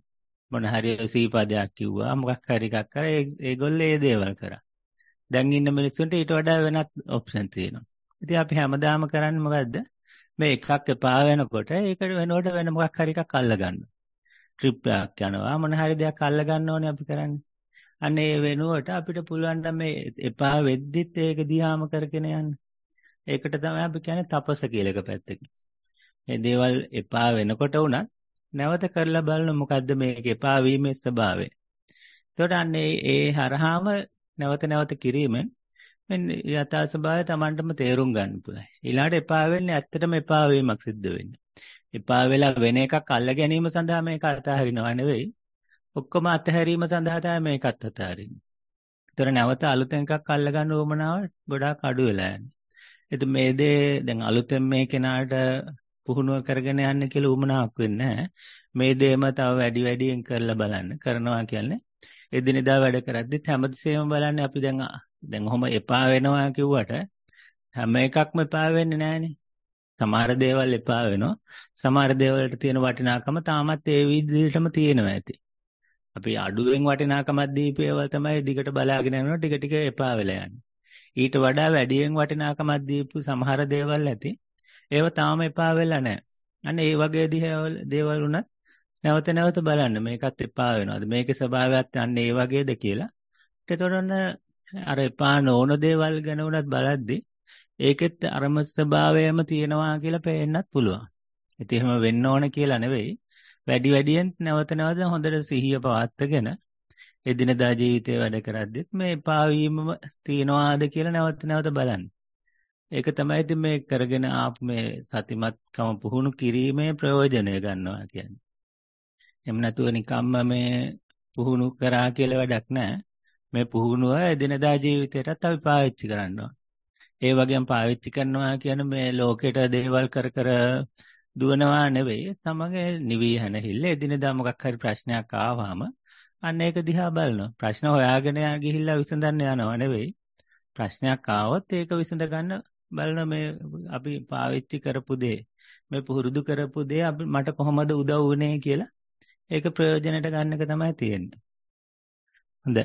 මොන හරි සීපදයක් කිව්වා මොකක් හරි එකක් කරා ඒගොල්ලෝ ඒ දේවල් කරා. දැන් ඉන්න මිනිස්සුන්ට ඊට වඩා වෙනත් ඔප්ෂන් තියෙනවා. ඉතින් අපි හැමදාම කරන්නේ මොකද්ද? මේ එකක් එපා වෙනකොට ඒකට වෙනුවට වෙන මොකක් හරි එකක් අල්ල ගන්නවා. ට්‍රිප් එකක් යනවා මොන හරි දෙයක් අල්ල ගන්න ඕනේ අපි කරන්නේ. අන්න ඒ වෙනුවට අපිට පුළුවන් මේ එපා වෙද්දිත් ඒක දිහාම කරගෙන යන්න. ඒකට තමයි අපි කියන්නේ තපස කියලා එක පැත්තකින්. මේ දේවල් එපා වෙනකොට උනත් නැවත කරලා බලන මොකද්ද මේක එපා වීමේ ස්වභාවය. එතකොට අන්න ඒ හරහාම නැවත කිරීමෙන් මේ යථා ස්වභාවය Tamanටම තේරුම් ගන්න පුළුවන්. ඊළාට එපා වෙන්නේ ඇත්තටම එපා වීමක් සිද්ධ වෙන්නේ. එපා වෙලා වෙන එකක් අල්ල ගැනීම සඳහා මේක අතහරිනව නෙවෙයි. ඔක්කොම අතහැරීම සඳහා තමයි මේකත් අතහරින්නේ. ඒතර නැවත අලුතෙන් එකක් අල්ල ගන්න උවමනාව ගොඩාක් අඩු වෙලා යනවා. ඉතින් මේ දේ දැන් අලුතෙන් මේ කෙනාට පුහුණුව කරගෙන යන්න කියලා උවමනාවක් වෙන්නේ නැහැ. මේ දේම තව වැඩි වැඩියෙන් කරලා බලන්න. කරනවා කියන්නේ එදිනෙදා වැඩ කරද්දිත් හැමතිස්සෙම බලන්නේ අපි දැන් ඔහොම එපා වෙනවා කිව්වට හැම එකක්ම එපා වෙන්නේ නැහනේ. සමහර දේවල් එපා වෙනවා. සමහර දේවල්ට තියෙන වටිනාකම තාමත් ඒ විදිහටම තියෙනවා ඇති. අපි අඩුවෙන් වටිනාකමක් දීපේවල් තමයි දිගට බලාගෙන යනවා ටික ටික එපා වෙලා යන්නේ. ඊට වඩා වැඩියෙන් වටිනාකමක් දීපු සමහර දේවල් ඇති. ඒව තාම එපා වෙලා නැහැ. අන්න ඒ වගේ දේවල් උනත් නැවත නැවත බලන්න මේකත් එපා වෙනවාද මේකේ ස්වභාවයත් අන්න ඒ වගේද කියලා. එතකොට අර එපා නොවන දේවල් ගැන උනත් බලද්දි ඒකෙත් අරම ස්වභාවයම තියෙනවා කියලා පේන්නත් පුළුවන්. ඉතින් එහෙම වෙන්න ඕන කියලා නෙවෙයි. වැඩි වැඩියෙන් නැවත නැවත හොඳට සිහිය පවත්වාගෙන එදිනදා ජීවිතේ වැඩ කරද්දිත් මේ එපා වීමම තියනවාද කියලා නැවත නැවත බලන්න. ඒක තමයි ඉතින් මේ කරගෙන ආපු මේ සතිමත්කම පුහුණු කිරීමේ ප්‍රයෝජනය ගන්නවා කියන්නේ. එහෙම නැතුව නිකම්ම මේ පුහුණු කරා කියලා වැඩක් නැහැ. මේ පුහුණුව එදිනදා ජීවිතේටත් අපි පාවිච්චි කරනවා. ඒ වගේම පාවිච්චි කරනවා කියන්නේ මේ ලෝකෙට දේවල් කර කර දුවනවා නෙවෙයි. තමගේ නිවිහන හිල්ල එදිනදා මොකක් හරි ප්‍රශ්නයක් ආවම අන්න ඒක දිහා බලනවා. ප්‍රශ්න හොයාගෙන ගිහිල්ලා විසඳන්න යනවා නෙවෙයි. ප්‍රශ්නයක් ආවොත් ඒක විසඳ ගන්න බලන මේ අපි පාවිච්චි කරපු දේ මේ පුරුදු කරපු දේ මට කොහොමද උදව් වුනේ කියලා ඒක ප්‍රයෝජනයට ගන්න එක තමයි තියෙන්නේ. හොඳයි.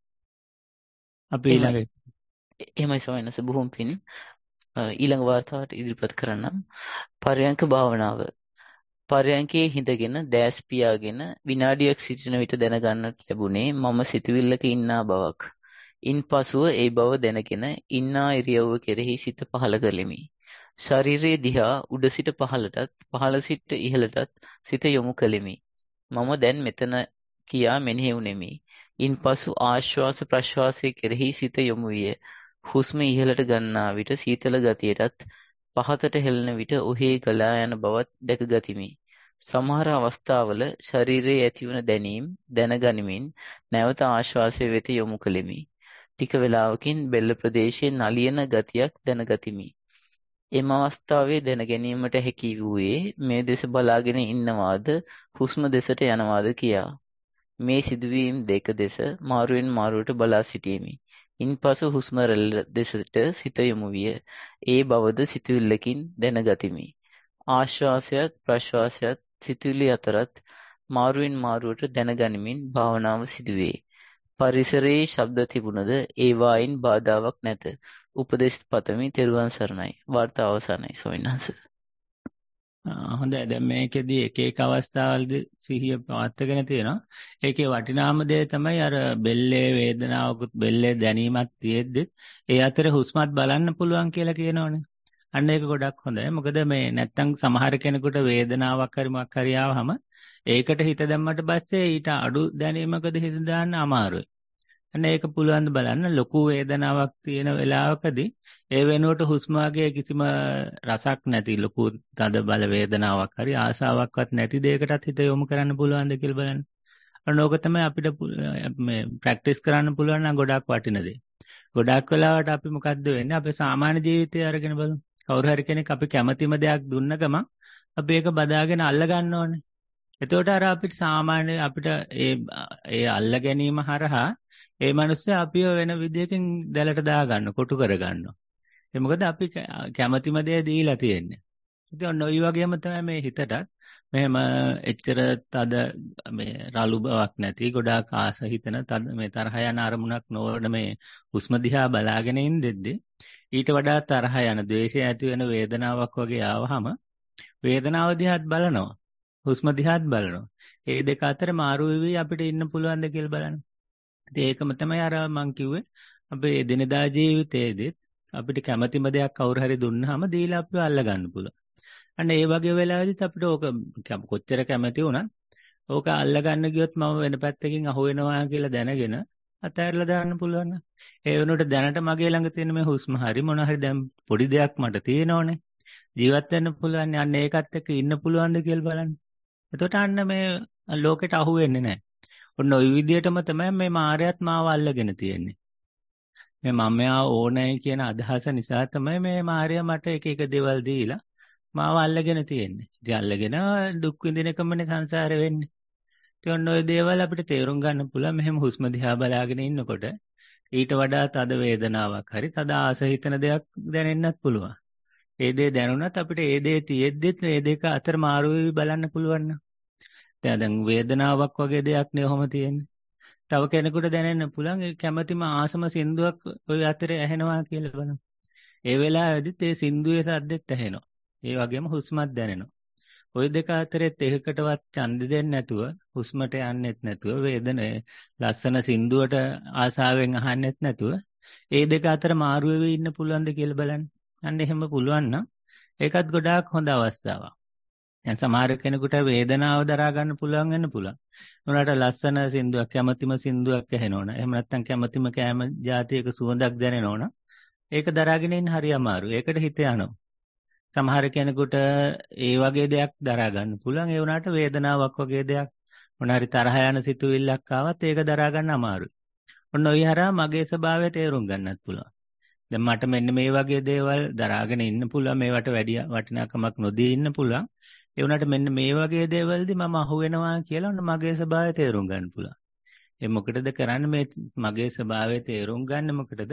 අපි ඊළඟ එහෙමයි ස්වාමීන් වහන්සේ බොහොම පිං. ඊළඟ වාර්තාවට ඉදිරිපත් කරන්නම්. පරයන්ක භාවනාව. පරයන්කේ හිඳගෙන දැස් පියාගෙන විනාඩියක් සිටින විට දැනගන්නට ලැබුණේ මම සිතුවිල්ලක ඉන්නා බවක්. ඉන්පසුව ඒ බව දැනගෙන ඉන්නා ඉරියව්ව කෙරෙහි සිත පහළ කළෙමි. ශරීරයේ දිහා උඩ සිට පහළටත් පහළ සිට ඉහළටත් සිත යොමු කළෙමි. මම දැන් මෙතන කියා මෙනෙහි වුනේමි. ඉන්පසු ආශ්වාස ප්‍රශ්වාසයේ කෙරෙහි සිත යොමු විය. හුස්ම ඉහළට ගන්නා විට සීතල ගතියටත් පහතට හෙළන විට ඔහේ ගලා යන බවත් දැකගතිමි. සමහර අවස්ථාවල ශරීරයේ ඇතිවන දැනීම් දැනගනිමින් නැවත ආශ්වාසය වෙත යොමු කළෙමි. ටික වේලාවකින් බෙල්ල ප්‍රදේශයේ නලියන ගතියක් දැනගතිමි. එම අවස්ථාවේ දැන ගැනීමට හැකි වූයේ මේ දෙස බලාගෙන ඉන්නවාද හුස්ම දෙසට යනවාද කියා. මේ සිදුවීම් දෙක දෙස මාරුවෙන් මාරුවට බලා සිටීමි. ඉන්පසු හුස්ම රැල්ල දෙසට සිත යොමු විය. ඒ බවද සිතුවිල්ලකින් දැනගතිමි. ආශ්වාසයත් ප්‍රශ්වාසයත් සිතුවිලි අතරත් මාරුවෙන් මාරුවට දැනගනිමින් භාවනාව සිදුවේ. පරිසරයේ ශබ්ද තිබුණද ඒවායින් බාධාවක් නැත. උපදේශ පතමි. තෙරුවන් සරණයි. වාර්තාව අවසానයි ස්වාමීන් වහන්සේ. හොඳයි. දැන් මේකෙදී එක එක අවස්ථාවලදී සිහිය පවත්වාගෙන තියෙනවා. ඒකේ වටිනාම දේ තමයි අර බෙල්ලේ වේදනාවකුත් බෙල්ලේ දැනීමක් තියෙද්දි ඒ අතර හුස්මත් බලන්න පුළුවන් කියලා කියනවනේ. අන්න ඒක ගොඩක් හොඳයි. මොකද මේ නැත්තම් සමහර කෙනෙකුට වේදනාවක් හරි මොකක් හරි ආවම ඒකට හිත දැම්මට පස්සේ ඊට අඩු දැනීමකද හිත දාන්න අමාරුයි. අන්න ඒක පුළුවන් බලන්න ලොකු වේදනාවක් තියෙන වෙලාවකදී ඒ වෙනුවට හුස්ම වගේ කිසිම රසක් නැති ලොකු තද බල වේදනාවක් හරි ආසාවක්වත් නැති දෙයකටත් හිත යොමු කරන්න පුළුවන්ද කියලා බලන්න. අන්න ඕක තමයි අපිට මේ ප්‍රැක්ටිස් කරන්න පුළුවන් නම් ගොඩක් වටින දේ. ගොඩක් වෙලාවට අපි මොකද්ද වෙන්නේ? අපේ සාමාන්‍ය ජීවිතය අරගෙන බලමු. කවුරු හරි කෙනෙක් අපි කැමතිම දෙයක් දුන්න ගමන් අපි ඒක බදාගෙන අල්ල ගන්න ඕනේ. එතකොට අර අපිට සාමාන්‍ය අපිට ඒ අල්ල ගැනීම හරහා ඒ මිනිස්සු අපිව වෙන විදියකින් දැලට දා ගන්න, කොටු කර ගන්නවා. ඒ මොකද අපි කැමැතිම දේ දීලා තියෙන්නේ. ඉතින් ඔන්න ඔය වගේම තමයි මේ හිතටත් මෙහෙම එච්චර තද මේ රළු බවක් නැති ගොඩාක් ආස හිතන තද මේ තරහ යන අරමුණක් නොවන මේ හුස්ම දිහා බලාගෙන ඉඳෙද්දි ඊට වඩා තරහ යන ද්වේෂය ඇති වෙන වේදනාවක් වගේ ආවහම වේදනාව දිහාත් බලනවා. හුස්ම දිහාත් බලනවා. ඒ දෙක අතර මාරු වෙවි අපිට ඉන්න පුළුවන්ද කියලා බලන්න. ඒකම තමයි අර මං කිව්වේ අපේ දිනදා ජීවිතයේදීත් අපිට කැමැතිම දෙයක් කවුරු හරි දුන්නාම දීලා අපිව අල්ල ගන්න පුළුවන්. අන්න ඒ වගේ වෙලාවෙදිත් අපිට ඕක කොච්චර කැමැති වුණත් ඕක අල්ල ගන්න ගියොත් මම වෙන පැත්තකින් අහු වෙනවා කියලා දැනගෙන අතහැරලා දාන්න පුළුවන්. ඒ වෙනුවට දැනට මගේ ළඟ තියෙන මේ හුස්ම හරි මොන හරි දැන් පොඩි දෙයක් මට තියෙනෝනේ. ජීවත් වෙන්න පුළුවන්. අන්න ඒකත් එක්ක ඉන්න පුළුවන්ද කියලා බලන්න. එතකොට අන්න මේ ලෝකෙට අහු වෙන්නේ නැහැ. ඔන්න ওই විදිහටම තමයි මේ මායයත් මාව අල්ලගෙන තියෙන්නේ. මේ මමයා ඕනයි කියන අදහස නිසා තමයි මේ මායя මට එක එක දේවල් දීලා මාව අල්ලගෙන තියෙන්නේ. ඉතින් අල්ලගෙන දුක් විඳින එකමනේ සංසාරේ වෙන්නේ. ඉතින් ඔන්න ඔය දේවල් අපිට තේරුම් ගන්න පුළුවන් මෙහෙම හුස්ම දිහා බලාගෙන ඉන්නකොට ඊට වඩා තද වේදනාවක් හරි තද ආස හිතන දෙයක් දැනෙන්නත් පුළුවන්. ඒ දේ දැනුණත් අපිට ඒ දේ තියෙද්දිත් මේ දෙක අතර මාරු වෙවි බලන්න පුළුවන් නේද? දැන් වේදනාවක් වගේ දෙයක් නේ ඔහොම තියෙන්නේ. තව කෙනෙකුට දැනෙන්න පුළුවන් ඒ කැමැතිම ආසම සින්දුවක් ඔය අතරේ ඇහෙනවා කියලා බලන්න. ඒ වෙලාවෙදිත් ඒ සින්දුවේ සද්දෙත් ඇහෙනවා. ඒ වගේම හුස්මත් දැනෙනවා. ওই දෙක අතරෙත් එකකටවත් ඡන්දෙ දෙන්නේ නැතුව හුස්මට යන්නෙත් නැතුව වේදනේ ලස්සන සින්දුවට ආසාවෙන් අහන්නෙත් නැතුව ඒ දෙක අතර මාරු වෙවි ඉන්න පුළුවන්ද කියලා බලන්න. අන්න එහෙම පුළුවන් නම් ඒකත් ගොඩාක් හොඳ අවස්ථාවක්. දැන් සමහර කෙනෙකුට වේදනාව දරා ගන්න පුළුවන් වෙන්න පුළුවන්. උනාට ලස්සන සින්දුවක් කැමැතිම සින්දුවක් ඇහෙනවන. එහෙම නැත්නම් කැමැතිම කෑම જાතියක සුවඳක් දැනෙනවන. ඒක දරාගෙන ඉන්න හරි අමාරුයි. ඒකට හිත යනවා. සමහර කෙනෙකුට ඒ වගේ දෙයක් දරා ගන්න පුළුවන්. ඒ වුණාට වේදනාවක් වගේ දෙයක් මොන හරි තරහ යන සිතුවිල්ලක් ආවත් ඒක දරා ගන්න අමාරුයි. ඔන්න ඔය හරහා මගේ ස්වභාවය තේරුම් ගන්නත් පුළුවන්. දැන් මට මෙන්න මේ වගේ දේවල් දරාගෙන ඉන්න පුළුවන්. මේවට වැඩි වටිනාකමක් නොදී ඉන්න පුළුවන්. ඒ වුණාට මෙන්න මේ වගේ දේවල්දි මම අහු වෙනවා කියලා ඔන්න මගේ ස්වභාවය තේරුම් ගන්න පුළුවන්. ඒ මොකටද කරන්නේ මේ මගේ ස්වභාවය තේරුම් ගන්න මොකටද?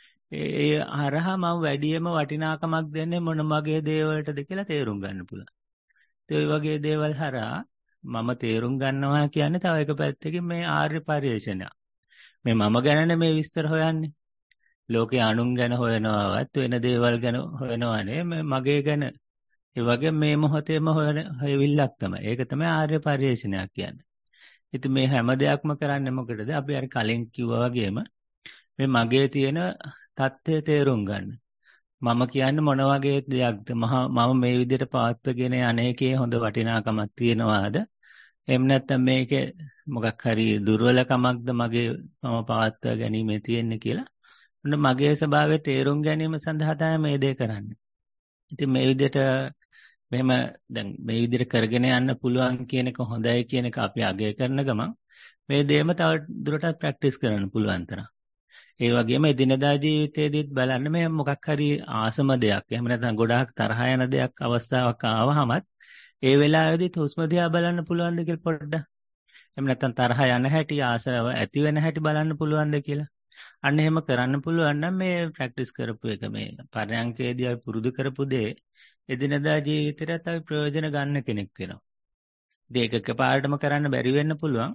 ඒ හරහා මම වැඩියම වටිනාකමක් දෙන්නේ මොන මගේ දේවල්ටද කියලා තේරුම් ගන්න පුළුවන්. ඒ වගේ දේවල් හරහා මම තේරුම් ගන්නවා කියන්නේ තව එක පැත්තකින් මේ ආර්ය පරිශ්‍රණය. මේ මම ගැනනේ මේ විස්තර හොයන්නේ. ලෝකේ අනුන් ගැන හොයනවාවත් වෙන දේවල් ගැන හොයනවානේ මගේ ගැන. ඒ වගේ මේ මොහොතේම හොයවිල්ලක් තමයි. ඒක තමයි ආර්ය පරිශ්‍රණයක් කියන්නේ. ඉතින් මේ හැම දෙයක්ම කරන්නේ මොකටද? අපි අර කලින් කිව්වා වගේම මේ මගේ තියෙන தත්ත්වය තේරුම් ගන්න. මම කියන්නේ මොන වගේ දෙයක්ද? මම මේ විදිහට පවත්වගෙන අනේකේ හොඳ වටිනාකමක් තියනවාද? එහෙම නැත්නම් මේකේ මොකක් හරි දුර්වලකමක්ද මගේ මම පවත්වා ගැනීමේ තියෙන්නේ කියලා. ඔන්න මගේ ස්වභාවය තේරුම් ගැනීම සඳහා තමයි මේ දේ කරන්නේ. ඉතින් මේ විදිහට මෙහෙම දැන් මේ විදිහට කරගෙන යන්න පුළුවන් කියන එක හොඳයි කියන එක අපි අගය කරන ගමන් මේ දේම තව දුරටත් ප්‍රැක්ටිස් කරන්න පුළුවන් තරම්. ඒ වගේම එදිනදා ජීවිතයේදීත් බලන්න මේ මොකක් හරි ආසම දෙයක් එහෙම නැත්නම් ගොඩාක් තරහ යන දෙයක් අවස්ථාවක් ආවහමත් ඒ වෙලාවෙදිත් හුස්ම දිහා බලන්න පුළුවන්ද කියලා පොඩ්ඩක්. එහෙම නැත්නම් තරහ යන හැටි ආසාව ඇති වෙන හැටි බලන්න පුළුවන්ද කියලා. අන්න එහෙම කරන්න පුළුවන් නම් මේ ප්‍රැක්ටිස් කරපු එක මේ පරයන්කේදී අපි පුරුදු කරපු දේ එදිනදා ජීවිතේට අපි ප්‍රයෝජන ගන්න කෙනෙක් වෙනවා. ඒක එකපාරටම කරන්න බැරි වෙන්න පුළුවන්.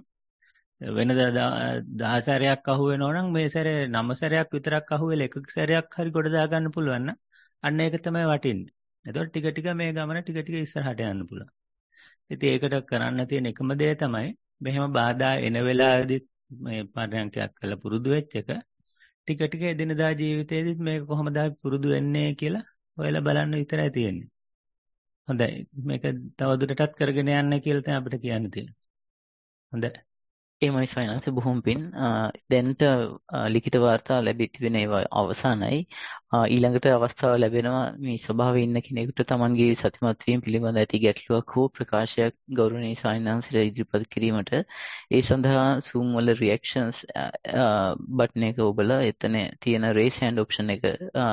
වෙනදා 10 සැරයක් අහු වෙනවා නම් මේ සැරේ 9 සැරයක් විතරක් අහු වෙලා එකක සැරයක් හරි ගොඩ දා ගන්න පුළුවන් නම් අන්න ඒක තමයි වටින්නේ. එතකොට ටික ටික මේ ගමන ටික ටික ඉස්සරහට යන්න පුළුවන්. ඉතින් ඒකට කරන්න තියෙන එකම දේ තමයි මෙහෙම බාධා එන වෙලාවෙදිත් මේ පරයන්කයක් කරලා පුරුදු වෙච්ච එක ටික ටික එදිනදා ජීවිතේදීත් මේක කොහොමද පුරුදු වෙන්නේ කියලා ඔයලා බලන්න විතරයි තියෙන්නේ. හොඳයි. මේක තවදුරටත් කරගෙන යන්න කියලා තමයි අපිට කියන්න තියෙන්නේ. හොඳයි. එහෙමයි ෆයිනන්ස් බොහොම පින් දැනට ලිඛිත වාර්තා ලැබී තිබෙන ඒවා අවසానයි ඊළඟට අවස්ථාව ලැබෙනවා මේ ස්වභාවයේ ඉන්න කෙනෙකුට Tamanගේ සතිමත් වීම පිළිබඳ ඇති ගැටලුවක් හෝ ප්‍රකාශයක් ගෞරවනීය ෆයිනන්ස්ලා ඉදිරිපත් කිරීමට ඒ සඳහා Zoom වල reactions බටන් එක ඔබලා එතන තියෙන raise hand option එක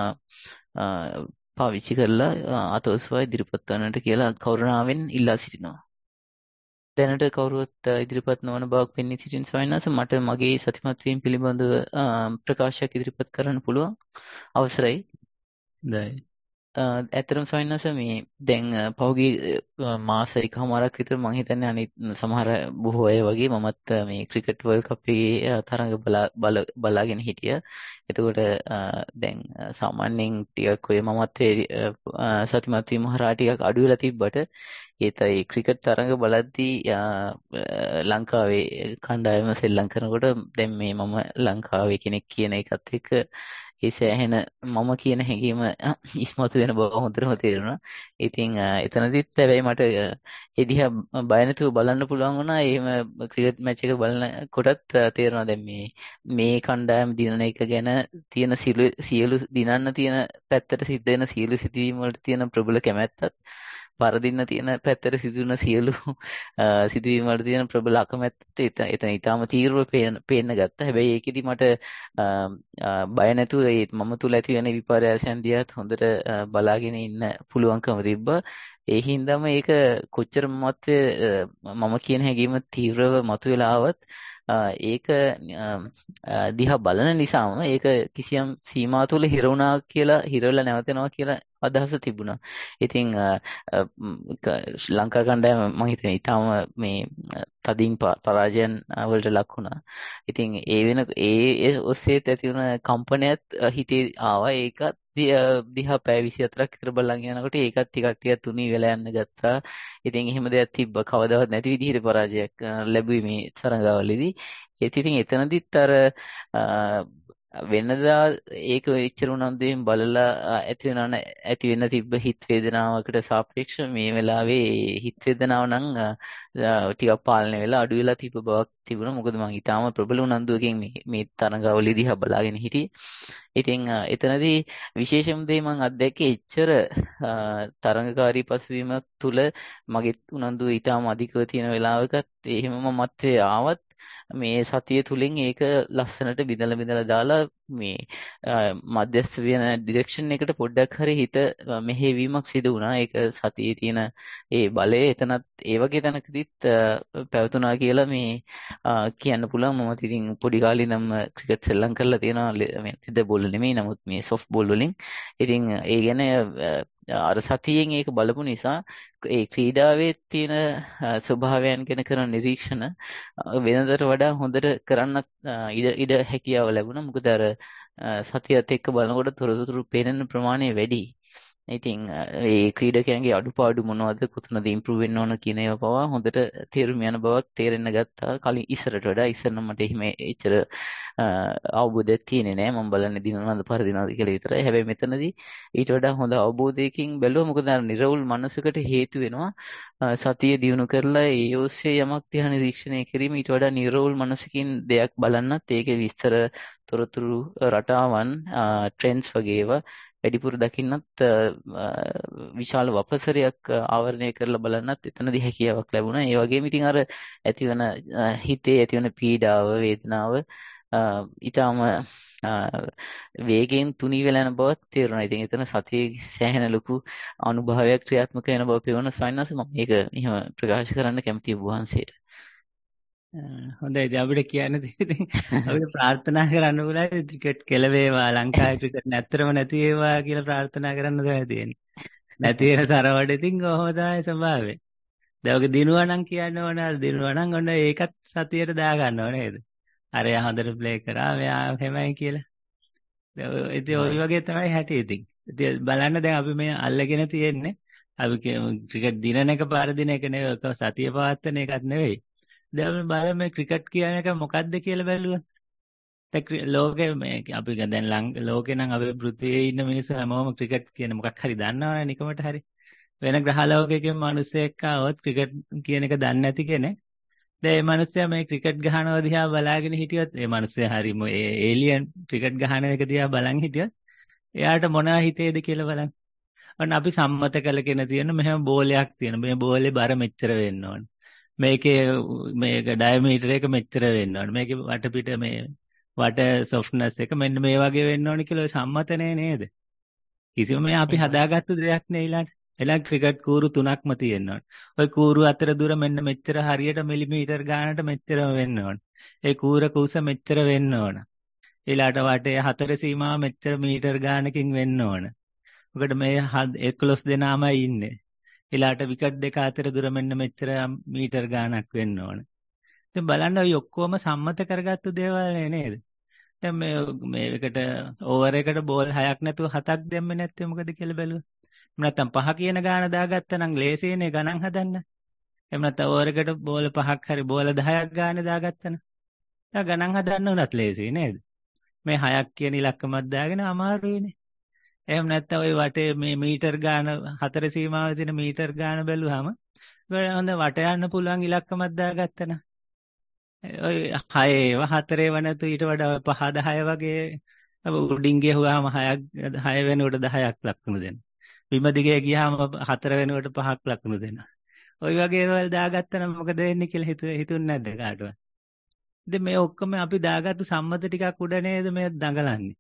පාවිච්චි කරලා අතෝස්වා ඉදිරිපත් කරන්නට කියලා කරුණාවෙන් ඉල්ලා සිටිනවා. දැනට කවුරුවත් ඉදිරිපත් නොවන බවක් පෙනී සිටින ස්වාමීන් මට මගේ සතිමත් වීම පිළිබඳව ප්‍රකාශයක් ඉදිරිපත් කරන්න පුළුවන් අවසරයි. හොඳයි. ඇත්තටම ස්වාමීන් මේ දැන් පහුගිය මාස එකමාරක් විතර මම හිතන්නේ අනිත් සමහර බොහෝ අය වගේ මමත් මේ ක්‍රිකට් වර්ල්ඩ් කප් එකේ තරඟ බලාගෙන හිටියා. එතකොට දැන් සාමාන්‍යයෙන් ටිකක් ඔය මමත් සතිමත් වීම හරහා ටිකක් අඩු වෙලා තිබ්බට ඒතයි ක්‍රිකට් තරඟ බලද්දී ලංකාවේ කණ්ඩායම සෙල්ලම් කරනකොට දැන් මේ මම ලංකාවේ කෙනෙක් කියන එකත් එක්ක ඒ සෑහෙන මම කියන හැඟීම ඉස්මතු වෙන බව හොඳටම තේරුණා. ඉතින් එතනදිත් හැබැයි මට ඒ දිහා බය නැතුව බලන්න පුළුවන් වුණා. එහෙම ක්‍රිකට් මැච් එක බලනකොටත් තේරෙනවා දැන් මේ කණ්ඩායම දිනන එක ගැන තියෙන සියලු දිනන්න තියෙන පැත්තට සිද්ධ වෙන සියලු සිදුවීම් වලට තියෙන ප්‍රබල කැමැත්තත් පරදින්න තියෙන පැත්තට සිදුවන සියලු සිදුවීම් වල තියෙන ප්‍රබල අකමැත්ත එතන ඊටාම තීව්‍රව පේන්න ගත්තා. හැබැයි ඒකෙදි මට බය නැතුව මම තුල ඇති වෙන විපර්යාසයන් දිහාත් හොඳට බලාගෙන ඉන්න පුළුවන්කම තිබ්බා. ඒ හින්දාම ඒක කොච්චර මම කියන හැඟීම තීව්‍රව මතුවලා ආවත් ඒක දිහා බලන නිසාම ඒක කිසියම් සීමා තුළ හිරවලා නැවතෙනවා කියලා අදහස තිබුණා. ඉතින් ලංකා කණ්ඩායම මම හිතන්නේ ඊටම මේ තදින් පරාජයන් වලට ලක් වුණා. ඉතින් ඒ ඔස්සේත් ඇති වුණ කම්පනයත් හිතේ ආවා. ඒකත් දිහා පැය 24ක් විතර බලන් යනකොට ඒකත් ටිකක් තුනී වෙලා යන්න ගත්තා. ඉතින් එහෙම දෙයක් තිබ්බ කවදාවත් නැති විදිහට පරාජයක් ලැබුවේ මේ තරඟාවලිදී. ඉතින් එතනදිත් අර වෙනදා ඒක එච්චර උනන්දුවෙන් බලලා ඇති වෙන්න තිබ්බ හිත වේදනාවකට සාපේක්ෂව මේ වෙලාවේ හිත වේදනාව නම් ටිකක් පාලනය වෙලා අඩු වෙලා තිබ්බ බවක් තිබුණා. මොකද මම ඊටාම ප්‍රබල උනන්දුවකින් මේ තරඟාවලිය දිහා බලාගෙන හිටියේ. ඉතින් එතනදී විශේෂම දේ මම අත්දැකේ එච්චර තරඟකාරී පසුවීමක් තුල මගේ උනන්දුව ඊටාම අධිකව තියෙන වෙලාවකත් එහෙමම මතේ ආවත් මේ සතිය තුලින් ඒක ලස්සනට බිඳලා දාලා මේ මධ්‍යස්ථ වෙන ඩිරෙක්ෂන් එකට පොඩ්ඩක් හරි හිත මෙහෙවීමක් සිදු වුණා. ඒක සතියේ තියෙන ඒ බලය එතනත් ඒ වගේ තැනකදීත් පැවතුණා කියලා මේ කියන්න පුළුවන්. මම ඉතින් පොඩි කාලේ ඉඳන්ම ක්‍රිකට් සෙල්ලම් කරලා තියෙනවා. මේ රිද බෝල් නෙමෙයි, නමුත් මේ සොෆ්ට් බෝල් වලින්. ඉතින් ඒ ගැන අර සතියෙන් ඒක බලපු නිසා ඒ ක්‍රීඩාවේ තියෙන ස්වභාවයන් ගැන කරන නිරීක්ෂණ වෙනදට වඩා හොඳට කරන්නත් ඉඩ හැකියාව ලැබුණා. මොකද අර සතියත් එක්ක බලනකොට තොරතුරු පේන ප්‍රමාණය වැඩි. ඉතින් ඒ ක්‍රීඩකයන්ගේ අඩුපාඩු මොනවද, කොතනද ඉම්ප්‍රූව් වෙන්න ඕන කියන ඒවා පවා හොඳට තේරුම් යන බවක් තේරෙන්න ගත්තා. කලින් ඉස්සරට වඩා ඉස්සර නම් මට එහෙම එච්චර අවබෝධයක් තියෙන්නේ නැහැ. මම බලන්නේ දිනනවාද පරදිනවාද කියලා විතරයි. හැබැයි මෙතනදී ඊට වඩා හොඳ අවබෝධයකින් බැලුවා. මොකද අර නිර්වුල් මනසකට හේතු වෙනවා සතිය දියුණු කරලා ඒ ඔස්සේ යමක් දිහා නිරීක්ෂණය කිරීම. ඊට වඩා නිර්වුල් මනසකින් දෙයක් බලන්නත් ඒකේ විස්තර තොරතුරු රටාවන් ට්‍රෙන්ඩ්ස් වගේ ඒවා වැඩිපුර දකින්නත් විශාල වපසරයක් ආවරණය කරලා බලන්නත් එතනදී හැකියාවක් ලැබුණා. ඒ වගේම ඉතින් අර ඇතිවන හිතේ ඇතිවන පීඩාව, වේදනාව ඊටම වේගයෙන් තුනී වෙලා යන බවත් තේරුණා. ඉතින් එතන සතියේ සෑහෙන ලොකු අනුභවයක් ක්‍රියාත්මක වෙන බව පේන සයින්ස් මම මේක එහෙම ප්‍රකාශ කරන්න කැමතියි ඔබ වහන්සේට. හොඳයි. ඉතින් අපිට කියන්න තියෙන්නේ අපිට ප්‍රාර්ථනා කරන්න පුළුවන් ක්‍රිකට් කෙලවේවා, ලංකාවේ ක්‍රිකට් නැත්තරම නැති වේවා කියලා ප්‍රාර්ථනා කරන්න තමයි තියෙන්නේ. නැති වෙන තරමට ඉතින් කොහොම තමයි ස්වභාවය. දැන් ඔක දිනුවා නම් කියන්න ඕන, දිනුවා නම් ඔන්න ඒකත් සතියට දා ගන්නව නේද? අර යා හොඳට ප්ලේ කරා, මෙයා හැමයි කියලා. දැන් ඉතින් ওই වගේ තමයි හැටි ඉතින්. ඉතින් බලන්න දැන් අපි මේ අල්ලගෙන තියෙන්නේ අපි ක්‍රිකට් දිනන එක පරදින එක නෙවෙයි, සතිය පවත්වන එකක් නෙවෙයි. දැන් බලන්න මේ ක්‍රිකට් කියන එක මොකද්ද කියලා බැලුවා. දැන් ලෝකේ මේ අපි දැන් ලෝකේ නම් අපි පෘථිවියේ ඉන්න මිනිස්සු හැමෝම ක්‍රිකට් කියන මොකක් හරි දන්නවනේ නිකමට හරි. වෙන ග්‍රහ ලෝකයකින් මිනිස්සෙක් ආවොත් ක්‍රිකට් කියන එක දන්නේ නැති කෙනෙක්. දැන් මේ මිනිස්සයා මේ ක්‍රිකට් ගහනවා දිහා බලාගෙන හිටියොත් මේ මිනිස්සයා හරිම ඒ ඒලියන් ක්‍රිකට් ගහන එක දිහා බලන් හිටියොත් එයාට මොනවා හිතේද කියලා බලන්න. ඔන්න අපි සම්මත කළගෙන තියෙන මෙහෙම බෝලයක් තියෙන. මේ බෝලේ බර මෙච්චර වෙන්න ඕන. මේක ඩයමීටර් එක මෙච්චර වෙන්න ඕන. මේකේ වටපිට මේ වට සොෆ්ට්නස් එක මෙන්න මේ වගේ වෙන්න ඕන කියලා සම්මතනේ නේද? කිසිම මේ අපි හදාගත්තු දෙයක් නේ ඊළඟ. ඊළඟ ක්‍රිකට් කූරු 3ක්ම තියෙන්න ඕන. ওই කූරු අතර දුර මෙන්න මෙච්චර හරියට මිලිමීටර් ගානට මෙච්චරම වෙන්න ඕන. ඒ කූර කුස මෙච්චර වෙන්න ඕන. ඊළාට වටේ හතර සීමාව මෙච්චර මීටර් ගානකින් වෙන්න ඕන. මොකද මේ 11 දෙනාමයි ඉන්නේ. ඊළාට විකට් දෙක අතර දුර මෙන්න මෙච්චර මීටර් ගානක් වෙන්න ඕන. ඉතින් බලන්න ඔය ඔක්කොම සම්මත කරගත්තු දේවල් නේද? දැන් මේකට ඕවර් එකට බෝල් 6ක් නැතුව 7ක් දැම්මේ නැත්නම් මොකද කියලා බැලුවා. නැත්නම් 5 කියන ගාන දාගත්තා නම් ලේසියනේ ගණන් හදන්න. එහෙම නැත්නම් ඕවර් එකට බෝල් 5ක් හරි බෝල් 10ක් ගානේ දාගත්තා නම් දැන් ගණන් හදන්න උනත් ලේසියි නේද? මේ 6ක් කියන ඉලක්කමක් දාගෙන අමාරුයිනේ. එහෙම නැත්නම් ওই වටේ මේ මීටර් ගාන 4 සීමාවේ තියෙන මීටර් ගාන බැලුවාම හොඳ වට යන්න පුළුවන් ඉලක්කමක් දාගත්තා නම් ඔය 6 ඒවා 4 ඒවා නැතු ඊට වඩා 5 10 වගේ උඩින් ගියුවාම 6 වෙනකොට 10ක් ලක්ුණු දෙන්න. බිම දිගේ ගියාම 4 වෙනුවට 5ක් ලකුණු දෙනවා. ওই වගේ ඒවල් දාගත්තා නම් මොකද වෙන්නේ කියලා හිතුන්නේ නැද්ද කාටවත්? ඉතින් මේ ඔක්කොම අපි දාගත්තු සම්මත ටිකක් උඩ නේද මේ දඟලන්නේ.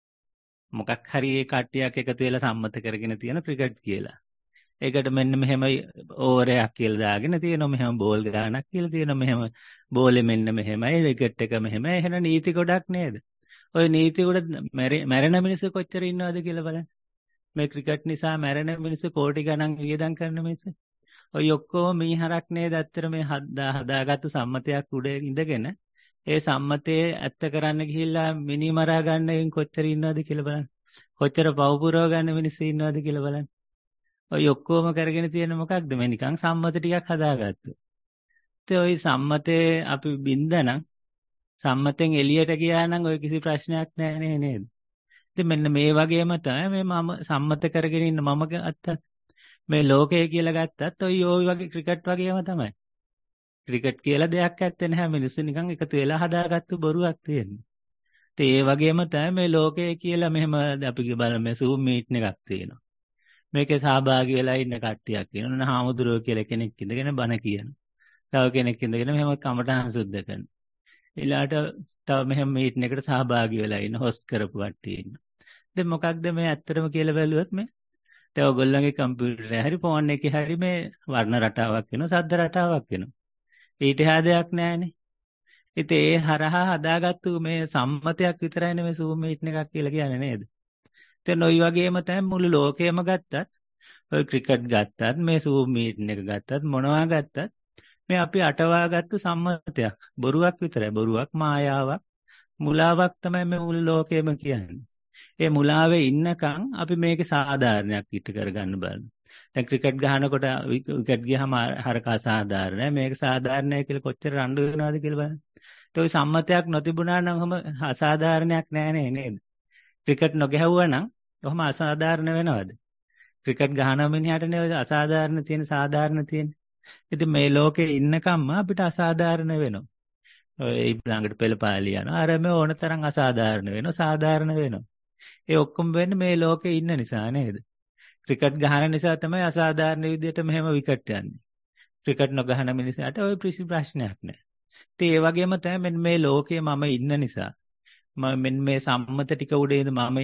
මොකක් හරි ඒ කට්ටියක් එකතු වෙලා සම්මත කරගෙන තියෙන ක්‍රිකට් කියලා. ඒකට මෙන්න මෙහෙම ඕවරයක් කියලා දාගෙන තියෙනවා, මෙහෙම බෝල් ගානක් කියලා තියෙනවා, මෙහෙම බෝලේ මෙන්න මෙහෙමයි, විකට් එක මෙහෙමයි. එහෙනම් නීති ගොඩක් නේද? ওই නීති ගොඩ මැරෙන මිනිස්සු කොච්චර ඉන්නවද කියලා බලන්න. මේ ක්‍රිකට් නිසා මැරෙන මිනිස්සු කෝටි ගණන් වියදම් කරන මිනිස්සු. ඔය ඔක්කොම මීහරක් නේද? ඇත්තට මේ හදාගත්තු සම්මතයක් උඩ ඉඳගෙන ඒ සම්මතයේ ඇත්ත කරන්න ගිහිල්ලා මිනිමරා ගන්න කොච්චර ඉන්නවද කියලා බලන්න. කොච්චර පවපුරව ගන්න මිනිස්සු ඉන්නවද කියලා බලන්න. ඔය ඔක්කොම කරගෙන තියෙන මොකක්ද? මේ නිකන් සම්මත ටිකක් හදාගත්තු. ඉතින් ওই සම්මතේ අපි බින්දනම් සම්මතෙන් එළියට ගියා නම් ඔය කිසි ප්‍රශ්නයක් නැහැ නේද? ඉතින් මෙන්න මේ වගේම තමයි මේ මම සම්මත කරගෙන ඉන්න මම ගත්තත් මේ ලෝකය කියලා ගත්තත් ඔය වගේ ක්‍රිකට් වගේම තමයි. ක්‍රිකට් කියලා දෙයක් ඇත්තේ නැහැ. මිනිස්සු නිකන් එකතු වෙලා හදාගත්තු බොරුවක් තියෙන්නේ. ඉතින් ඒ වගේම තමයි මේ ලෝකය කියලා මෙහෙම අපි බලමු මේ Zoom meeting එකක් තියෙනවා. මේකේ සහභාගී වෙලා ඉන්න කට්ටියක් ඉන්නවා. හාමුදුරුවෝ කියලා කෙනෙක් ඉඳගෙන බණ කියනවා. තව කෙනෙක් ඉඳගෙන මෙහෙම කමටහන් සුද්ධ කරනවා. ඊළාට තව මෙහෙම මීටින් එකට සහභාගී වෙලා ඉන්න හොස්ට් කරපු කට්ටිය ඉන්නවා. ඉතින් මොකක්ද මේ ඇත්තටම කියලා බැලුවොත් මේ තව ඔයගොල්ලන්ගේ කම්පියුටරේ හරි ෆෝන් එකේ හරි මේ වර්ණ රටාවක් වෙනවා, ශබ්ද රටාවක් වෙනවා. ඊට එහා දෙයක් නැහැනේ. ඉතින් ඒ හරහා හදාගත්තු මේ සම්මතයක් විතරයිනේ මේ Zoom meeting එකක් කියලා කියන්නේ නේද? ඉතින් ওই වගේම තමයි මුළු ලෝකයම ගත්තත්, ඔය ක්‍රිකට් ගත්තත්, මේ Zoom meeting එක ගත්තත්, මොනවා ගත්තත් මේ අපි අටවාගත්තු සම්මතයක්. බොරුවක් විතරයි. බොරුවක්, මායාවක්, මුලාවක් තමයි මේ මුළු ලෝකෙම කියන්නේ. ඒ මුලාවේ ඉන්නකම් අපි මේක සාධාරණයක් ඉට කරගන්න බලන්න. දැන් ක්‍රිකට් ගහනකොට විකට් ගියාම හරක අසාධාරණයි, මේක සාධාරණයි කියලා කොච්චර රණ්ඩු වෙනවද කියලා බලන්න. ඒ ඔය සම්මතයක් නොතිබුණා නම් ඔහම අසාධාරණයක් නෑ නේද? ක්‍රිකට් නොගැහුවා නම් ඔහම අසාධාරණ වෙනවද? ක්‍රිකට් ගහන මිනිහටනේ ඔය අසාධාරණ තියෙන සාධාරණ තියෙන. ඉතින් මේ ලෝකේ ඉන්නකම්ම අපිට අසාධාරණ වෙනවා. ඔය ඊළඟට පෙළපාලි යනවා. අර මේ ඕන තරම් අසාධාරණ වෙනවා, සාධාරණ වෙනවා. ඒ ඔක්කොම වෙන්නේ මේ ලෝකේ ඉන්න නිසා නේද? ක්‍රිකට් ගහන නිසා තමයි අසාධාරණ විදියට මෙහෙම විකට් යන්නේ. ක්‍රිකට් නොගහන මිනිසාට ওই ප්‍රශ්නයක් නැහැ. ඉතින් ඒ වගේම තමයි මෙන්න මේ ලෝකේ මම ඉන්න නිසා මෙන්න මේ සම්මත ටික උඩේ මම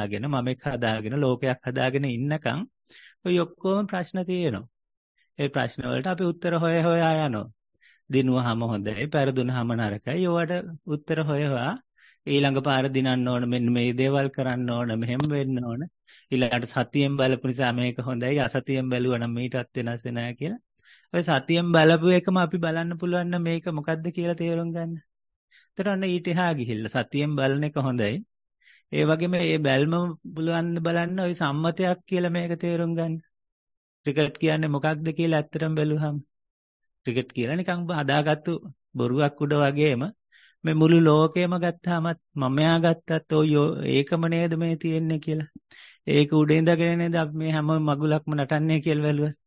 හදාගෙන ලෝකයක් හදාගෙන ඉන්නකම් ඔය ඔක්කොම ප්‍රශ්න තියෙනවා. ඒ ප්‍රශ්න වලට අපි උත්තර හොයා යනවා. දිනුවහම හොඳයි, පෙරදුනහම නරකයි. ඒවට උත්තර හොයවා ඊළඟ පාර දිනන්න ඕන, මෙන්න මේ දේවල් කරන්න ඕන, මෙහෙම වෙන්න ඕන. ඊළඟට සතියෙන් බලපු නිසා මේක හොඳයි, අසතියෙන් බැලුවා නම් මීටත් වෙනස් වෙනවා කියලා. ඔය සතියෙන් බලපු එකම අපි බලන්න පුළුවන් නම් මේක මොකද්ද කියලා තේරුම් ගන්න. ඒතර අන්න ඊට එහා ගිහිල්ලා සතියෙන් බලන එක හොඳයි. ඒ වගේම මේ බැල්ම පුළුවන් බලන්න ওই සම්මතයක් කියලා මේක තේරුම් ගන්න. ක්‍රිකට් කියන්නේ මොකක්ද කියලා ඇත්තටම බැලුවහම ක්‍රිකට් කියලා නිකන් හදාගත්තු බොරුවක් උඩ වගේම මේ මුළු ලෝකෙම ගත්තාමත් මමයා ගත්තත් ඔය ඒකම නේද මේ තියෙන්නේ කියලා. ඒක උඩ ඉඳගෙන නේද අපි මේ හැම මගුලක්ම නටන්නේ කියලා බැලුවා.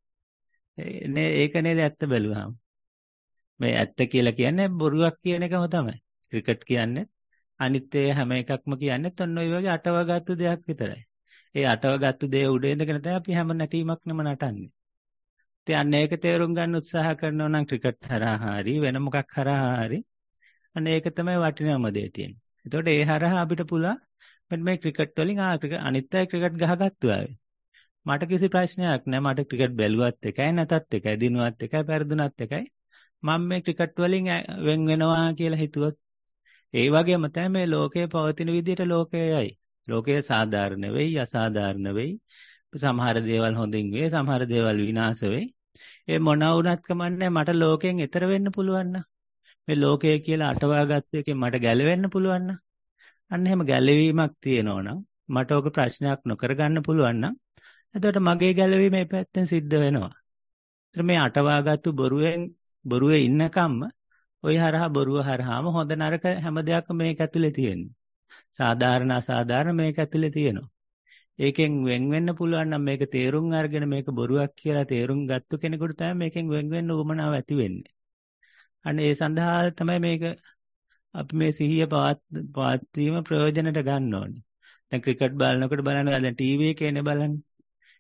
ඒක නේද ඇත්ත බැලුවාම. මේ ඇත්ත කියලා කියන්නේ බොරුවක් කියන එකම තමයි. ක්‍රිකට් කියන්නේ අනිත් ඒ හැම එකක්ම කියන්නේ ඔන්න ඔය වගේ අටවගත්තු දෙයක් විතරයි. ඒ අටවගත්තු දේ උඩ ඉඳගෙන තමයි අපි හැම නැටීමක්ම නටන්නේ. ඉතින් අන්න ඒක තේරුම් ගන්න උත්සාහ කරනවා නම් ක්‍රිකට් හරහා හරි වෙන මොකක් හරහා හරි අන්න ඒක තමයි වටිනාම දේ තියෙන්නේ. ඒතකොට ඒ හරහා අපිට පුළුවන් මේ ක්‍රිකට් වලින් අනිත් අය ක්‍රිකට් ගහගත්තු ආවේ. මට කිසි ප්‍රශ්නයක් නැහැ. මට ක්‍රිකට් බැලුවත් එකයි නැතත් එකයි, දිනුවත් එකයි, පෙරදුනත් එකයි. මම මේ ක්‍රිකට් වලින් වෙන් වෙනවා කියලා හිතුවොත් ඒ වගේම තමයි මේ ලෝකයේ පවතින විදිහට ලෝකයයි. ලෝකයේ සාධාරණ වෙයි, අසාධාරණ වෙයි. සමහර දේවල් හොඳින් වෙයි, සමහර දේවල් විනාශ වෙයි. ඒ මොනවා වුණත් කමන්නේ මට ලෝකයෙන් එතර වෙන්න පුළුවන් නම් මේ ලෝකය කියලා අටවාගත්ත එකෙන් මට ගැලවෙන්න පුළුවන් නම් අන්න එහෙම ගැලවීමක් තියෙනවා නම් මට ඔක ප්‍රශ්නයක් නොකර ගන්න පුළුවන් නම් එතකොට මගේ ගැලවීම මේ පැත්තෙන් සිද්ධ වෙනවා. ඒත් මේ අටවාගත්තු බොරුවේ ඉන්නකම්ම ওই හරහා බොරුව හරහාම හොඳ නරක හැම දෙයක්ම මේක ඇතුලේ තියෙනවා. සාධාරණ අසාධාරණ මේක ඇතුලේ තියෙනවා. ඒකෙන් වෙන් වෙන්න පුළුවන් නම් මේක තේරුම් අරගෙන මේක බොරුවක් කියලා තේරුම් ගත්ත කෙනෙකුට තමයි මේකෙන් වෙන් වෙන්න උවමනාව ඇති වෙන්නේ. අන්න ඒ සඳහා තමයි මේක අපි මේ සිහිය පවත්වීම ප්‍රයෝජනට ගන්න ඕනේ. දැන් ක්‍රිකට් බලනකොට බලනවා දැන් ටීවී එකේනේ බලන්නේ.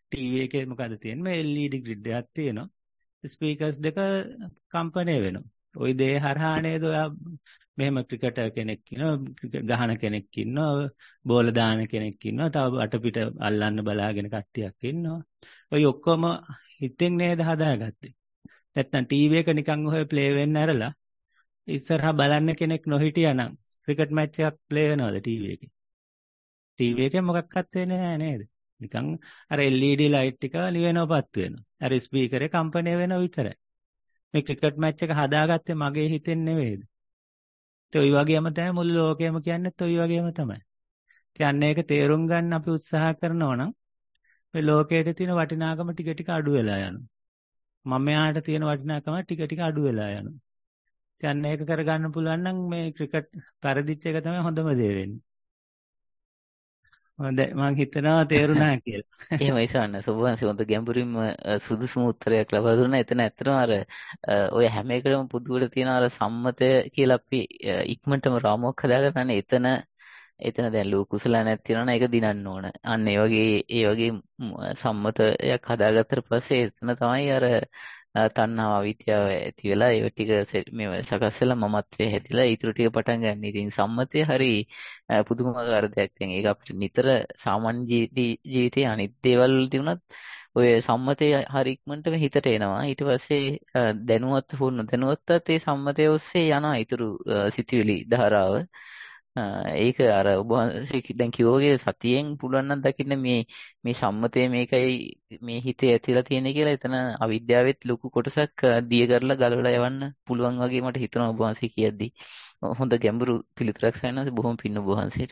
ටීවී එකේ මොකද තියෙන්නේ මේ LED grid එකක් තියෙනවා. ස්පීකර්ස් දෙක කම්පණය වෙනවා. ওই දේ හරහා නේද ඔයා මෙහෙම ක්‍රිකටර් කෙනෙක් ඉන්නවා, ක්‍රිකට් ගහන කෙනෙක් ඉන්නවා, බෝල දාන කෙනෙක් ඉන්නවා, තව අටපිට අල්ලන්න බලාගෙන කට්ටියක් ඉන්නවා. ඔය ඔක්කොම හිතෙන් නේද හදාගත්තේ. නැත්තම් ටීවී එක නිකන් ඔය ප්ලේ වෙන්න ඇරලා ඉස්සරහා බලන්න කෙනෙක් නොහිටියා නම් ක්‍රිකට් මැච් එකක් ප්ලේ වෙනවද ටීවී එකේ? ටීවී එකේ මොකක්වත් වෙන්නේ නැහැ නේද? නිකන් අර LED ලයිට් ටික ලියනවපත් වෙනවා. අර ස්පීකරේ කම්පණය වෙනව විතරයි. මේ ක්‍රිකට් මැච් එක හදාගත්තේ මගේ හිතෙන් නෙවෙයිද? ඒ ඔය වගේම තමයි මුළු ලෝකෙම කියන්නේත් ඔය වගේම තමයි. කියන්නේ ඒක තේරුම් ගන්න අපි උත්සාහ කරනවා නම් මේ ලෝකයේ තියෙන වටිනාකම ටික ටික අඩු වෙලා යනවා. මම යාට තියෙන වටිනාකම ටික ටික අඩු වෙලා යනවා. කියන්නේ ඒක කරගන්න පුළුවන් නම් මේ ක්‍රිකට් පරදිච්ච එක තමයි හොඳම දේ වෙන්නේ. හොඳයි මං හිතනවා තේරුණා කියලා. එහෙමයි සවන්න සුබවන්සි හොඳ ගැඹුරින්ම සුදුසුම උත්තරයක් ලබා දුන්නා. එතන ඇත්තටම අර ඔය හැම එකකම පුදුවට තියෙන අර සම්මතය කියලා අපි ඉක්මනටම රාමුවක් හදාගන්න. එතන දැන් ලෝක කුසලයක් තියෙනවා ඒක දිනන්න ඕන. අන්න ඒ වගේ සම්මතයක් හදාගත්තට පස්සේ එතන තමයි අර තණ්හාව අවිද්‍යාව ඇති වෙලා ඒව ටික මේ සකස් වෙලා මමත්වයේ හැදිලා ඊටු ටික පටන් ගන්න. ඉතින් සම්මතය හරි පුදුමාකාර දෙයක්. දැන් ඒක අපිට නිතර සාමාන්‍ය ජීවිතයේ අනිත් දේවල් තිබුණත් ඔය සම්මතය හරි ඉක්මනටම හිතට එනවා. ඊට පස්සේ දැනුවත් හෝ නොදැනුවත්වත් ඒ සම්මතය ඔස්සේ යනවා ඊටු සිතුවිලි ධාරාව. ඒක අර ඔබ වහන්සේ දැන් කිව්වගේ සතියෙන් පුළුවන් නම් දකින්න මේ සම්මතය මේකයි මේ හිතේ ඇතිලා තියෙන්නේ කියලා එතන අවිද්‍යාවෙත් ලොකු කොටසක් දිය කරලා ගලවලා යවන්න පුළුවන් වගේ මට හිතෙනවා ඔබ වහන්සේ කියද්දි. හොඳ ගැඹුරු පිළිතුරක් සයන්ස් බොහොම පින්න ඔබ වහන්සේට.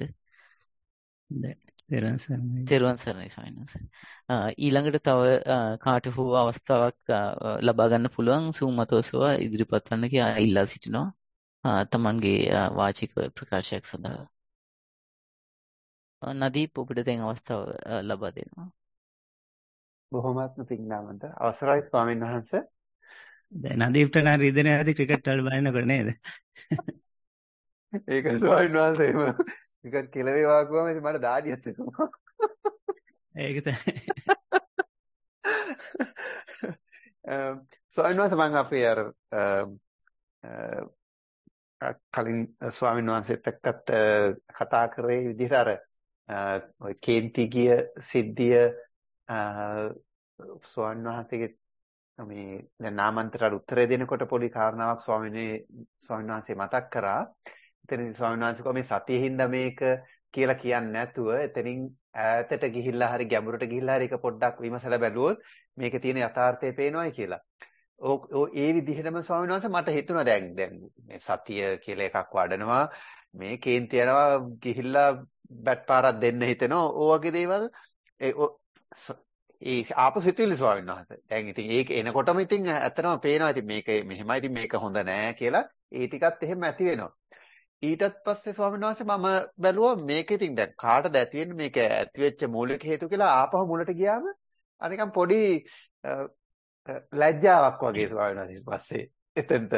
තෙරුවන් සරණයි සයන්ස්. ඊළඟට තව කාට හෝ අවස්ථාවක් ලබා ගන්න පුළුවන් සූමතෝසව ඉදිරිපත් වන්න කියලා ඉල්ලා සිටිනවා. තමන්ගේ වාචික ප්‍රකාශයක් සඳහා. නදීප් ඔබට දැන් අවස්ථාව ලබා දෙනවා. බොහොමත්ම පිංගාමන්ත අවසරයි ස්වාමීන් වහන්සේ. දැන් නදීප්ට නම් රිදෙන ඇති ක්‍රිකට් වල බලනකොට නේද? ඒක ස්වාමීන් වහන්සේ ක්‍රිකට් කෙලවේ වාගුවම ඉතින් මට දාඩියක් එනවා. ඒක තමයි. ස්වාමීන් වහන්සේ මම අපේ අර කලින් ස්වාමීන් වහන්සේත් එක්කත් කතා කරේ විදිහට අර ඔය කේන්ති ගිය සිද්ධිය ස්වාමීන් වහන්සේගේ මේ දැන් නාමන්තරට උත්තරය දෙනකොට පොඩි කාරණාවක් ස්වාමීන් වහන්සේ මතක් කරා. එතනදී ස්වාමීන් වහන්සේ කිව්වා මේ සතියින්ද මේක කියලා කියන්නේ නැතුව එතනින් ඈතට ගිහිල්ලා හරි ගැඹුරට ගිහිල්ලා හරි ඒක පොඩ්ඩක් විමසලා බැලුවොත් මේකේ තියෙන යථාර්ථය පේනවායි කියලා. ඒ විදිහටම ස්වාමීන් වහන්සේ මට හිතුණා දැන් මේ සතිය කියලා එකක් වඩනවා මේ කේන්ති යනවා ගිහිල්ලා බැට් පාරක් දෙන්න හිතෙනවා ඕ වගේ දේවල් ඒ ආපසිතුවිලි ස්වාමීන් වහන්සේ දැන් ඉතින් ඒක එනකොටම ඉතින් ඇත්තටම පේනවා ඉතින් මේක මෙහෙමයි ඉතින් මේක හොඳ නෑ කියලා ඒ ටිකත් එහෙම ඇති වෙනවා ඊටත් පස්සේ ස්වාමීන් වහන්සේ මම බැලුවා මේක ඉතින් දැන් කාටද ඇති වෙන්නේ මේක ඇති වෙච්ච මූලික හේතු කියලා ආපහු මුලට ගියාම අනිකම් පොඩි ලැජ්ජාවක් වගේ ස්වාමීන් වහන්සේ පස්සේ එතනට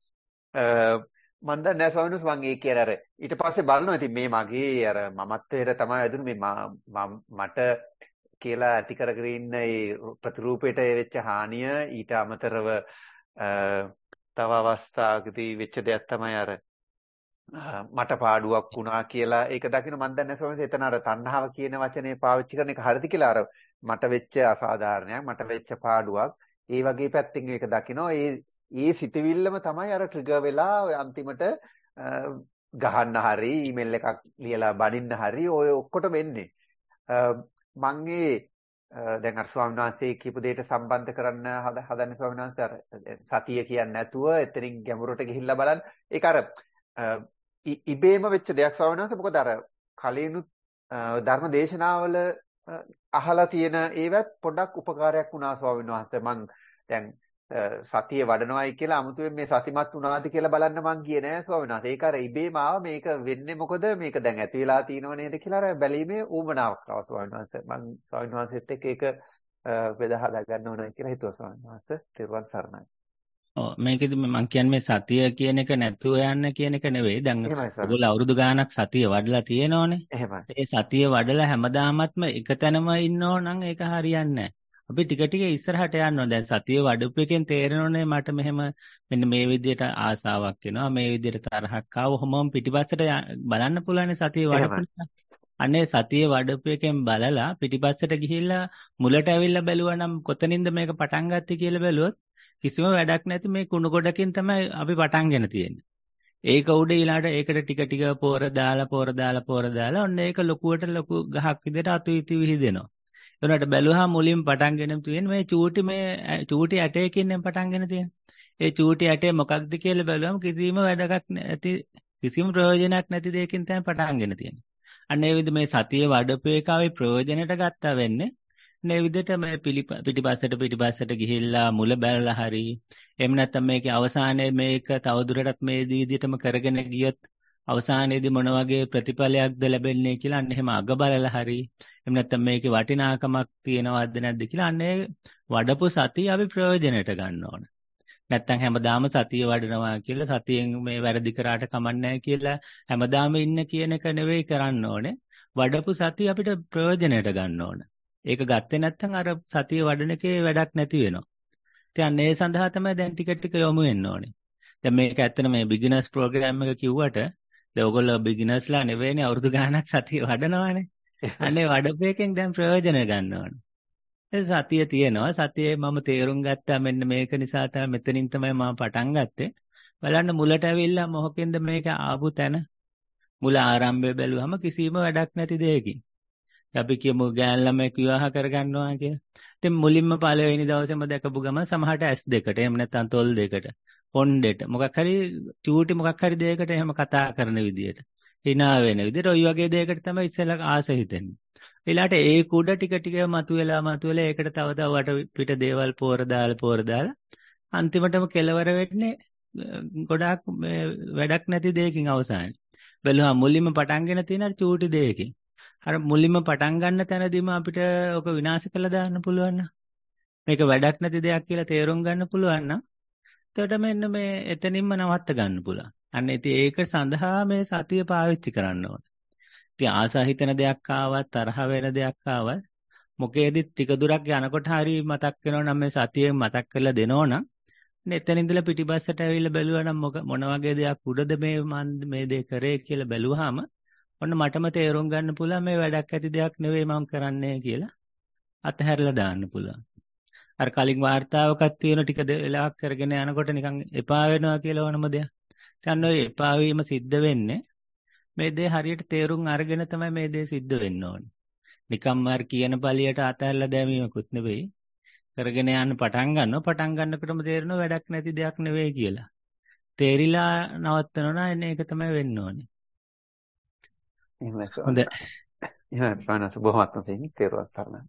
මම දැන් නෑ ස්වාමීන් වහන්සේ මම ඒ කියලා අර ඊට පස්සේ බලනවා ඉතින් මේ මගේ අර මමත්වයට තමයි ඇදුනේ මේ මට කියලා ඇති කරගෙන ඉන්න ඒ ප්‍රතිරූපයට වෙච්ච හානිය ඊට අමතරව තව අවස්ථාවකදී වෙච්ච දෙයක් තමයි අර මට පාඩුවක් වුණා කියලා ඒක දකින්න මම දැන් නෑ ස්වාමීන් වහන්සේ එතන අර තණ්හාව කියන වචනේ පාවිච්චි කරන එක හරිද කියලා අර මට වෙච්ච අසාධාරණයක් මට වෙච්ච පාඩුවක් ඒ වගේ පැත්තෙන් ඒක දකිනවා ඒ සිතවිල්ලම තමයි අර ට්‍රිගර් වෙලා ඔය අන්තිමට ගහන්න හරි ඊමේල් එකක් ලියලා බනින්න හරි ඔය ඔක්කොටම එන්නේ මම දැන් අර ස්වාමීන් වහන්සේ කියපු දෙයට සම්බන්ධ කරන්න හදන්නේ ස්වාමීන් වහන්සේ අර සතිය කියන්නේ නැතුව එතනින් ගැඹුරට ගිහිල්ලා බලන්න ඒක අර ඉබේම වෙච්ච දෙයක් ස්වාමීන් වහන්සේ මොකද අර කලිනුත් ධර්ම දේශනාවල අහලා තියෙන ඒවත් පොඩ්ඩක් උපකාරයක් වුණා ස්වාමීන් වහන්සේ මං දැන් සතිය වඩනවායි කියලා 아무තුවෙන් මේ සතිමත් වුණාද කියලා බලන්න මං ගියේ නෑ ස්වාමීන් වහන්සේ. ඒක අර ඉබේම ආව මේක වෙන්නේ මොකද මේක දැන් ඇති වෙලා තියෙනව නේද කියලා අර බැලීමේ ඌමනාවක් ආවා ස්වාමීන් වහන්සේ. මං ස්වාමීන් වහන්සේත් එක්ක ඒක බෙදා හදා ගන්න ඕනයි කියලා හිතුවා ස්වාමීන් වහන්සේ. ත්‍රිවන් සරණයි. ඔව් මේකෙදි මම කියන්නේ මේ සතිය කියන එක නැතුව යන්න කියන එක නෙවෙයි. දැන් එහෙමයි ස්වාමීන් ඔයගොල්ලෝ අවුරුදු ගාණක් සතිය වඩලා තියෙනෝනේ. වහන්සේ. එහෙමයි. ඒ සතිය වඩලා හැමදාමත්ම එක තැනම ඉන්නෝ නම් ඒක හරියන්නේ නැහැ. අපි ටික ටික ඉස්සරහට යන්න ඕනේ. දැන් සතිය වඩපු එකෙන් තේරෙනෝනේ මට මෙහෙම මෙන්න මේ විදිහට ආසාවක් එනවා. මේ විදිහට තරහක් ආව කොහොමම පිටිපස්සට බලන්න පුළුවන් සතිය වඩපු එහෙමයි. නිසා. අනේ සතිය වඩපු එකෙන් බලලා පිටිපස්සට ගිහිල්ලා මුලට ඇවිල්ලා බැලුවා නම් කොතනින්ද මේක පටන් ගත්තේ කියලා බැලුවොත් කිසිම වැඩක් නැති මේ කුණු ගොඩකින් තමයි අපි පටන්ගෙන තියෙන්නේ. ඒක උඩ ඊළාට ඒකට ටික ටික පොර දාලා ඔන්න ඒක ලොකුවට ලොකු ගහක් විදිහට අතු ඉති විහිදෙනවා. ඒනට බැලුවහම මුලින් පටන්ගෙන තියෙන්නේ මේ චූටි ඇටයකින් පටන්ගෙන තියෙන්නේ. ඒ චූටි ඇටේ මොකක්ද කියලා බැලුවම කිසිම වැඩක් නැති කිසිම ප්‍රයෝජනයක් නැති දෙයකින් තමයි පටන්ගෙන තියෙන්නේ. අන්න ඒ විදිහ මේ සතිය වඩපු එක අපි ප්‍රයෝජනයට ගත්තා වෙන්නේ මේ විදිහට මේ පිටිපස්සට ගිහිල්ලා මුල බැලලා හරි එහෙම නැත්නම් මේකේ අවසානයේ මේක තවදුරටත් මේ විදිහටම කරගෙන ගියොත් අවසානයේදී මොන වගේ ප්‍රතිඵලයක්ද ලැබෙන්නේ කියලා අන්න එහෙම අග බලලා හරි එහෙම නැත්නම් මේකේ වටිනාකමක් තියෙනවද නැද්ද කියලා අන්න ඒ වඩපු සතිය අපි ප්‍රයෝජනයට ගන්න ඕන. නැත්නම් හැමදාම සතිය වඩනවා කියලා සතියෙන් මේ වැරදි කරාට කමන්නේ කියලා හැමදාම ඉන්න කියන එක නෙවෙයි කරන්න ඕනේ. වඩපු සතිය අපිට ප්‍රයෝජනයට ගන්න ඕන. ඒක ගත්තේ නැත්නම් අර සතිය වඩන එකේ වැඩක් නැති වෙනවා. ඉතින් ඒ සඳහා තමයි දැන් ටික ටික යොමු වෙන්න ඕනේ. දැන් මේක ඇත්තට මේ බිග්ිනර්ස් ප්‍රෝග්‍රෑම් එක කිව්වට දැන් ඔයගොල්ලෝ බිග්ිනර්ස්ලා නෙවෙයිනේ අවුරුදු ගාණක් සතිය වඩනවානේ. අනේ වඩපු එකෙන් දැන් ප්‍රයෝජන ගන්න ඕනේ. සතිය තියෙනවා. සතියේ මම තේරුම් ගත්තා මෙන්න මේක නිසා තමයි මෙතනින් තමයි මම පටන් ගත්තේ. බලන්න මුලට ඇවිල්ලා මොහොකින්ද මේක ආපු තැන. මුල ආරම්භය බැලුවම කිසිම වැඩක් නැති දෙයකින්. අපි කියමු ගෑන් ළමෙක් විවාහ කරගන්නවා කියලා. ඉතින් මුලින්ම පළවෙනි දවසේම දැකපු ගමන් සමහරට ඇස් දෙකට එහෙම නැත්නම් තොල් දෙකට පොණ්ඩෙට මොකක් හරි චූටි මොකක් හරි දෙයකට එහෙම කතා කරන විදියට hina වෙන විදියට ওই වගේ දෙයකට තමයි ඉස්සෙල්ලා ආස හිතෙන්නේ. ඊළාට ඒ කුඩ ටික ටික මතුවෙලා ඒකට තව තව වට පිට දේවල් පෝර දාලා අන්තිමටම කෙලවර වෙන්නේ ගොඩාක් වැඩක් නැති දෙයකින් අවසානයේ. බැලුවා මුලින්ම පටන්ගෙන තියෙන චූටි දෙයකින්. අර මුලින්ම පටන් ගන්න තැනදීම අපිට ඔක විනාශ කළා දාන්න පුළුවන් නම් මේක වැඩක් නැති දෙයක් කියලා තේරුම් ගන්න පුළුවන් නම් එතකොට මෙන්න මේ එතනින්ම නවත්ත ගන්න පුළුවන්. අන්න ඉතින් ඒක සඳහා මේ සතිය පාවිච්චි කරන්න ඕන. ඉතින් ආසා හිතෙන දෙයක් ආවත් තරහ වෙන දෙයක් ආවත් මොකේදී ටික දුරක් යනකොට හරි මතක් වෙනවා නම් මේ සතියෙන් මතක් කරලා දෙනෝ නම් එතන ඉඳලා පිටිපස්සට ඇවිල්ලා බැලුවා නම් මොන වගේ දෙයක් උඩද මේ දේ කරේ කියලා බැලුවාම ඔන්න මටම තේරුම් ගන්න පුළුවන් මේ වැඩක් ඇති දෙයක් නෙවෙයි මම කරන්නේ කියලා අතහැරලා දාන්න පුළුවන්. අර කලින් වார்த்தාවකක් තියෙන ටික වෙලාවක් කරගෙන යනකොට නිකන් එපා වෙනවා කියලා ඕනම දෙයක්. දැන් ඔය එපා වීම සිද්ධ වෙන්නේ මේ දේ හරියට තේරුම් අරගෙන තමයි මේ දේ සිද්ධ වෙන්න ඕනේ. නිකම්ම අර කියන පළියට අතහැරලා දැමීමකුත් නෙවෙයි. කරගෙන යන්න පටන් ගන්නකොටම තේරෙනවා වැඩක් නැති දෙයක් නෙවෙයි කියලා. තේරිලා නවත්තනවා නම් ඒක තමයි වෙන්න ඕනේ. හොඳයි. එහෙනම් ස්වාමීන් වහන්සේ බොහොමත් හොඳින් තේරුවත් සරණයි.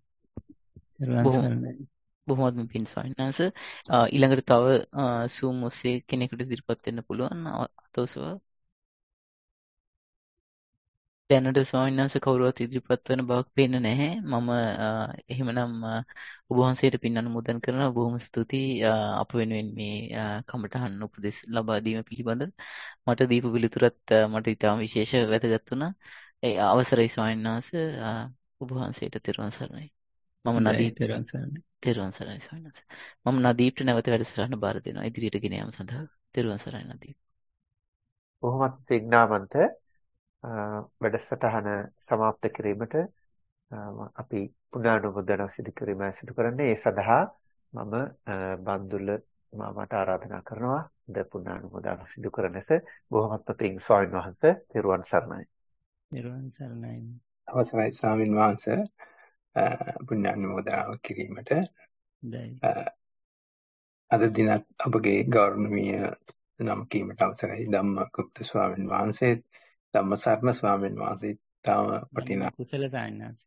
බොහොමත්ම පින් ස්වාමීන් වහන්සේ. ඊළඟට තව Zoom ඔස්සේ කෙනෙකුට ඉදිරිපත් වෙන්න පුළුවන් අතෝසව. දැනට ස්වාමීන් වහන්සේ කවුරුවත් ඉදිරිපත් වෙන බවක් පේන්නේ නැහැ. මම එහෙමනම් ඔබ වහන්සේට පින් අනුමෝදන් කරනවා. බොහොම ස්තුතියි අප වෙනුවෙන් මේ කමඨහන් උපදෙස් ලබා දීම පිළිබඳ මට දීපු පිළිතුරත් මට ඉතාම විශේෂ වැදගත් වුණා. ඒ අවසරයි ස්වාමීන් වහන්සේ ඔබ වහන්සේට තෙරුවන් සරණයි. මම නදීප් තෙරුවන් සරණයි ස්වාමීන් වහන්සේ. මම නදීප්ට නැවත වැඩසටහන බාර දෙනවා. ඉදිරියට ගෙන යාම සඳහා තෙරුවන් සරණයි නදීප්. බොහොමත් ප්‍රඥාවන්ත වැඩසටහන સમાપ્ત කිරීමට අපි පුණානුමෝදන සිදු කරන්නේ. ඒ සඳහා මම බන්දුල මාමට ආරාධනා කරනවා ද පුණානුමෝදන සිදු කරන ලෙස. බොහොමත්ම පිං ස්වාමීන් වහන්සේ තෙරුවන් සරණයි. තෙරුවන් සරණයි. අවසරයි ස්වාමීන් වහන්සේ පුණානුමෝදනාව කිරීමට. අද දිනත් අපගේ ගෞරවනීය නම් කීමට අවසරයි ධම්මගුප්ත ස්වාමීන් වහන්සේ ධම්මසරණ ස්වාමීන් වහන්සේ තාම වටිනා කුසල සායනස්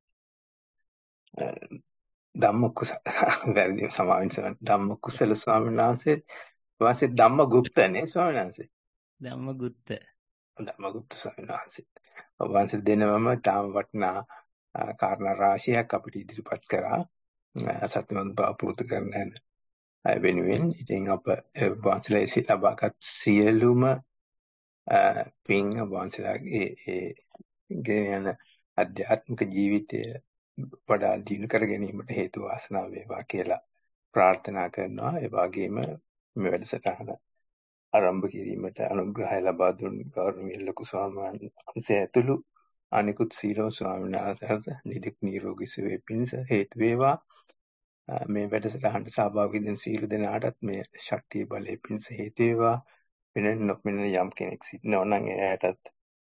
ධම්මකුසල ස්වාමීන් වහන්සේ ධම්මගුප්තනේ ස්වාමීන් වහන්සේ ධම්මගුප්ත ස්වාමීන් වහන්සේ ඔබ වහන්සේ දෙනවම තාම වටිනා කාරණා රාශියක් අපිට ඉදිරිපත් කරා සත්‍යමත් බව පුරුදු කරන අය වෙනුවෙන් ඉතින් අප වහන්සේලා එසේ ලබාගත් සියලුම පින් වහන්සේලාගේ ඒ ගෙන යන අධ්‍යාත්මික ජීවිතය වඩා දියුණු කර ගැනීමට හේතු වාසනා වේවා කියලා ප්‍රාර්ථනා කරනවා. ඒ වගේම මේ වැඩසටහන ආරම්භ කිරීමට අනුග්‍රහය ලබා දුන් ගෞරවනීය ලොකු ස්වාමීන් වහන්සේ ඇතුළු අනිකුත් සීලෝ ස්වාමීන් වහන්සේලාට නිදුක් නිරෝගී සුවය පිණිස හේතු වේවා. මේ වැඩසටහනට සහභාගී වෙන සීල දෙනාටත් මේ ශක්තිය බලය පිණිස හේතු වේවා. වෙන නොපෙනෙන යම් කෙනෙක් සිටිනවා නම් එයාටත්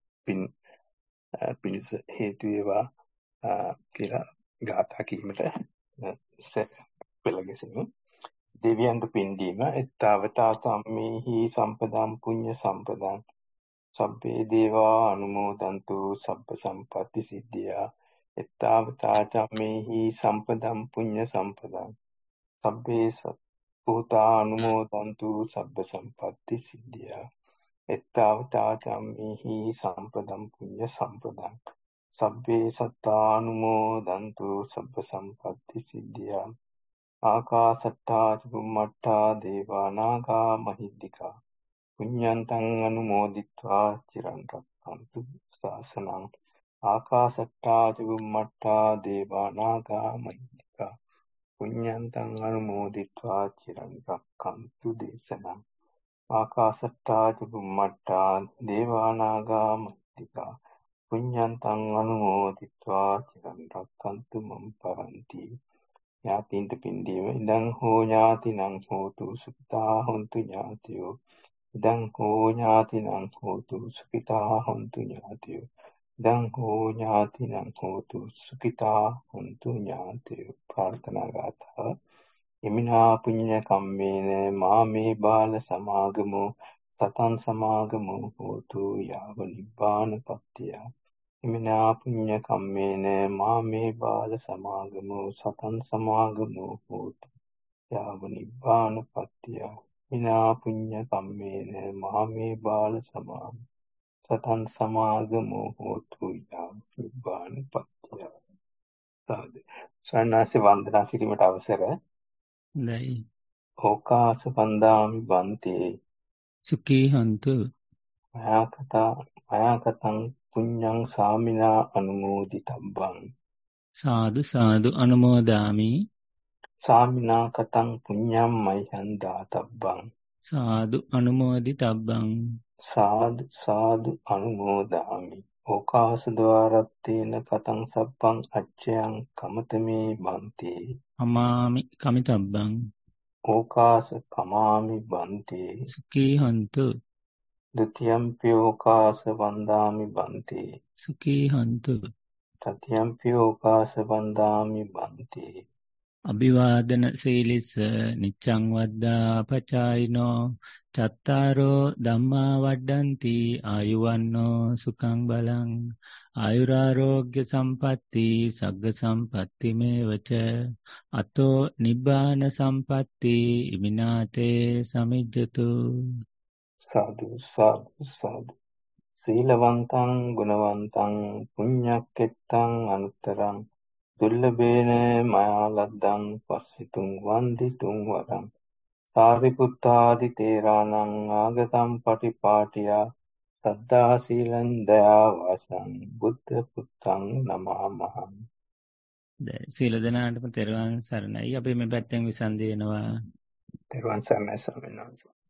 පිණිස හේතු වේවා කියලා ගාථා කීමට පෙළගැසෙමු. දෙවියන්ට පින් දීම එත්තාවතා සම්මේහි සම්පදම් පුඤ්ඤ සම්පදං සබ්බේ දේවා අනුමෝදන්තු සබ්බ සම්පatti සිද්ධියා එත්තාවතා චම්මේහි සම්පදම් පුඤ්ඤ සම්පදං සබ්බේ භූතා අනුමෝදන්තු සබ්බ සම්පatti සිද්ධියා එත්තාවතා චම්මේහි සම්පදම් පුඤ්ඤ සම්පදං සබ්බේ සත්තා අනුමෝදන්තු සබ්බ සම්පatti සිද්ධියා ආකාසට්ටා චුම්මට්ටා දේවා නාග මහිද්దికා පුඤ්ඤන්තං අනුමෝදිත්වා චිරන් රක්ඛන්තු ශාසනං ආකාසට්ටා චුම්මට්ටා දේවා නාග මහිද්దికා පුඤ්ඤන්තං අනුමෝදිත්වා චිරන් රක්ඛන්තු දේශනං ආකාසට්ටා චුම්මට්ටා දේවා නාග මහිද්దికා පුඤ්ඤන්තං අනුමෝදිත්වා චිරන් රක්ඛන්තු මම් පරන්ති ඥාතින්ට පින්දීම ඉදං හෝ ඥාතිනං හෝතු සුඛිතා හොන්තු ඥාතියෝ ඉදං හෝ ඥාතිනං හෝතු සුඛිතා හොන්තු ඥාතියෝ ඉදං හෝ ඥාතිනං හෝතු සුඛිතා හොන්තු ඥාතියෝ ප්‍රාර්ථනා ගාථා යමිනා පුඤ්ඤ කම්මේන මාමේ බාල සමාගමෝ සතං සමාගමෝ හෝතු යාව නිබ්බානපත්තිය ඉමිනා පුඤ්ඤ කම්මේන මාමේ බාල සමාගමෝ සතං සමාගමෝ හෝතු යාව නිබ්බානපත්තිය ඉමිනා පුඤ්ඤ කම්මේන මාමේ බාල සතං සමාගමෝ හෝතු යාව නිබ්බානපත්තිය සාදු සන්නාසි වන්දනා කිරීමට අවසර දැයි ඕකාස වන්දාමි බන්තේ සුඛී හන්තු මයාකතං පුඤ්ඤං සාමිනා අනුමෝදිතබ්බං සාදු සාදු අනුමෝදාමි සාමිනා කතං පුඤ්ඤං මයං දාතබ්බං සාදු අනුමෝදිතබ්බං සාදු සාදු අනුමෝදාමි ඕකාස ద్వාරත්තේන කතං සබ්බං අච්චයං කමතමේ බන්තේ අමාමි කමිතබ්බං ඕකාස කමාමි බන්තේ සුඛී හන්තු ဒ ුතියම්පි ඕකාස වන්දාමි බන්තේ සුඛී හන්තු තතියම්පි ඕකාස වන්දාමි බන්තේ අභිවාදන සීලිස නිච්ඡං වද්දා පචායිනෝ චත්තාරෝ ධම්මා වඩ්ඩಂತಿ ආයුවන්නෝ සුඛං බලං ආයුරාෝග්‍ය සම්පatti සග්ග සම්පatti මේවච අතෝ නිබ්බාන සම්පatti ඉමිනාතේ සමිජ්ජතු සාදු සාදු සාදු සීලවන්තං ගුණවන්තං පුඤ්ඤක්කෙත්තං අනුත්තරං දුර්ලභේන මයා ලද්දං පස්සිතුං වන්දිතුං වරං සාරිපුත්තාදි තේරාණං ආගතං පටිපාටියා සද්ධා සීලං දයා වාසං බුද්ධ පුත්තං නමාමහං දැන් සීල දනාටම තෙරුවන් සරණයි අපි මේ පැත්තෙන් විසන්දි වෙනවා තෙරුවන් සරණයි ස්වාමීන් වහන්සේ